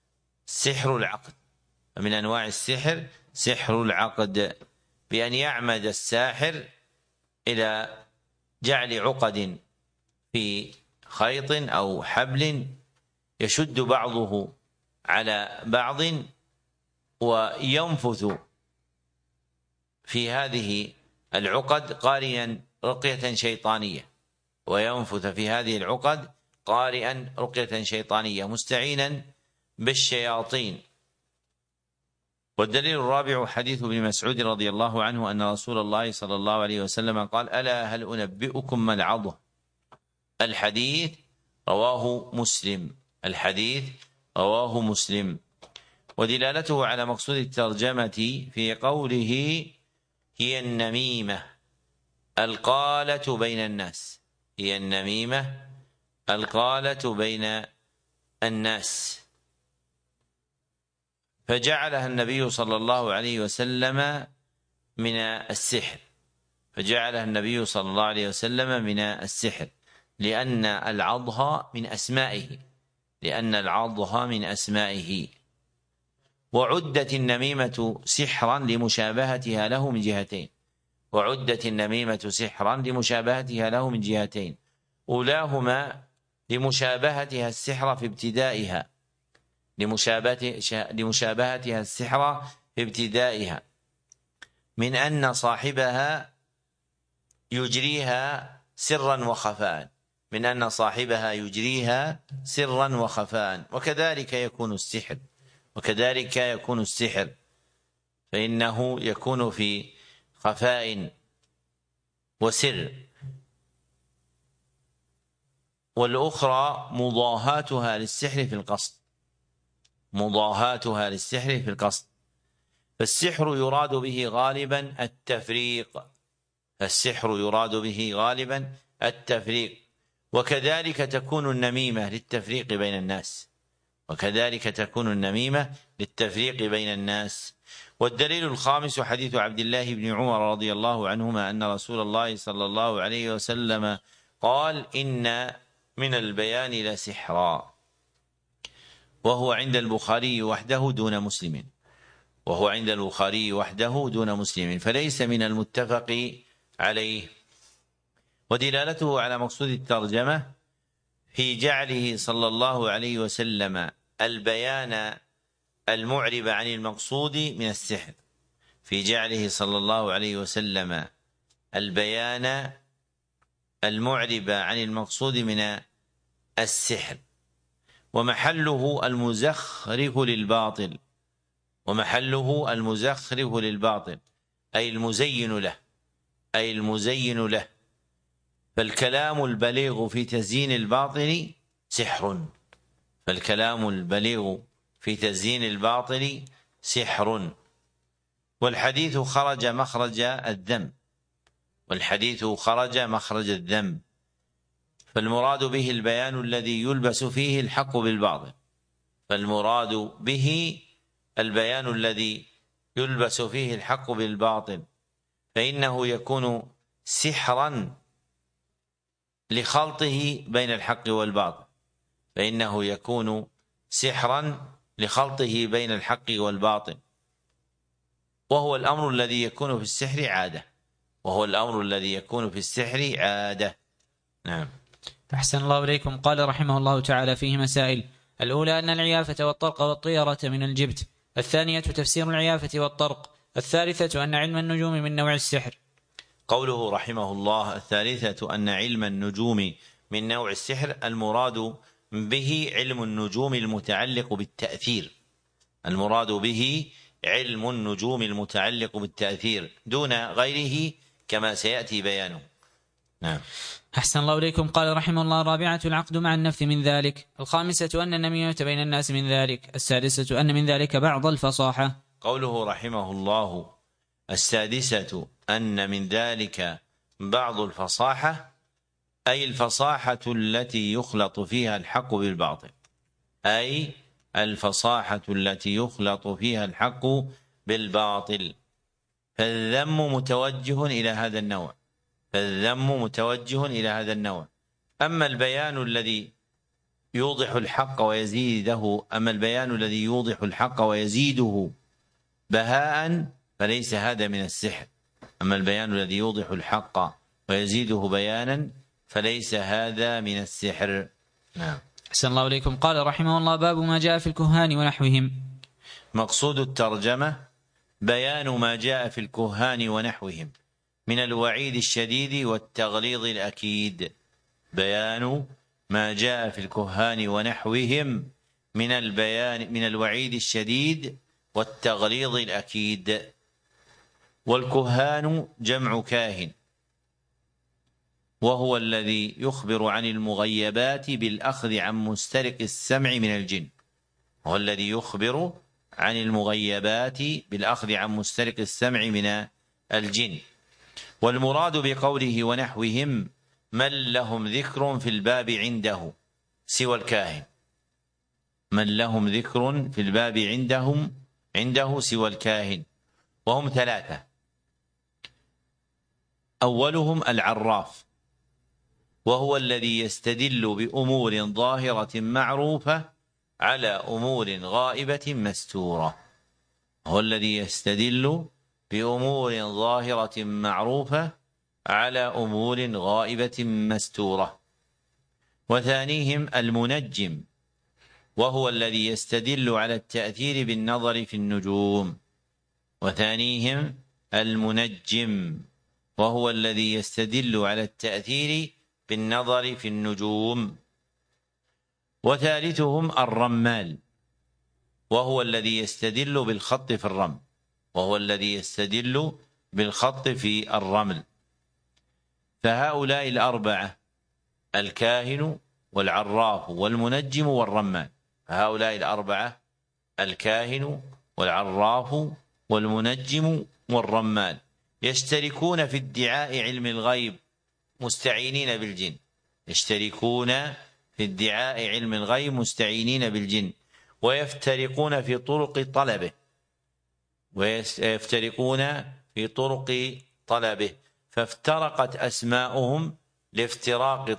سحر العقد، بأن يعمد الساحر إلى جعل عقد في خيط أو حبل يشد بعضه على بعض وينفث في هذه العقد قارئا رقية شيطانية، وينفث في هذه العقد قارئا رقية شيطانية مستعينا بالشياطين. والدليل الرابع حديث ابن مسعود رضي الله عنه أن رسول الله صلى الله عليه وسلم قال: ألا هل أنبئكم ما العضة؟ الحديث رواه مسلم. الحديث رواه مسلم. ودلالته على مقصود الترجمة في قوله: هي النميمة القالة بين الناس. هي النميمة القالة بين الناس. فجعلها النبي صلى الله عليه وسلم من السحر. فجعلها النبي صلى الله عليه وسلم من السحر، لأن العضها من أسمائه. لأن عضها من أسمائه. وعدت النميمة سحرا لمشابهتها له من جهتين. وعدت النميمة سحرا لمشابهتها له من جهتين. أولاهما لمشابهتها السحر في ابتدائها. لمشابهتها السحر في ابتدائها، من أن صاحبها يجريها سرا وخفاء. من أن صاحبها يجريها سرا وخفاء. وكذلك يكون السحر. وكذلك يكون السحر، فإنه يكون في خفاء وسر. والأخرى مضاهاتها للسحر في القصد. مضاهاتها للسحر في القصد. فالسحر يراد به غالبا التفريق. السحر يراد به غالبا التفريق. وكذلك تكون النميمة للتفريق بين الناس. وكذلك تكون النميمة للتفريق بين الناس. والدليل الخامس حديث عبد الله بن عمر رضي الله عنهما أن رسول الله صلى الله عليه وسلم قال: إن من البيان لسحرا. وهو عند البخاري وحده دون مسلم. وهو عند البخاري وحده دون مسلم، فليس من المتفق عليه. ودلالته على مقصود الترجمة في جعله صلى الله عليه وسلم البيان المعرب عن المقصود من السحر. في جعله صلى الله عليه وسلم البيان المعرب عن المقصود من السحر. ومحله المزخرف للباطل. ومحله المزخرف للباطل، أي المزين له. أي المزين له. فالكلام البليغ في تزيين الباطل سحر. فالكلام البليغ في تزيين الباطل سحر. والحديث خرج مخرج الذم. والحديث خرج مخرج الذم. فالمراد به البيان الذي يلبس فيه الحق بالباطل. فالمراد به البيان الذي يلبس فيه الحق بالباطل، فإنه يكون سحرا لخلطه بين الحق والباطل. فإنه يكون سحرا لخلطه بين الحق والباطل. وهو الأمر الذي يكون في السحر عادة. وهو الأمر الذي يكون في السحر عادة. نعم. أحسن الله إليكم. قال رحمه الله تعالى فيه مسائل: الأولى أن العيافة والطرق والطيرة من الجبت. الثانية تفسير العيافة والطرق. الثالثة أن علم النجوم من نوع السحر. قوله رحمه الله: الثالثة أن علم النجوم من نوع السحر، المراد به علم النجوم المتعلق بالتأثير. المراد به علم النجوم المتعلق بالتأثير دون غيره كما سيأتي بيانه. نعم. أحسن الله إليكم. قال رحمه الله: الرابعة العقد مع النفث من ذلك. الخامسة أن النميمة بين الناس من ذلك. السادسة أن من ذلك بعض الفصاحة. قوله رحمه الله: السادسة أن من ذلك بعض الفصاحة، أي الفصاحة التي يخلط فيها الحق بالباطل. أي الفصاحة التي يخلط فيها الحق بالباطل. فالذم متوجه إلى هذا النوع. فالذم متوجه إلى هذا النوع. أما البيان الذي يوضح الحق ويزيده أما البيان الذي يوضح الحق ويزيده بهاء فليس هذا من السحر. أما البيان الذي يوضح الحق ويزيده بيانا فليس هذا من السحر. نعم. أحسن الله إليكم. قال رحمه الله: باب ما جاء في الكهان ونحوهم. مقصود الترجمة بيان ما جاء في الكهان ونحوهم من الوعيد الشديد والتغليظ الأكيد. بيان ما جاء في الكهان ونحوهم من الوعيد الشديد والتغليظ الأكيد. والكهان جمع كاهن، وهو الذي يخبر عن المغيبات بالأخذ عن مسترق السمع من الجن. وهو الذي يخبر عن المغيبات بالأخذ عن مسترق السمع من الجن. والمراد بقوله ونحوهم من لهم ذكر في الباب عنده سوى الكاهن. من لهم ذكر في الباب عنده سوى الكاهن، وهم ثلاثة. أولهم العراف، وهو الذي يستدل بأمور ظاهرة معروفة على أمور غائبة مستورة. هو الذي يستدل بأمور ظاهرة معروفة على أمور غائبة مستورة. وثانيهم المنجم، وهو الذي يستدل على التأثير بالنظر في النجوم. وثانيهم المنجم، وهو الذي يستدل على التأثير بالنظر في النجوم. وثالثهم الرمال، وهو الذي يستدل بالخط في الرمل. فهؤلاء الأربعة: الكاهن والعراف والمنجم والرمال. فهؤلاء الأربعة: الكاهن والعراف والمنجم والرمال يشتركون في ادعاء علم الغيب مستعينين بالجن. يشتركون في ادعاء علم الغيب مستعينين بالجن، ويفترقون في طرق طلبه. فافترقت أسماؤهم لافتراق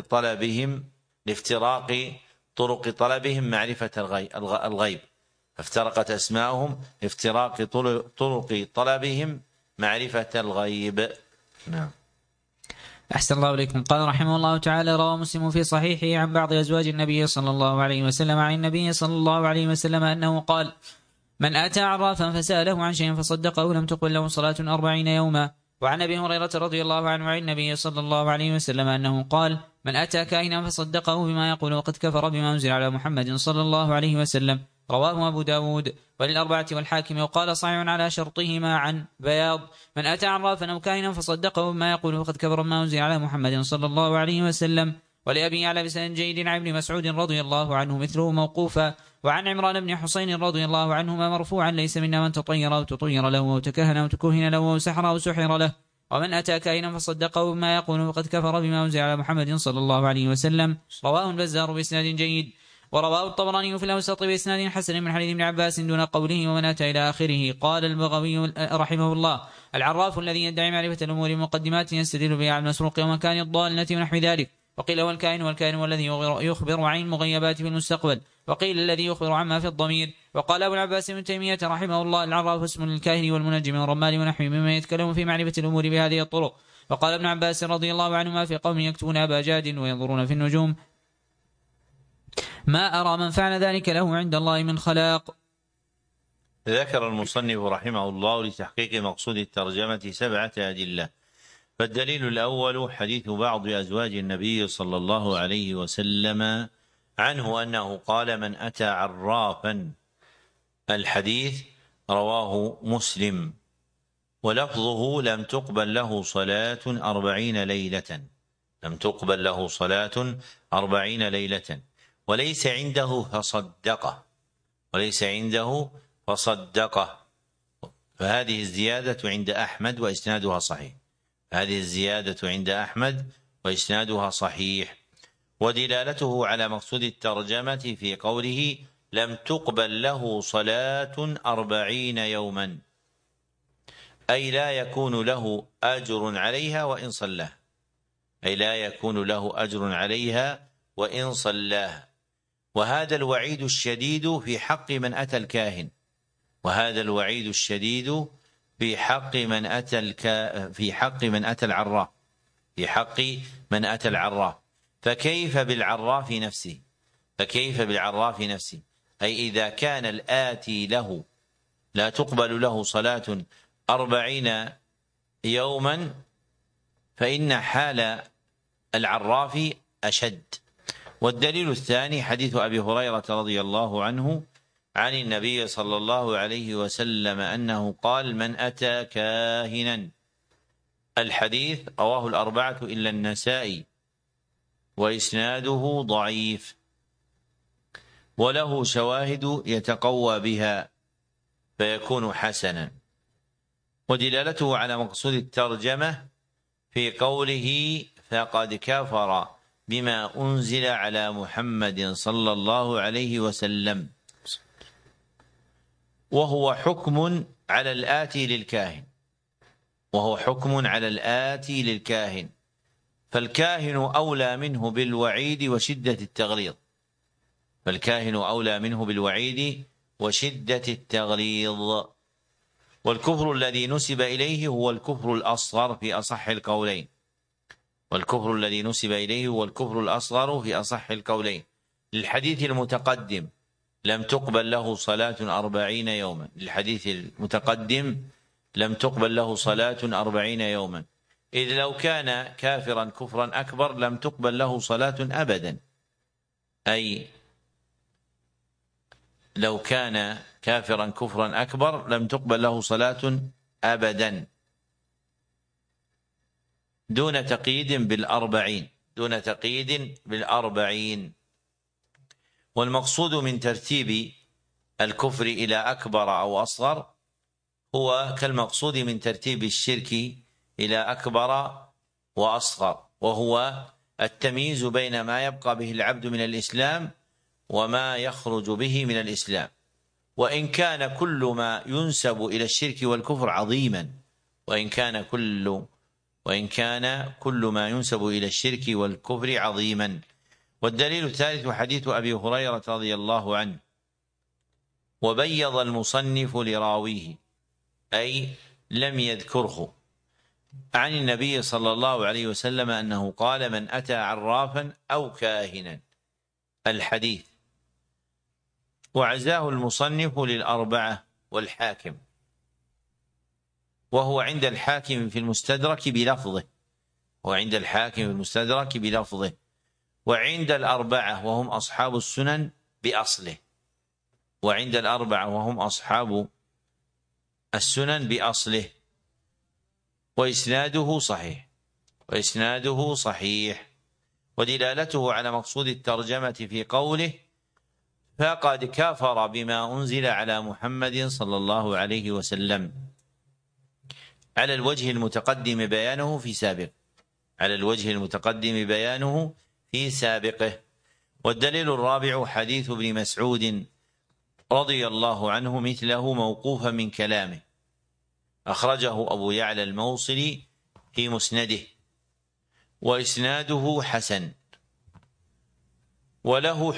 طرق طلبهم معرفة الغيب. فافترقت أسماؤهم لافتراق طرق طلبهم معرفة الغيب. نعم. أحسن الله إليكم. قال رحمه الله تعالى: روى مسلم في صحيحه عن بعض أزواج النبي صلى الله عليه وسلم عن النبي صلى الله عليه وسلم أنه قال: من أتى عرافا فسأله عن شيء فصدقه لم تقبل له صلاة 40 يوما. وعن أبي هريرة رضي الله عنه عن النبي صلى الله عليه وسلم أنه قال: من أتى كاهنا فصدقه بما يقول وقد كفر بما أنزل على محمد صلى الله عليه وسلم. رواه أبو داود وللأربعة والحاكم، وقال صحيح على شرطهما عن بياض: من أتى عرافا أو كاهنا فصدقه بما يقول وقد كفر بما أنزل على محمد صلى الله عليه وسلم. ولأبي يعلى بسند جيد عن ابن مسعود رضي الله عنه مثله موقوفا، وعن عمران بن حسين رضي الله عنهما مرفوعا: ليس منا من تطير أو تطير له أو تكهن أو تكهن له أو سحر أو سحر له. ومن أتى كاهنا فصدقه بما يقول وقد كفر بما أنزل على محمد صلى الله عليه وسلم. رواه البزار بإسناد جيد. ورواه الطبراني في الأوسط بإسناد حسن من حديث ابن عباس دون قوله ومن أتى إلى آخره. قال البغوي رحمه الله: العراف الذي يدعي معرفة الأمور مقدمات يستدل بها على المسروق ومكان الضالة ونحو ذلك. وقيل هو والكائن والذي يخبر عن المغيبات في المستقبل. وقيل الذي يخبر عما في الضمير. وقال أبو العباس ابن تيمية رحمه الله: العراف اسم للكاهن والمنجم والرمال ونحوه مما يتكلم في معرفة الأمور بهذه الطرق. وقال ابن عباس رضي الله عنهما: في قوم يكتبون أبا جاد وينظرون في النجوم ما أرى من فعل ذلك له عند الله من خلاق. ذكر المصنف رحمه الله لتحقيق مقصود الترجمة 7 أدلة. فالدليل الأول حديث بعض أزواج النبي صلى الله عليه وسلم عنه أنه قال: من أتى عرافا. الحديث رواه مسلم، ولفظه: لم تقبل له صلاة 40 ليلة. لم تقبل له صلاة 40 ليلة. وليس عنده فصدقه. فهذه الزيادة عند أحمد وإسنادها صحيح. ودلالته على مقصود الترجمة في قوله: لم تقبل له صلاة 40 يوما، أي لا يكون له أجر عليها وإن صلاها. وهذا الوعيد الشديد في حق من أتى الكاهن، في حق من أتى العراف. في حق من أتى العراف. فكيف بالعراف نفسه؟ فكيف بالعراف نفسه؟ أي إذا كان الآتي له لا تقبل له صلاة 40 يوما فإن حال العراف أشد. والدليل الثاني حديث أبي هريرة رضي الله عنه عن النبي صلى الله عليه وسلم أنه قال: من أتى كاهنا. الحديث رواه الأربعة إلا النسائي، وإسناده ضعيف، وله شواهد يتقوى بها فيكون حسنا. ودلالته على مقصود الترجمة في قوله: فقد كفر بما أنزل على محمد صلى الله عليه وسلم، وهو حكم على الآتي للكاهن، وهو حكم على الآتي للكاهن، فالكاهن أولى منه بالوعيد وشدة التغليظ، فالكاهن أولى منه بالوعيد وشدة التغليظ. والكفر الذي نسب إليه هو الكفر الأصغر في أصح القولين، والكفر الذي نسب إليه هو الكفر الأصغر في أصح القولين. للحديث المتقدم: لم تقبل له صلاة 40 يوما. للحديث المتقدم: لم تقبل له صلاة 40 يوما، إذ لو كان كافرا كفرا أكبر لم تقبل له صلاة أبدا، أي لو كان كافرا كفرا أكبر لم تقبل له صلاة أبدا، دون تقييد بالأربعين، دون تقييد بالأربعين. والمقصود من ترتيب الكفر إلى أكبر أو أصغر هو كالمقصود من ترتيب الشرك إلى أكبر وأصغر، وهو التمييز بين ما يبقى به العبد من الإسلام وما يخرج به من الإسلام. وإن كان كل ما ينسب إلى الشرك والكفر عظيما، وإن كان كل ما ينسب إلى الشرك والكفر عظيما. والدليل الثالث حديث أبي هريرة رضي الله عنه: وبيض المصنف لراويه، أي لم يذكره، عن النبي صلى الله عليه وسلم أنه قال: من أتى عرافا أو كاهنا. الحديث. وعزاه المصنف للأربعة والحاكم، وهو عند الحاكم في المستدرك بلفظه، وعند الحاكم في المستدرك بلفظه، وعند الأربعة وهم أصحاب السنن بأصله، وعند الأربعة وهم أصحاب السنن بأصله. وإسناده صحيح، وإسناده صحيح. ودلالته على مقصود الترجمة في قوله: فقد كفر بما أنزل على محمد صلى الله عليه وسلم، على الوجه المتقدم بيانه في سابق، على الوجه المتقدم بيانه في سابقه. والدليل الرابع حديث ابن مسعود رضي الله عنه مثله موقوفا من كلامه، أخرجه أبو يعلى الموصلي في مسنده، وإسناده حسن، وله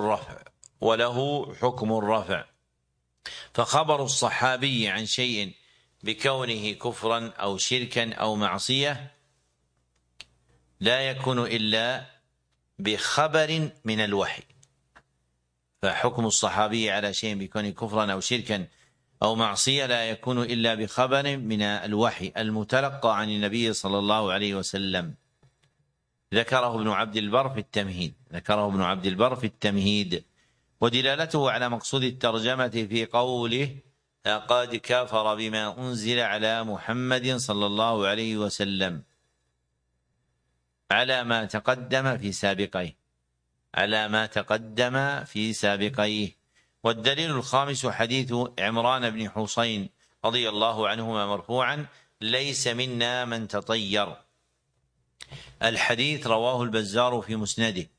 حكم الرفع، فخبر الصحابي عن شيء بكونه كفرا أو شركا أو معصية لا يكون إلا بخبر من الوحي، فحكم الصحابي على شيء بكونه كفرا أو شركا أو معصية لا يكون إلا بخبر من الوحي المتلقى عن النبي صلى الله عليه وسلم. ذكره ابن عبد البر في التمهيد. ودلالته على مقصود الترجمة في قوله: قد كفر بما أنزل على محمد صلى الله عليه وسلم، على ما تقدم في سابقيه. والدليل الخامس حديث عمران بن حسين رضي الله عنهما مرفوعا: ليس منا من تطير. الحديث رواه البزار في مسنده،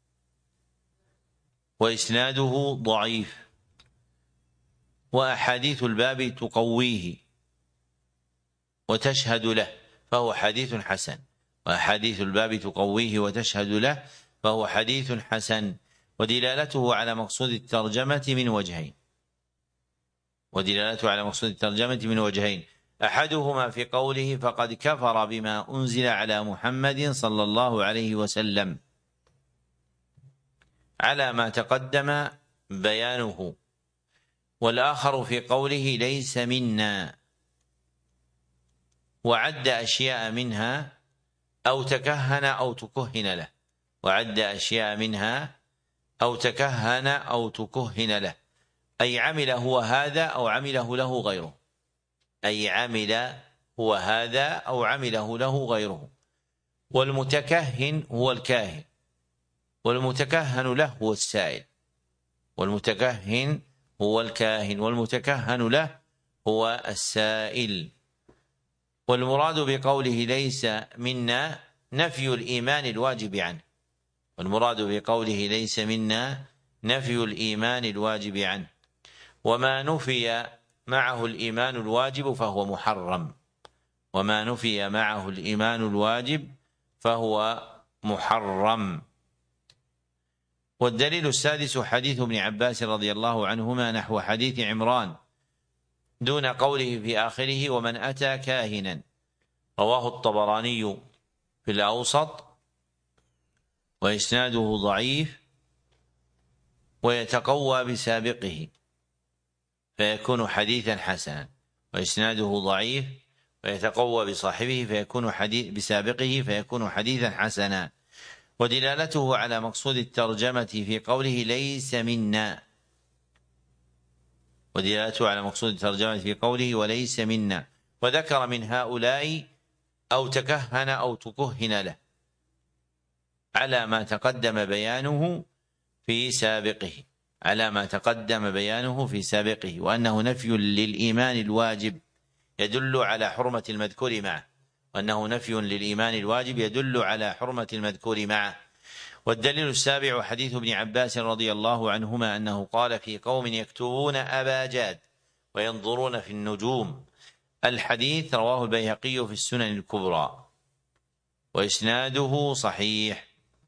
وإسناده ضعيف، وأحاديث الباب تقويه وتشهد له فهو حديث حسن، وأحاديث الباب تقويه وتشهد له فهو حديث حسن. ودلالته على مقصود الترجمة من وجهين، أحدهما في قوله فقد كفر بما أنزل على محمد صلى الله عليه وسلم على ما تقدم بيانه، والآخر في قوله ليس منا، وعد أشياء منها أو تكهن أو تكهن له، وعد أشياء منها أو تكهن أو تكهن له، أي عمل هو هذا أو عمله له غيره، أي عمل هو هذا أو عمله له غيره. والمتكهن هو الكاهن، والمتكهن له هو السائل، والمتكهن هو الكاهن والمتكهن له هو السائل. والمراد بقوله ليس منا نفي الإيمان الواجب عنه، والمراد بقوله ليس منا نفي الإيمان الواجب عنه، وما نفي معه الإيمان الواجب فهو محرم، وما نفي معه الإيمان الواجب فهو محرم. والدليل السادس حديث ابن عباس رضي الله عنهما نحو حديث عمران دون قوله في آخره ومن أتى كاهنا، رواه الطبراني في الأوسط وإسناده ضعيف ويتقوى بسابقه فيكون حديثا حسنا، وإسناده ضعيف ويتقوى بصاحبه فيكون بسابقه فيكون حديثا حسنا. ودلالته على مقصود الترجمة في قوله ليس منا، ودلالته على مقصود الترجمة في قوله وليس منا، وذكر من هؤلاء أو تكهن أو تكهن له على ما تقدم بيانه في سابقه، على ما تقدم بيانه في سابقه، وأنه نفي للإيمان الواجب يدل على حرمة المذكور معه، وأنه نفي للإيمان الواجب يدل على حرمة المذكور معه. والدليل السابع حديث ابن عباس رضي الله عنهما أنه قال في قوم يكتبون أباجاد وينظرون في النجوم، الحديث رواه البيهقي في السنن الكبرى وإسناده صحيح.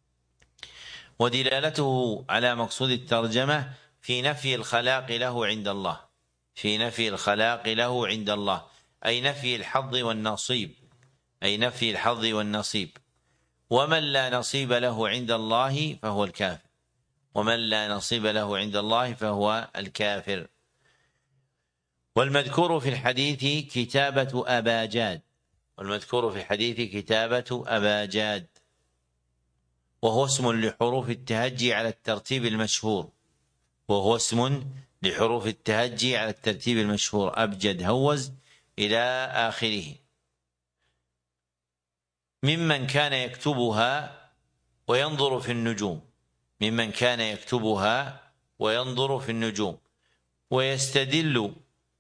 ودلالته على مقصود الترجمة في نفي الخلاق له عند الله، في نفي الخلاق له عند الله، أي نفي الحظ والنصيب، أي نفي الحظ والنصيب. ومن لا نصيب له عند الله فهو الكافر، ومن لا نصيب له عند الله فهو الكافر. والمذكور في الحديث كتابة أباجاد، والمذكور في الحديث كتابة أباجاد، وهو اسم لحروف التهجي على الترتيب المشهور، وهو اسم لحروف التهجي على الترتيب المشهور أبجد هوز إلى آخره، ممن كان يكتبها وينظر في النجوم، ممن كان يكتبها وينظر في النجوم، ويستدل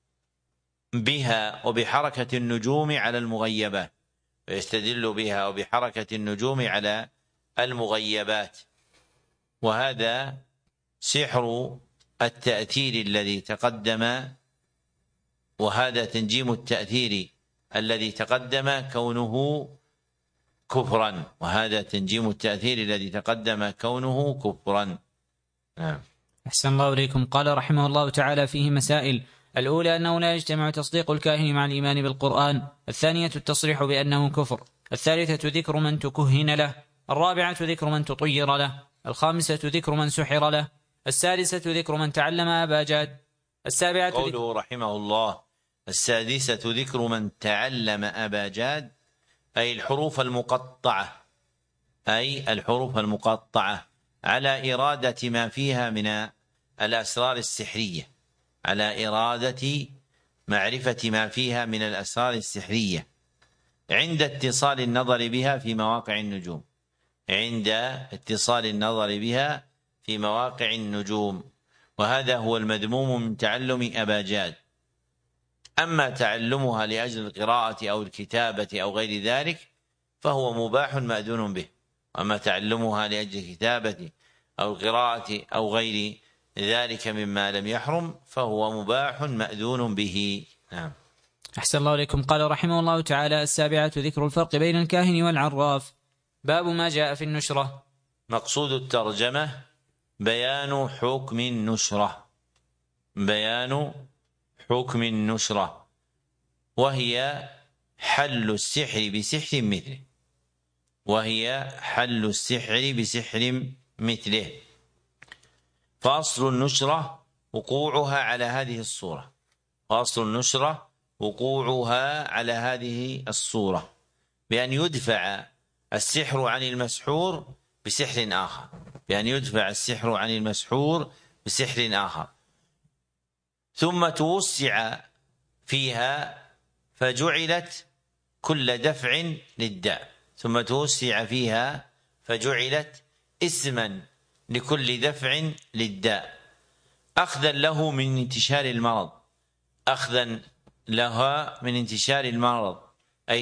بها وبحركة النجوم على المغيبات، ويستدل بها وبحركة النجوم على المغيبات. وهذا سحر التأثير الذي تقدم، وهذا تنجيم التأثير الذي تقدم كونه كفرا، وهذا تنجيم التأثير الذي تقدم كونه كفرا. أحسن الله إليكم. قال رحمه الله تعالى فيه مسائل: الأولى أنه لا يجتمع تصديق الكاهن مع الإيمان بالقرآن، الثانية التصريح بأنه كفر، الثالثة ذكر من تكهن له، الرابعة ذكر من تطير له، الخامسة ذكر من سحر له، السادسة ذكر من تعلم أباجاد، السابعة قوله رحمه الله السادسة ذكر من تعلم أباجاد، أي الحروف المقطعة، أي الحروف المقطعة على إرادة ما فيها من الأسرار السحرية، على إرادة معرفة ما فيها من الأسرار السحرية عند اتصال النظر بها في مواقع النجوم، عند اتصال النظر بها في مواقع النجوم، وهذا هو المذموم من تعلم أباجاد. أما تعلمها لأجل القراءة أو الكتابة أو غير ذلك فهو مباح مأذون به، وأما تعلمها لأجل الكتابة أو القراءة أو غير ذلك مما لم يحرم فهو مباح مأذون به. نعم. أحسن الله إليكم. قال رحمه الله تعالى: السابعة ذكر الفرق بين الكاهن والعراف. باب ما جاء في النشرة. مقصود الترجمة بيان حكم النشرة، بيان حكم النشرة، وهي حل السحر بسحر مثله، وهي حل السحر بسحر مثله. فأصل النشرة وقوعها على هذه الصورة، فأصل النشرة وقوعها على هذه الصورة، بأن يدفع السحر عن المسحور بسحر آخر، بأن يدفع السحر عن المسحور بسحر آخر، ثم توسع فيها فجعلت كل دفع للداء، ثم توسع فيها فجعلت اسما لكل دفع للداء، أخذا له من انتشار المرض، أخذا لها من انتشار المرض، أي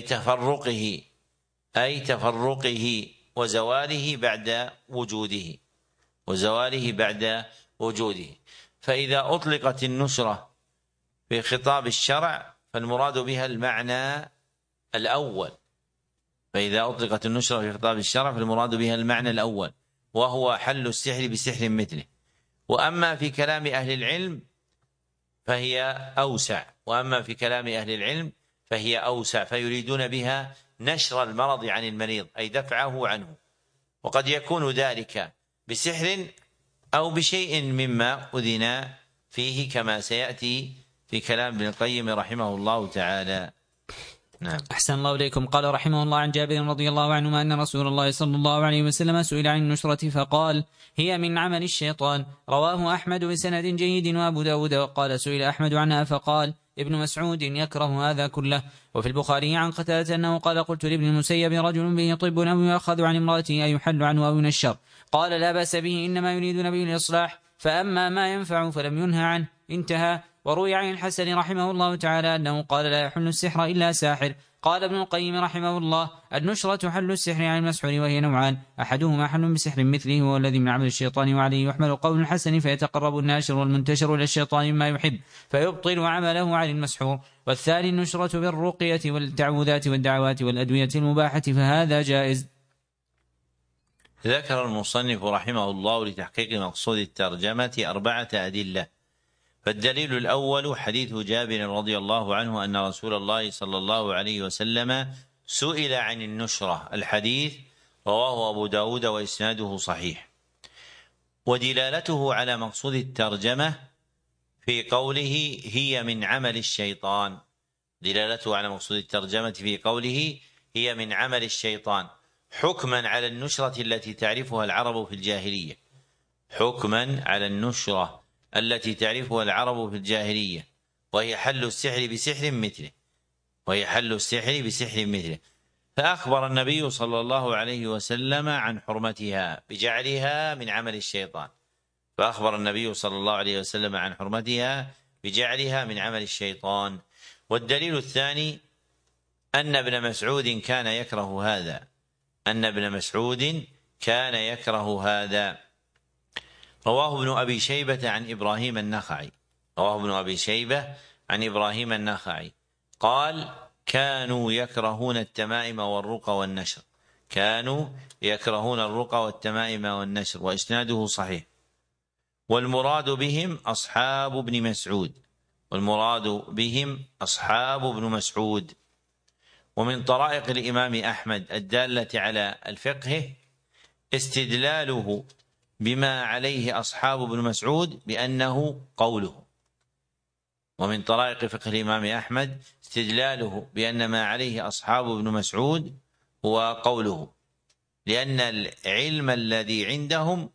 تفرقه وزواله بعد وجوده، وزواله بعد وجوده. فإذا أطلقت النشرة في خطاب الشرع فالمراد بها المعنى الأول، فإذا أطلقت النشرة في خطاب الشرع فالمراد بها المعنى الأول، وهو حل السحر بسحر مثله. وأما في كلام أهل العلم فهي أوسع، وأما في كلام أهل العلم فهي أوسع، فيريدون بها نشر المرض عن المريض، أي دفعه عنه، وقد يكون ذلك بسحر أو بشيء مما أذن فيه كما سيأتي في كلام ابن القيم رحمه الله تعالى. نعم. أحسن الله إليكم. قال رحمه الله عن جابر رضي الله عنهما أن رسول الله صلى الله عليه وسلم سئل عن النشرة فقال: هي من عمل الشيطان. رواه أحمد بسند جيد وأبو داود. وقال: سئل أحمد عنها فقال: ابن مسعود يكره هذا كله. وفي البخاري عن قتادة أنه قال: قلت لابن المسيب: رجل به طب أو يؤخذ عن امرأته أيحل عنه أو ينشر؟ قال: لا بأس به، إنما يريدون به الإصلاح، فأما ما ينفع فلم ينهى عنه. انتهى. وروي عن الحسن رحمه الله تعالى أنه قال: لا يحل السحر إلا ساحر. قال ابن القيم رحمه الله: النشرة حل السحر عن المسحور، وهي نوعان: أحدهما حل بسحر مثله وهو الذي من عمل الشيطان، وعليه يحمل قول الحسن، فيتقرب الناشر والمنتشر إلى الشيطان مما يحب فيبطل عمله عن المسحور. والثاني النشرة بالرقية والتعوذات والدعوات والأدوية المباحة، فهذا جائز. ذكر المصنف رحمه الله لتحقيق مقصود الترجمة 4 أدلة. فالدليل الأول حديث جابر رضي الله عنه أن رسول الله صلى الله عليه وسلم سئل عن النشرة. الحديث رواه أبو داود وإسناده صحيح. ودلالته على مقصود الترجمة في قوله: هي من عمل الشيطان، دلالته على مقصود الترجمة في قوله: هي من عمل الشيطان، حكما على النشرة التي تعرفها العرب في الجاهلية، حكما على النشرة التي تعرفها العرب في الجاهلية، وهي حل السحر بسحر مثله، وهي حل السحر بسحر مثله. فأخبر النبي صلى الله عليه وسلم عن حرمتها بجعلها من عمل الشيطان، فأخبر النبي صلى الله عليه وسلم عن حرمتها بجعلها من عمل الشيطان. والدليل الثاني أن ابن مسعود كان يكره هذا، أن ابن مسعود كان يكره هذا. رواه ابن أبي شيبة عن إبراهيم النخعي، رواه ابن أبي شيبة عن إبراهيم النخعي قال: كانوا يكرهون التمائم والرقى والنشر، كانوا يكرهون الرقى والتمائم والنشر، وإسناده صحيح. والمراد بهم أصحاب ابن مسعود، والمراد بهم أصحاب ابن مسعود. ومن طرائق الإمام أحمد الدالة على الفقه استدلاله بما عليه أصحاب ابن مسعود بأنه قوله، ومن طرائق فقه الإمام أحمد استدلاله بأن ما عليه أصحاب ابن مسعود هو قوله، لأن العلم الذي عندهم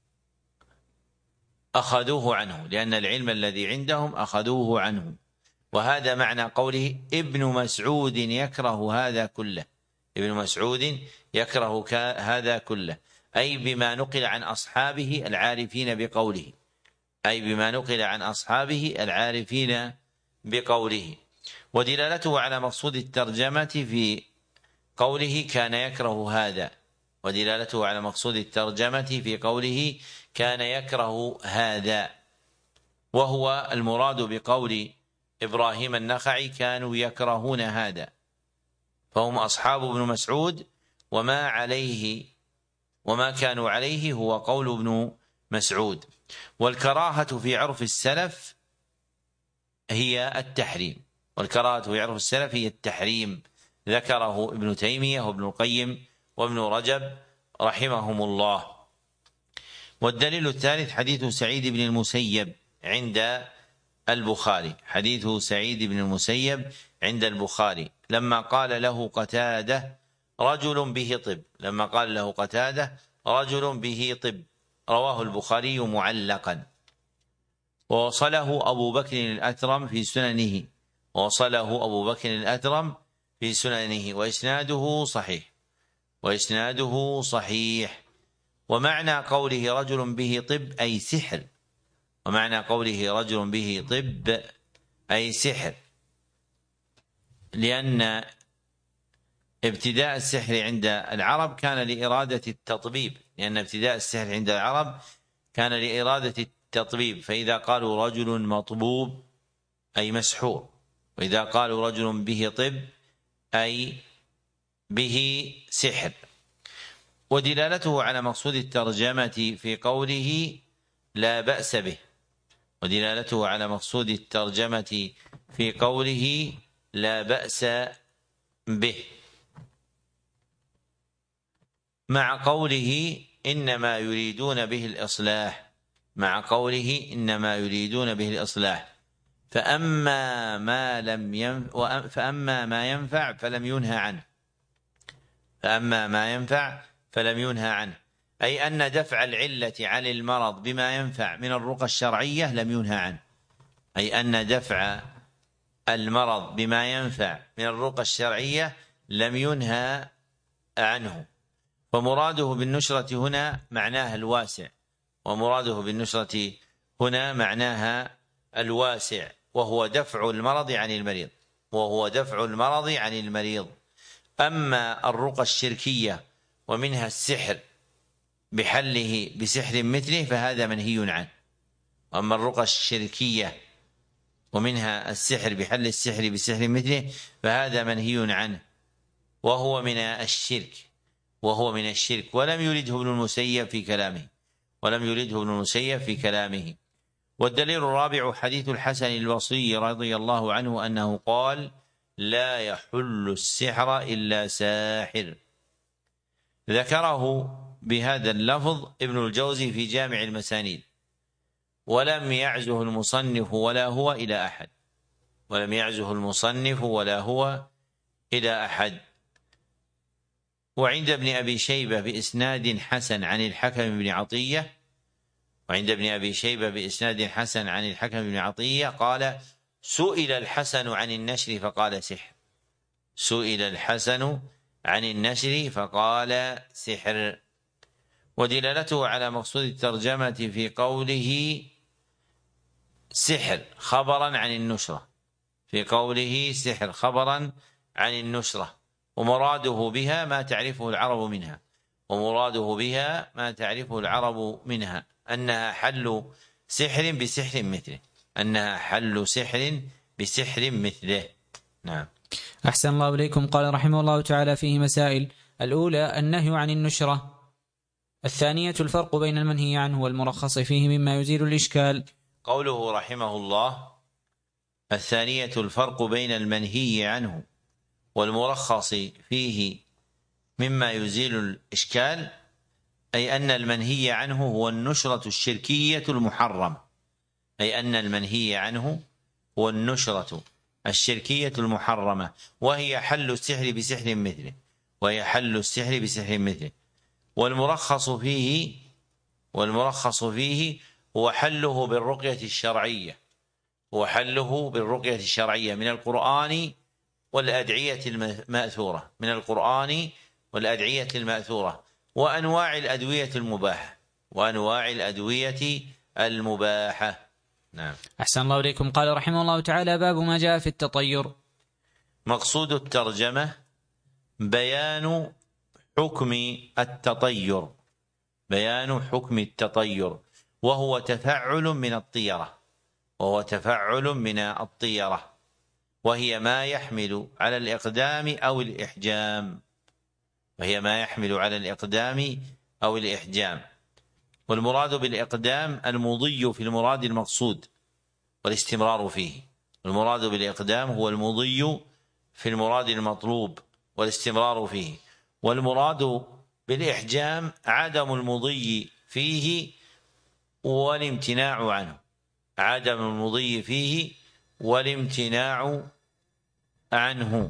أخذوه عنه، لأن العلم الذي عندهم أخذوه عنه. وهذا معنى قوله: ابن مسعود يكره هذا كله، ابن مسعود يكره هذا كله، أي بما نقل عن أصحابه العارفين بقوله، أي بما نقل عن أصحابه العارفين بقوله. ودلالته على مقصود الترجمة في قوله: كان يكره هذا، ودلالته على مقصود الترجمة في قوله: كان يكره هذا، وهو المراد بقول إبراهيم النخعي: كانوا يكرهون هذا، فهم أصحاب ابن مسعود، وما كانوا عليه هو قول ابن مسعود. والكراهة في عرف السلف هي التحريم، والكراهة يعرف السلف هي التحريم، ذكره ابن تيمية وابن القيم وابن رجب رحمهم الله. والدليل الثالث حديث سعيد بن المسيب عند البخاري، حديث سعيد بن المسيب عند البخاري لما قال له قتادة رجل به طب، لما قال له قتادة رجل به طب، رواه البخاري معلقا، ووصله أبو بكر الأثرم في سننه، ووصله أبو بكر الأثرم في سننه، وإسناده صحيح، وإسناده صحيح. ومعنى قوله رجل به طب أي سحر، ومعنى قوله رجل به طب أي سحر، لأن ابتداء السحر عند العرب كان لإرادة التطبيب، لأن ابتداء السحر عند العرب كان لإرادة التطبيب، فإذا قالوا رجل مطبوب أي مسحور، وإذا قالوا رجل به طب أي به سحر. ودلالته على مقصود الترجمة في قوله لا بأس به، ودلالته على مقصود الترجمة في قوله لا بأس به مع قوله إنما يريدون به الإصلاح، مع قوله إنما يريدون به الإصلاح، فأما ما ينفع فلم ينهى عنه، فأما ما ينفع فلم ينهى عنه، أي أن دفع العلة عن المرض بما ينفع من الرقى الشرعية لم ينهى عنه، أي أن دفع المرض بما ينفع من الرقى الشرعية لم ينهى عنه. ومراده بالنشرة هنا معناها الواسع، ومراده بالنشرة هنا معناها الواسع، وهو دفع المرض عن المريض، وهو دفع المرض عن المريض. أما الرقى الشركية ومنها السحر بحله بسحر مثله فهذا منهي عنه، أما الرقى الشركية ومنها السحر بحل السحر بسحر مثله فهذا منهي عنه، وهو من الشرك، وهو من الشرك، ولم يرده ابن المسيب في كلامه، ولم يرده ابن المسيب في كلامه. والدليل الرابع حديث الحسن البصري رضي الله عنه أنه قال لا يحل السحر إلا ساحر، ذكره بهذا اللفظ ابن الجوزي في جامع المسانيد، ولم يعزه المصنف ولا هو إلى أحد، ولم يعزه المصنف ولا هو إلى أحد. وعند ابن أبي شيبة بإسناد حسن عن الحكم بن عطية، وعند ابن أبي شيبة بإسناد حسن عن الحكم بن عطية قال سئل الحسن عن النشر فقال سحر، سئل الحسن عن النشر فقال سحر. ودلالته على مقصود الترجمة في قوله سحر خبرا عن النشرة، في قوله سحر خبرا عن النشرة، ومراده بها ما تعرفه العرب منها، ومراده بها ما تعرفه العرب منها أنها حل سحر بسحر مثله، أنها حل سحر بسحر مثله. نعم. أحسن الله إليكم. قال رحمه الله تعالى فيه مسائل: الأولى النهي عن النشرة، الثانية الفرق بين المنهي عنه والمرخص فيه مما يزيل الإشكال. قوله رحمه الله الثانية الفرق بين المنهي عنه والمرخص فيه مما يزيل الإشكال، أي أن المنهي عنه هو النشرة الشركية المحرمة، أي أن المنهي عنه هو النشرة الشركية المحرمة، وهي حل السحر بسحر مثله، وهي حل السحر بسحر مثله. والمرخص فيه هو حله بالرقية الشرعية، هو حله بالرقية الشرعية من القرآن والأدعية المأثورة، من القرآن والأدعية المأثورة، وأنواع الأدوية المباحة، وأنواع الأدوية المباحة. نعم. أحسن الله إليكم. قال رحمه الله تعالى: باب ما جاء في التطير. مقصود الترجمة بيان حكم التطير، بيان حكم التطير، وهو تفعل من الطيرة، وهو تفعل من الطيرة، وهي ما يحمل على الإقدام أو الإحجام، وهي ما يحمل على الإقدام أو الإحجام. والمراد بالإقدام المضي في المراد المقصود والاستمرار فيه، المراد بالإقدام هو المضي في المراد المطلوب والاستمرار فيه، والمراد بالإحجام عدم المضي فيه والامتناع عنه، عدم المضي فيه والامتناع عنه.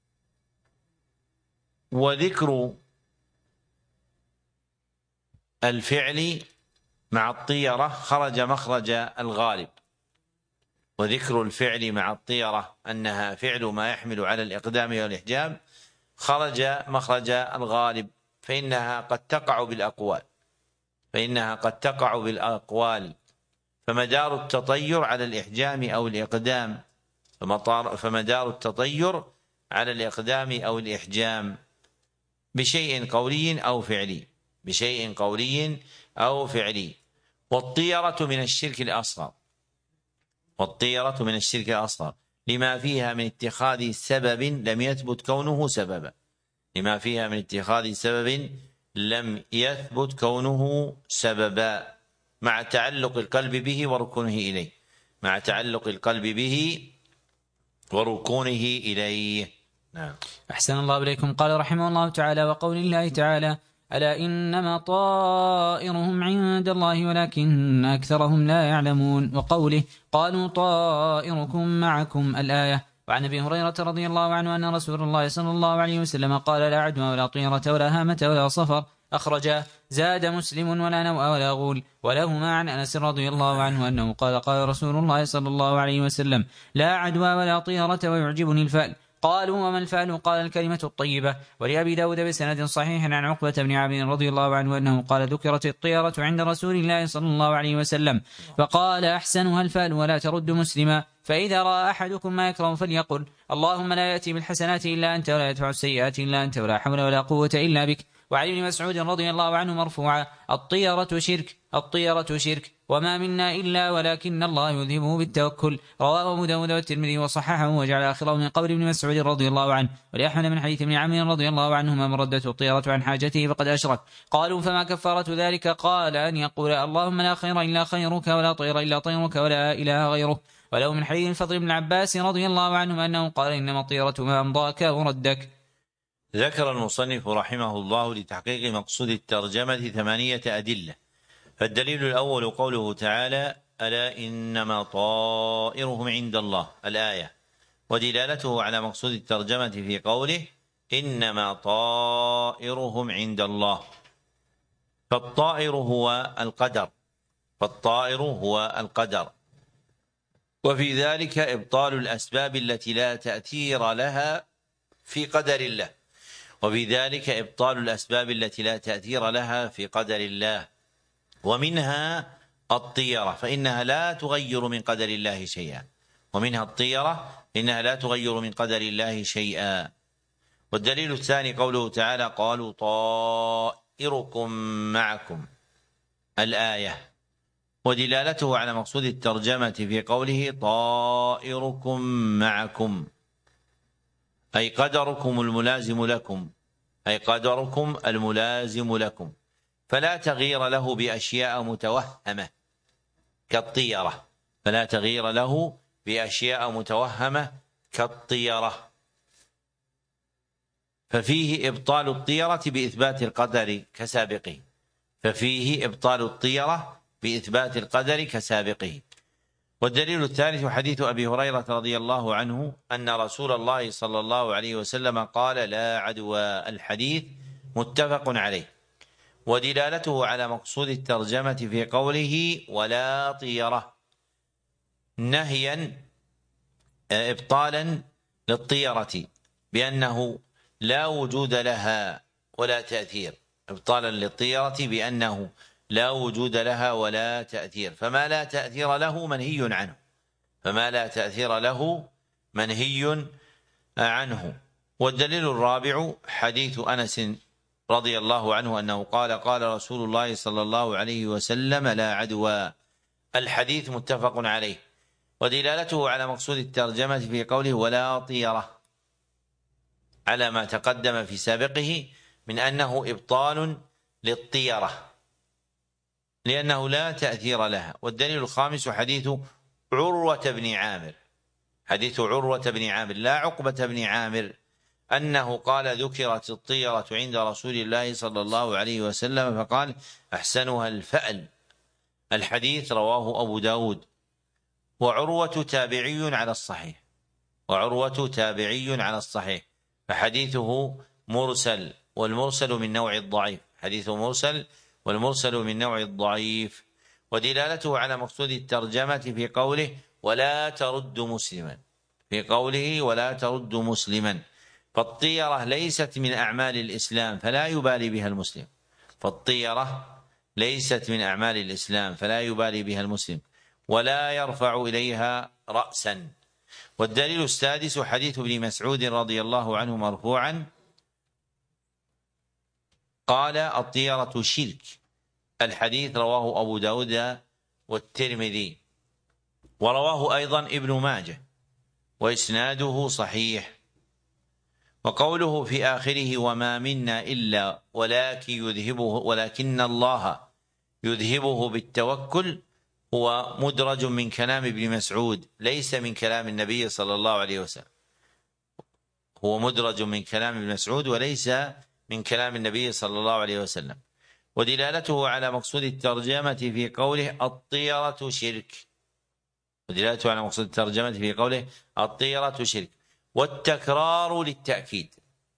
وذكر الفعل مع الطيرة خرج مخرج الغالب، وذكر الفعل مع الطيرة أنها فعل ما يحمل على الإقدام والإحجام خرج مخرج الغالب، فإنها قد تقع بالأقوال، فمدار التطير على الإحجام أو الإقدام، فمدار التطير على الإقدام أو الإحجام بشيء قولي أو فعلي. والطيرة من الشرك الأصغر لما فيها من اتخاذ سبب لم يثبت كونه سببا، مع تعلق القلب به وركونه إليه. نعم. أحسن الله إليكم. قال رحمه الله تعالى: وقول الله تعالى: ألا إنما طائرهم عند الله ولكن أكثرهم لا يعلمون. وقوله: قالوا طائركم معكم، الآية. وعن أبي هريرة رضي الله عنه أن رسول الله صلى الله عليه وسلم قال: لا عدوى ولا طيرة ولا هامة ولا صفر، أخرجاه. زاد مسلم: ولا نوء ولا غول. ولهما عن أنس رضي الله عنه أنه قال: قال رسول الله صلى الله عليه وسلم: لا عدوى ولا طيرة ويعجبني الفأل. قالوا: وما الفأل؟ قال: الكلمة الطيبة. ولأبي داود بسند صحيح عن عقبة بن عامر رضي الله عنه أنه قال: ذكرت الطيرة عند رسول الله صلى الله عليه وسلم فقال: أحسنها الفأل ولا ترد مسلما. فإذا رأى أحدكم ما يكره فليقل: اللهم لا يأتي بالحسنات إلا أنت ولا يدفع السيئات إلا أنت ولا حول ولا قوة إلا بك. وعن ابن مسعود رضي الله عنه مرفوعا: الطيرة شرك وما منا إلا ولكن الله يذهبه بالتوكل. رواه أبو داود والترمذي وصححه وجعل آخره من قول ابن مسعود رضي الله عنه. ولأحمد من حديث ابن عمرو رضي الله عنهما: من ردته الطيرة عن حاجته فقد أشرك. قالوا: فما كفارة ذلك؟ قال: أن يقول: اللهم لا خير إلا خيرك ولا طير إلا طيرك ولا إله غيرك. ولو من حديث الفضل بن عباس رضي الله عنهما أنه قال: إنما الطيرة ما أمضاك وردك. ذكر المصنف رحمه الله لتحقيق مقصود الترجمة 8 أدلة. فالدليل الأول قوله تعالى: ألا إنما طائرهم عند الله، الآية، ودلالته على مقصود الترجمة في قوله: إنما طائرهم عند الله. فالطائر هو القدر، وفي ذلك إبطال الأسباب التي لا تأثير لها في قدر الله، ومنها الطيرة فإنها لا تغير من قدر الله شيئا. والدليل الثاني قوله تعالى: قالوا طائركم معكم، الآية، ودلالته على مقصود الترجمة في قوله: طائركم معكم، أي قدركم الملازم لكم، فلا تغيير له بأشياء متوهمة كالطيرة، ففيه إبطال الطيرة بإثبات القدر كسابقه. والدليل الثالث حديث أبي هريرة رضي الله عنه أن رسول الله صلى الله عليه وسلم قال: لا عدوى، الحديث متفق عليه. ودلالته على مقصود الترجمة في قوله: ولا طيرة، نهيا إبطالا للطيرة بأنه لا وجود لها ولا تأثير، فما لا تأثير له منهي عنه. والدليل الرابع حديث أنس رضي الله عنه أنه قال: قال رسول الله صلى الله عليه وسلم: لا عدوى، الحديث متفق عليه. ودلالته على مقصود الترجمة في قوله: ولا طيرة، على ما تقدم في سابقه من أنه إبطال للطيرة لأنه لا تأثير لها. والدليل الخامس حديث عروة بن عامر حديث عروة بن عامر لا عقبة بن عامر أنه قال ذكرت الطيرة عند رسول الله صلى الله عليه وسلم فقال أحسنها الفأل. الحديث رواه أبو داود. وعروة تابعي على الصحيح، وعروة تابعي على الصحيح، فحديثه مرسل، والمرسل من نوع الضعيف، حديث مرسل والمرسل من نوع الضعيف. ودلالته على مقصود الترجمة في قوله ولا ترد مسلما، في قوله ولا ترد مسلما، فالطيرة ليست من أعمال الإسلام فلا يبالي بها المسلم، فالطيرة ليست من أعمال الإسلام فلا يبالي بها المسلم ولا يرفع إليها رأسا. والدليل السادس حديث ابن مسعود رضي الله عنه مرفوعا قال الطيرة شرك. الحديث رواه أبو داود والترمذي، ورواه أيضا ابن ماجه، وإسناده صحيح. وقوله في آخره وما منا إلا ولكن الله يذهبه بالتوكل هو مدرج من كلام ابن مسعود، ليس من كلام النبي صلى الله عليه وسلم، هو مدرج من كلام ابن مسعود وليس من كلام النبي صلى الله عليه وسلم. ودلالته على مقصود الترجمة في قوله الطيرة شرك، ودلالته على مقصود الترجمة في قوله الطيرة شرك. والتكرار للتأكيد،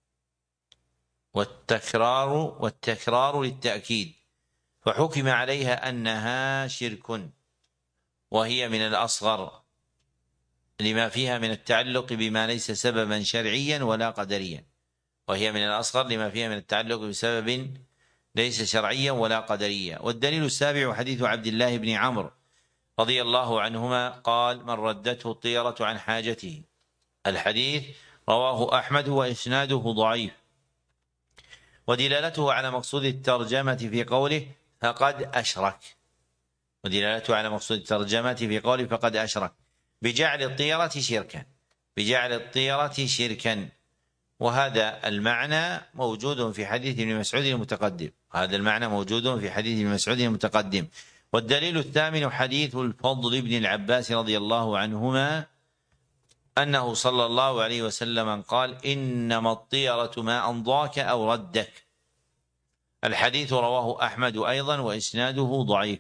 والتكرار للتأكيد، فحكم عليها أنها شرك، وهي من الأصغر لما فيها من التعلق بما ليس سببا شرعيا ولا قدريا، وهي من الأصغر لما فيها من التعلق بسبب ليس شرعيا ولا قدريا. والدليل السابع حديث عبد الله بن عمرو رضي الله عنهما قال من ردته الطيرة عن حاجته. الحديث رواه أحمد وإسناده ضعيف. ودلالته على مقصود الترجمة في قوله فقد أشرك، ودلالته على مقصود الترجمة في قوله فقد أشرك بجعل الطيرة شركا، بجعل الطيرة شركا. وهذا المعنى موجود في حديث ابن مسعود المتقدم، هذا المعنى موجود في حديث ابن مسعود المتقدم. والدليل الثامن حديث الفضل بن العباس رضي الله عنهما أنه صلى الله عليه وسلم قال إنما الطيرة ما أمضاك أو ردك. الحديث رواه أحمد أيضا وإسناده ضعيف.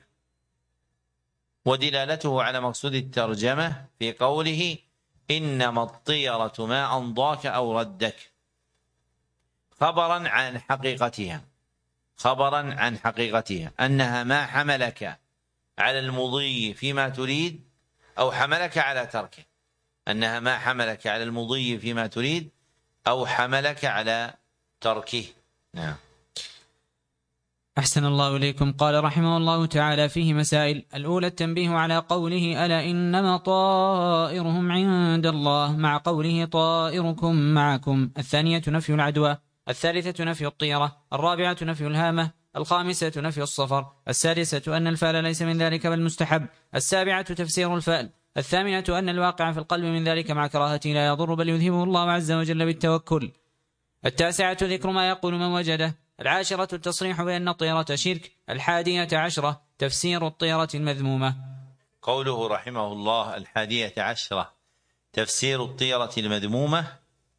ودلالته على مقصود الترجمة في قوله إنما الطيرة ما أمضاك أو ردك خبرا عن حقيقتها، خبرا عن حقيقتها أنها ما حملك على المضي فيما تريد أو حملك على تركه، أنها ما حملك على المضي فيما تريد أو حملك على تركه. نعم. أحسن الله إليكم. قال رحمه الله تعالى فيه مسائل. الأولى التنبيه على قوله ألا إنما طائرهم عند الله مع قوله طائركم معكم. الثانية نفي العدوى. الثالثة نفي الطيرة. الرابعة نفي الهامة. الخامسة نفي الصفر. السادسة أن الفعل ليس من ذلك بل مستحب. السابعة تفسير الفعل. الثامنة أن الواقع في القلب من ذلك مع كراهته لا يضر بل يذهبه الله عز وجل بالتوكل. التاسعة ذكر ما يقول من وجده. العاشرة التصريح بأن الطيرة شرك. 11 تفسير الطيرة المذمومة. قوله رحمه الله 11 تفسير الطيرة المذمومة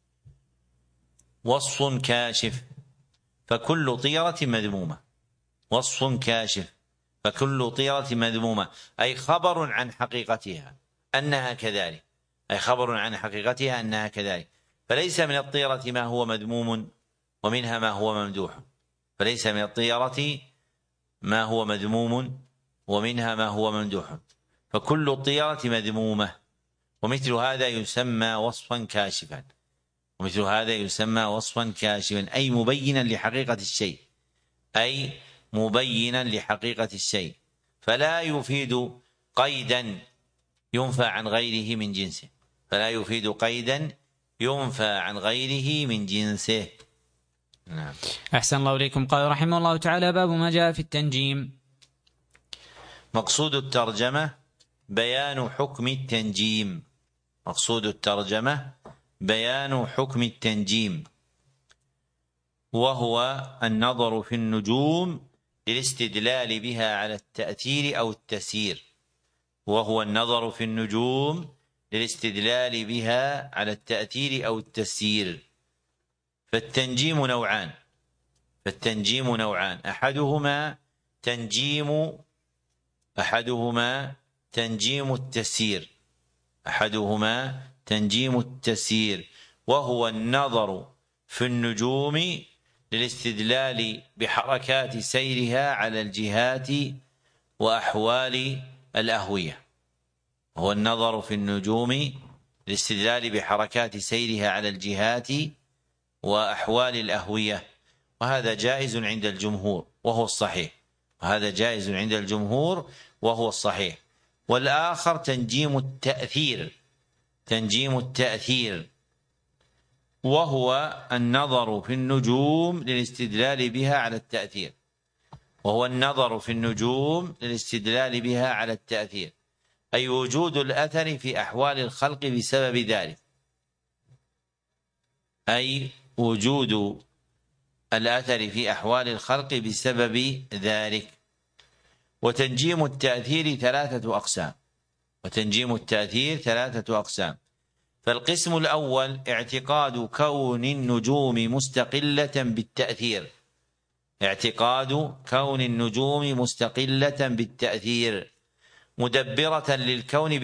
وصف كاشف فكل طيرة مذمومة، وصف كاشف فكل طيرة مذمومة أي خبر عن حقيقتها أنها كذلك، أي خبر عن حقيقتها أنها كذلك. فليس من الطيرة ما هو مذموم ومنها ما هو ممدوح، فليس من الطيرة ما هو مذموم ومنها ما هو ممدوح، فكل الطيرة مذمومة. ومثل هذا يسمى وصفا كاشفا، ومثل هذا يسمى وصفا كاشفا أي مبينا لحقيقة الشيء، أي مبينا لحقيقة الشيء، فلا يفيد قيدا ينفى عن غيره من جنسه، فلا يفيد قيدا ينفى عن غيره من جنسه. نعم. أحسن الله إليكم. قال رحمه الله تعالى باب ما جاء في التنجيم. مقصود الترجمة بيان حكم التنجيم، مقصود الترجمة بيان حكم التنجيم، وهو النظر في النجوم للاستدلال بها على التأثير أو التسيير، وهو النظر في النجوم للاستدلال بها على التأثير أو التسيير. فالتنجيم نوعان، أحدهما تنجيم التسيير، وهو النظر في النجوم للاستدلال بحركات سيرها على الجهات وأحوال الأهوية. وهو النظر في النجوم للاستدلال بحركات سيرها على الجهات وأحوال الأهوية، وهذا جائز عند الجمهور وهو الصحيح. والآخر تنجيم التأثير، وهو النظر في النجوم للاستدلال بها على التأثير، أي وجود الأثر في أحوال الخلق بسبب ذلك. وتنجيم التأثير ثلاثة أقسام. فالقسم الأول اعتقاد كون النجوم مستقلة بالتأثير، مدبرة للكون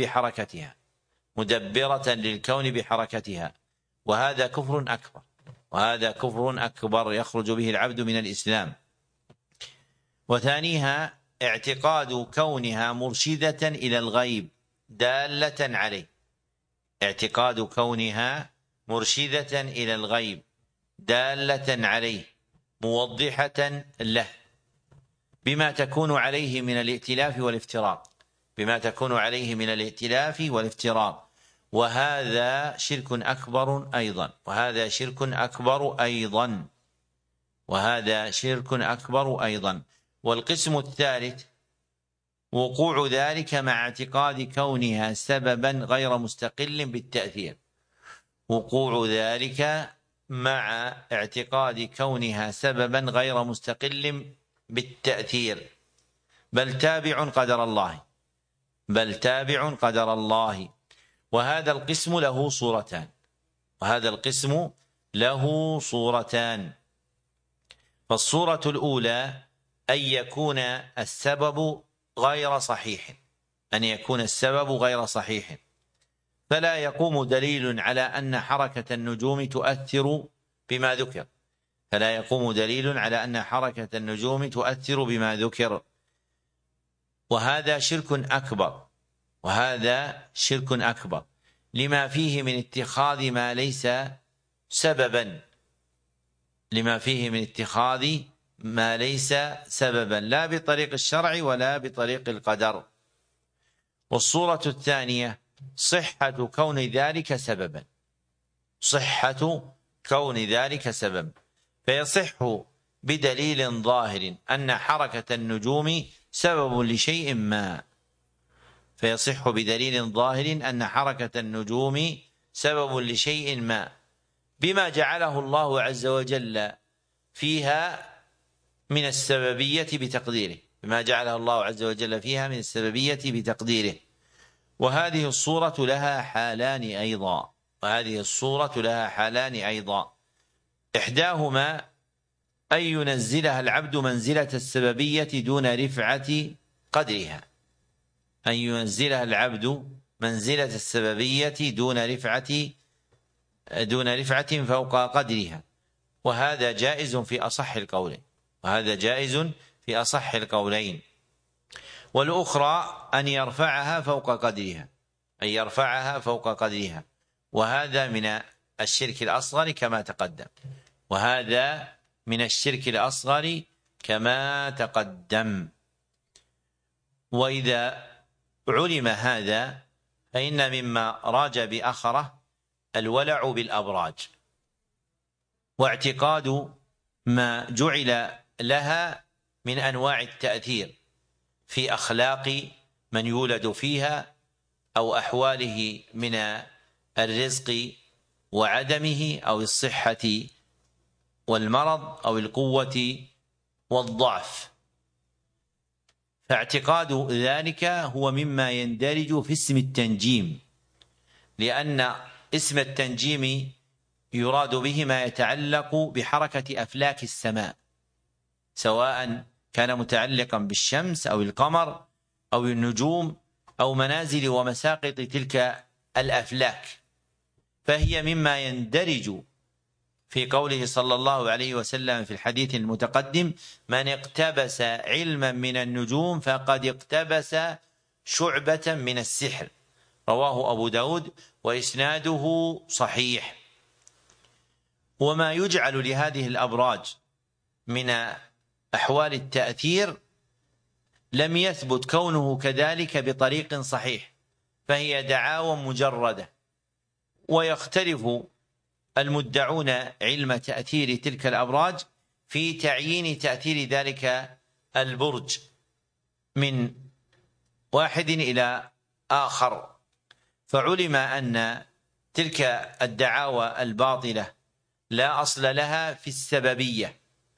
بحركتها، وهذا كفر أكبر يخرج به العبد من الإسلام. وثانيها اعتقاد كونها مرشدة إلى الغيب دالة عليه موضحة له بما تكون عليه من الائتلاف والافتراق، وهذا شرك أكبر أيضا. والقسم الثالث وقوع ذلك مع اعتقاد كونها سببا غير مستقل بالتأثير، بل تابع قدر الله. وهذا القسم له صورتان. فالصورة الأولى أن يكون السبب غير صحيح، فلا يقوم دليل على أن حركة النجوم تؤثر بما ذكر، وهذا شرك أكبر لما فيه من اتخاذ ما ليس سببا لا بطريق الشرع ولا بطريق القدر. والصورة الثانية صحة كون ذلك سببا، فيصح بدليل ظاهر أن حركة النجوم سبب لشيء ما، بما جعله الله عز وجل فيها من السببية بتقديره. وهذه الصورة لها حالان أيضا. إحداهما أن ينزلها العبد منزلة السببية دون رفعة فوق قدرها، وهذا جائز في أصح القولين. والأخرى أن يرفعها فوق قدرها، وهذا من الشرك الأصغر كما تقدم. وإذا علم هذا فإن مما راج بأخره الولع بالأبراج، واعتقاد ما جعل لها من أنواع التأثير في أخلاق من يولد فيها أو أحواله من الرزق وعدمه أو الصحة والمرض أو القوة والضعف. فاعتقاد ذلك هو مما يندرج في اسم التنجيم، لأن اسم التنجيم يراد به ما يتعلق بحركة أفلاك السماء، سواء كان متعلقا بالشمس أو القمر أو النجوم أو منازل ومساقط تلك الأفلاك، فهي مما يندرج في قوله صلى الله عليه وسلم في الحديث المتقدم: من اقتبس علما من النجوم فقد اقتبس شعبة من السحر، رواه أبو داود وإسناده صحيح. وما يجعل لهذه الأبراج من أحوال التأثير لم يثبت كونه كذلك بطريق صحيح، فهي دعاوى مجردة، ويختلف المدعون علم تأثير تلك الأبراج في تعيين تأثير ذلك البرج من واحد إلى آخر. فعلم أن تلك الدعاوى الباطلة لا أصل لها في السببية،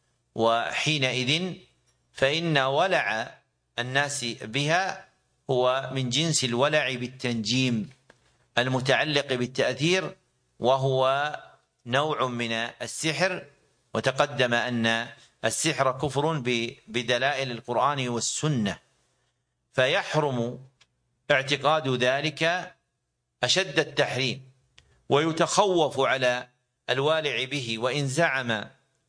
وحينئذ فإن ولع الناس بها هو من جنس الولع بالتنجيم المتعلق بالتأثير، وهو نوع من السحر. وتقدم أن السحر كفر بدلائل القرآن والسنة، فيحرم اعتقاد ذلك أشد التحريم، ويتخوف على الوالع به وإن زعم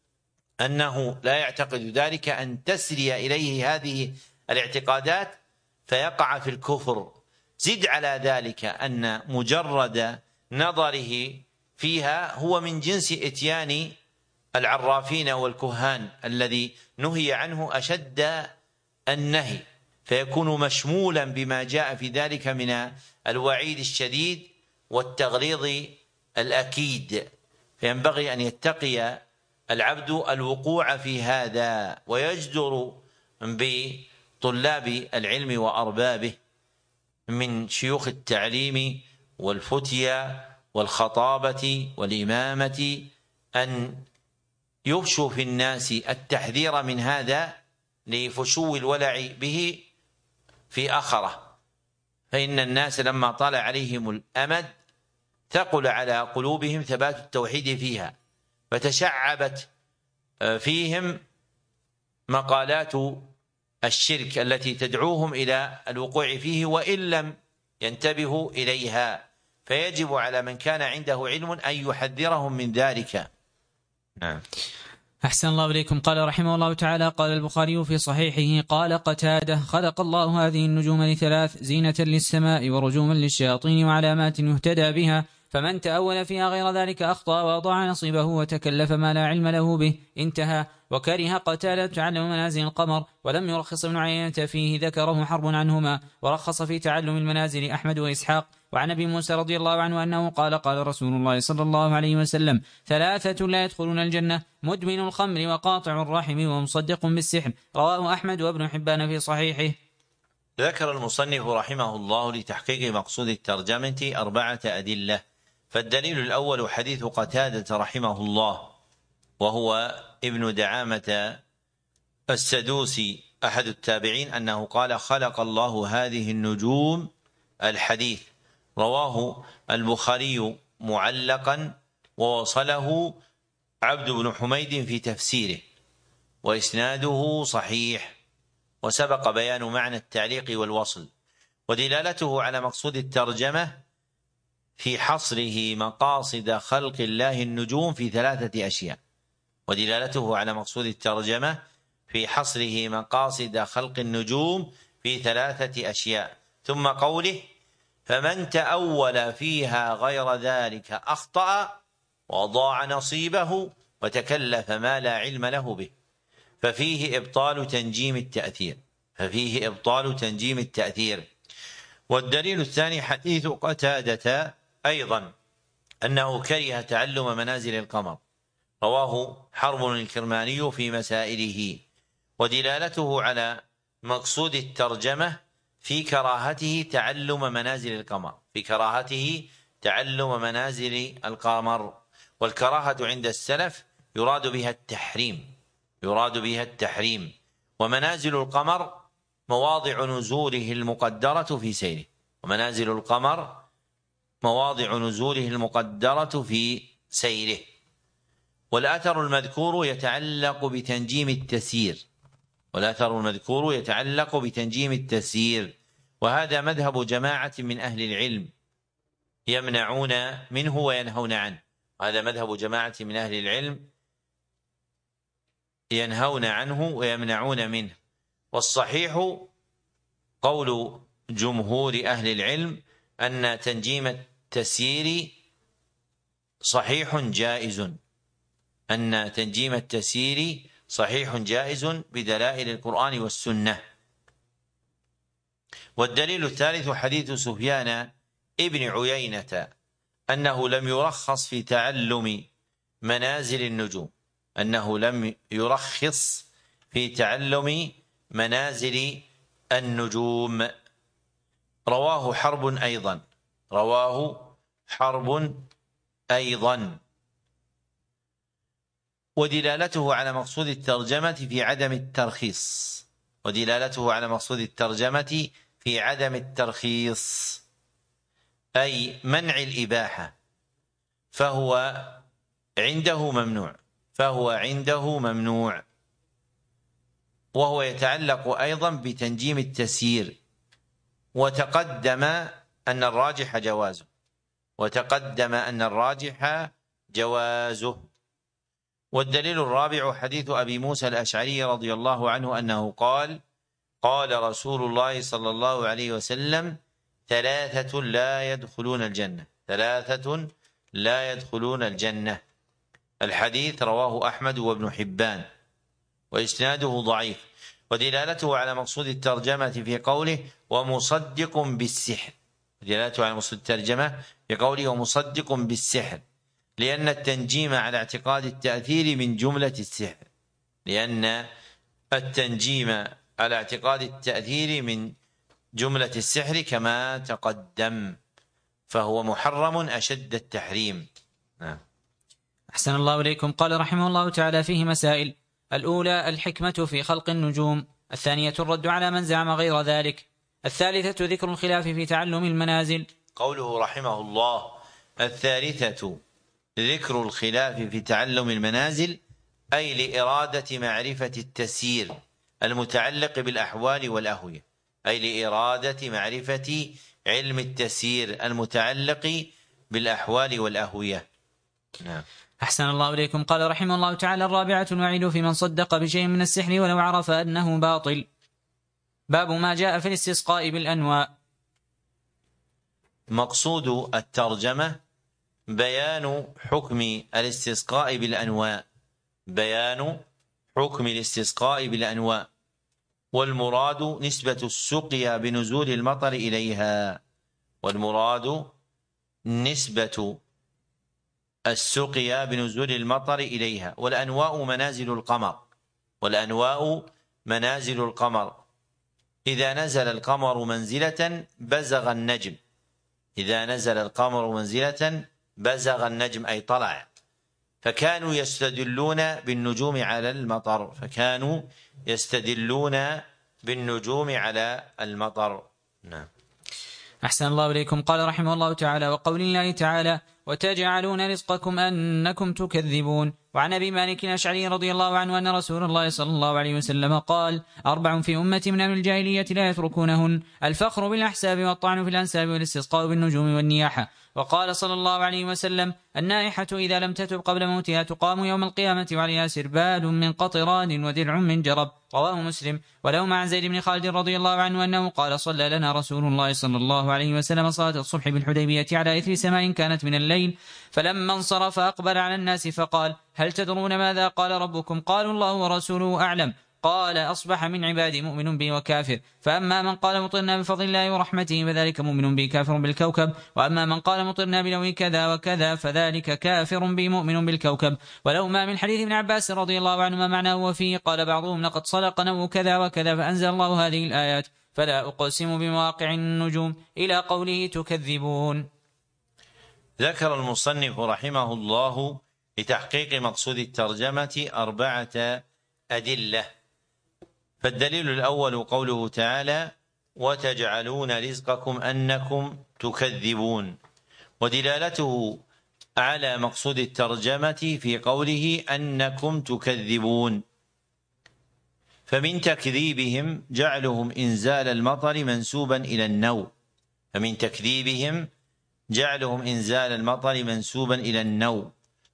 أنه لا يعتقد ذلك أن تسري إليه هذه الاعتقادات فيقع في الكفر. زد على ذلك أن مجرد نظره فيها هو من جنس إتيان العرافين والكهان الذي نهي عنه أشد النهي، فيكون مشمولا بما جاء في ذلك من الوعيد الشديد والتغليظ الأكيد. فينبغي أن يتقي العبد الوقوع في هذا، ويجدر بطلاب العلم وأربابه من شيوخ التعليم والفتية والخطابة والإمامة أن يفشوا في الناس التحذير من هذا لفشو الولع به في آخرة، فإن الناس لما طال عليهم الأمد ثقل على قلوبهم ثبات التوحيد فيها، فتشعبت فيهم مقالات الشرك التي تدعوهم إلى الوقوع فيه وإن لم ينتبهوا إليها، فيجب على من كان عنده علم أن يحذرهم من ذلك. نعم. أحسن الله إليكم. قال رحمه الله تعالى: قال البخاري في صحيحه: قال قتادة: خلق الله هذه النجوم لثلاث: زينة للسماء ورجوما للشياطين وعلامات يهتدى بها، فمن تأول فيها غير ذلك أخطأ وأضاع نصيبه وتكلف ما لا علم له به. انتهى. وكره قتادة تعلم منازل القمر، ولم يرخص ابن عيينة فيه، ذكره حرب عنهما، ورخص في تعلم المنازل أحمد وإسحاق. وعن أبي موسى رضي الله عنه أنه قال: قال رسول الله صلى الله عليه وسلم: ثلاثة لا يدخلون الجنة: مدمن الخمر وقاطع الرحم ومصدق بالسحر. رواه أحمد وابن حبان في صحيحه. ذكر المصنف رحمه الله لتحقيق مقصود الترجمة 4 أدلة. فالدليل الأول حديث قتادة رحمه الله، وهو ابن دعامة السدوسي أحد التابعين، أنه قال: خلق الله هذه النجوم. الحديث رواه البخاري معلقا، ووصله عبد بن حميد في تفسيره، وإسناده صحيح، وسبق بيان معنى التعليق والوصل. ودلالته على مقصود الترجمة في حصره مقاصد خلق الله النجوم في 3 أشياء. ودلالته على مقصود الترجمة في حصره مقاصد خلق النجوم في 3 أشياء. ثم قوله: فمن تأول فيها غير ذلك أخطأ وضاع نصيبه وتكلف ما لا علم له به، ففيه إبطال تنجيم التأثير. والدليل الثاني حديث قتادة أيضا أنه كره تعلم منازل القمر، رواه حرب الكرماني في مسائله. ودلالته على مقصود الترجمة في كراهته تعلم منازل القمر. والكراهة عند السلف يراد بها التحريم. ومنازل القمر مواضع نزوله المقدرة في سيره، ومنازل القمر مواضع نزوله المقدرة في سيره. والأثر المذكور يتعلق بتنجيم التسيير، وهذا مذهب جماعة من أهل العلم يمنعون منه وينهون عنه، ينهون عنه ويمنعون منه. والصحيح قول جمهور أهل العلم أن تنجيم التسيير صحيح جائز بدلائل القرآن والسنة. والدليل الثالث حديث سفيان ابن عيينة أنه لم يرخص في تعلم منازل النجوم، رواه حرب أيضا. ودلالته على مقصود الترجمة في عدم الترخيص أي منع الإباحة، فهو عنده ممنوع، وهو يتعلق أيضا بتنجيم التسيير. وتقدم أن الراجح جوازه. والدليل الرابع حديث أبي موسى الأشعري رضي الله عنه أنه قال رسول الله صلى الله عليه وسلم: ثلاثة لا يدخلون الجنة. الحديث رواه أحمد وابن حبان وإسناده ضعيف. ودلالته على مقصود الترجمة في قوله ومصدق بالسحر، لأن التنجيم على اعتقاد التأثير من جملة السحر كما تقدم، فهو محرم أشد التحريم. أحسن الله إليكم. قال رحمه الله تعالى: فيه مسائل. الأولى الحكمة في خلق النجوم، الثانية الرد على من زعم غير ذلك، الثالثة ذكر الخلاف في تعلم المنازل. قوله رحمه الله الثالثة ذكر الخلاف في تعلم المنازل، أي لإرادة معرفة التسيير المتعلق بالأحوال والأهوية، لإرادة معرفة علم التسيير المتعلق بالأحوال والأهوية. نعم. أحسن الله إليكم. قال رحمه الله تعالى: الرابعة الوعيد في من صدق بشيء من السحر ولو عرف أنه باطل. باب ما جاء في الاستسقاء بالأنواء. مقصود الترجمة بيان حكم الاستسقاء بالأنواء، والمراد نسبة السقيا بنزول المطر إليها، والأنواء منازل القمر، إذا نزل القمر منزلة بزغ النجم أي طلع، فكانوا يستدلون بالنجوم على المطر. نعم. أحسن الله إليكم. قال رحمه الله تعالى: وقول الله تعالى: وتجعلون رزقكم أنكم تكذبون. وعن أبي مالك الأشعري رضي الله عنه أن رسول الله صلى الله عليه وسلم قال: 4 في أمتي من أمر الجاهلية لا يتركونهن: الفخر بالأحساب، والطعن في الأنساب، والاستسقاء بالنجوم، والنياحة. وقال صلى الله عليه وسلم: النائحة إذا لم تتب قبل موتها تقام يوم القيامة وعليها سربال من قطران ودرع من جرب. رواه مسلم. ولهما عن زيد بن خالد رضي الله عنه أنه قال: صلى لنا رسول الله صلى الله عليه وسلم صلاة الصبح بالحديبية على إثر سماء كانت من الليل، فلما انصرف أقبل على الناس فقال: هل تدرون ماذا قال ربكم؟ قالوا: الله ورسوله أعلم. قال: أصبح من عبادي مؤمن بي وكافر، فأما من قال مطرنا بفضل الله ورحمته فذلك مؤمن بي كافر بالكوكب، وأما من قال مطرنا بنوي كذا وكذا فذلك كافر بي مؤمن بالكوكب. ولو ما من حديث ابن عباس رضي الله عنهما معناه وفيه قال بعضهم: لقد صدق نوء كذا وكذا، فأنزل الله هذه الآيات: فلا أقسم بمواقع النجوم، إلى قوله تكذبون. ذكر المصنف رحمه الله لتحقيق مقصود الترجمة 4 أدلة. فالدليل الأول قوله تعالى: وتجعلون رزقكم أنكم تكذبون. ودلالته على مقصود الترجمة في قوله أنكم تكذبون. فمن تكذيبهم جعلهم إنزال المطر منسوبا إلى النوء، فمن تكذيبهم جعلهم إنزال المطر منسوبا إلى النوء،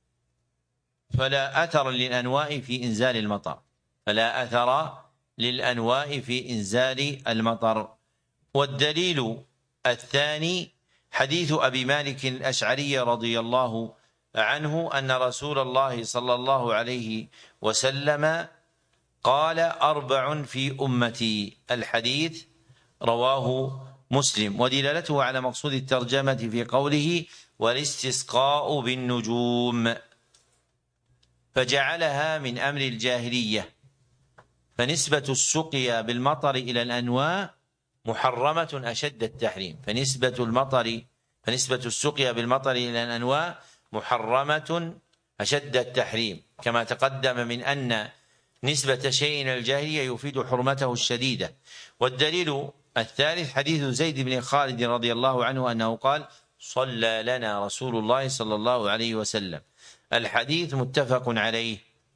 فلا أثر للأنواء في إنزال المطر، فلا أثر للأنواء في إنزال المطر. والدليل الثاني حديث أبي مالك الأشعري رضي الله عنه أن رسول الله صلى الله عليه وسلم قال 4 في أمتي، الحديث رواه مسلم. ودلالته على مقصود الترجمة في قوله والاستسقاء بالنجوم، فجعلها من أمر الجاهلية، فنسبة السقيا بالمطر إلى الأنواء محرمة أشد التحريم، فنسبة السقيا بالمطر إلى الأنواء محرمة أشد التحريم، كما تقدم من أن نسبة شيء إلى الجاهلية يفيد حرمته الشديدة. والدليل الثالث حديث زيد بن خالد رضي الله عنه أنه قال صلى لنا رسول الله صلى الله عليه وسلم، الحديث متفق عليه.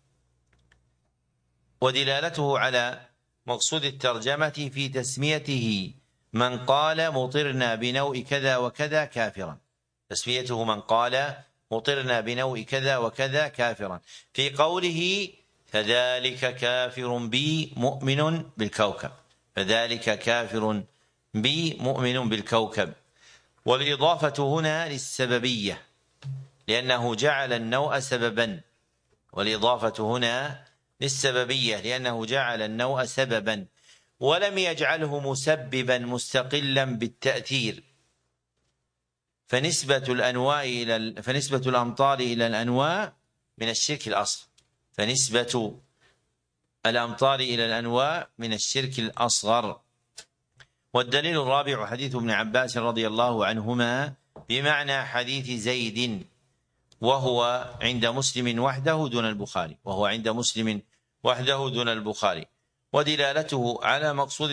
ودلالته على مقصود الترجمة في تسميته من قال مطرنا بنوء كذا وكذا كافرا، تسميته من قال مطرنا بنوء كذا وكذا كافرا، في قوله فذلك كافر بي مؤمن بالكوكب، فذلك كافر بي مؤمن بالكوكب. والإضافة هنا للسببية لأنه جعل النوء سببا، والإضافة هنا للسببية لأنه جعل النوء سببا ولم يجعله مسببا مستقلا بالتأثير. فنسبة الأمطار إلى الأنواء من الشرك الأصغر، فنسبة الأمطار إلى الأنواء من الشرك الأصغر. والدليل الرابع حديث ابن عباس رضي الله عنهما بمعنى حديث زيد، وهو عند مسلم وحده دون البخاري، ودلالته على مقصود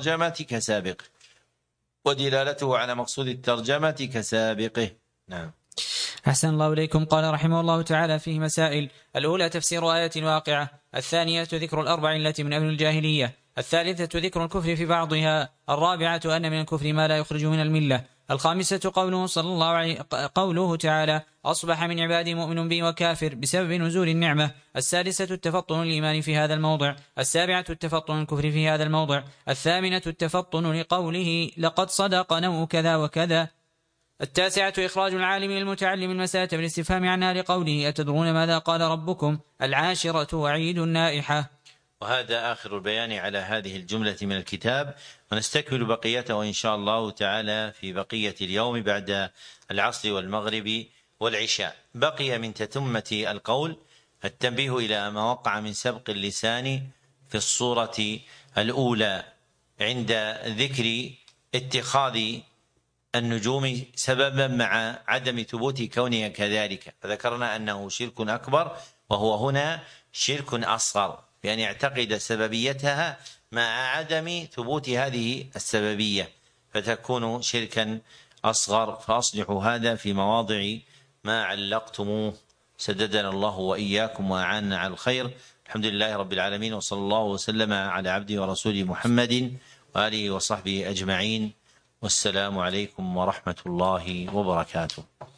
الترجمة كسابقه. نعم. أحسن الله إليكم. قال رحمه الله تعالى فيه مسائل: الأولى تفسير آية الواقعة، الثانية ذكر الأربع التي من أمر الجاهلية، الثالثة ذكر الكفر في بعضها، الرابعة أن من الكفر ما لا يخرج من الملة، الخامسة قوله تعالى أصبح من عبادي مؤمن بي وكافر بسبب نزول النعمة، السادسة التفطن الإيمان في هذا الموضع، السابعة التفطن الكفر في هذا الموضع، الثامنة التفطن لقوله لقد صدق نوء كذا وكذا، التاسعة إخراج العالم المتعلم المسألة بالاستفهام عنها لقوله أتدرون ماذا قال ربكم، العاشرة وعيد النائحة. وهذا آخر البيان على هذه الجملة من الكتاب، ونستكمل بقيته إن شاء الله تعالى في بقية اليوم بعد العصر والمغرب والعشاء. بقي من تتمة القول التنبيه إلى ما وقع من سبق اللسان في الصورة الأولى عند ذكر اتخاذ النجوم سببا مع عدم ثبوت كونها كذلك، فذكرنا أنه شرك أكبر وهو هنا شرك أصغر، بأن يعتقد سببيتها مع عدم ثبوت هذه السببية، فتكون شركا أصغر. فأصلحوا هذا في مواضع ما علقتموه، سددنا الله وإياكم وأعاننا على الخير. الحمد لله رب العالمين، وصلى الله وسلم على عبده ورسوله محمد وآله وصحبه أجمعين، والسلام عليكم ورحمة الله وبركاته.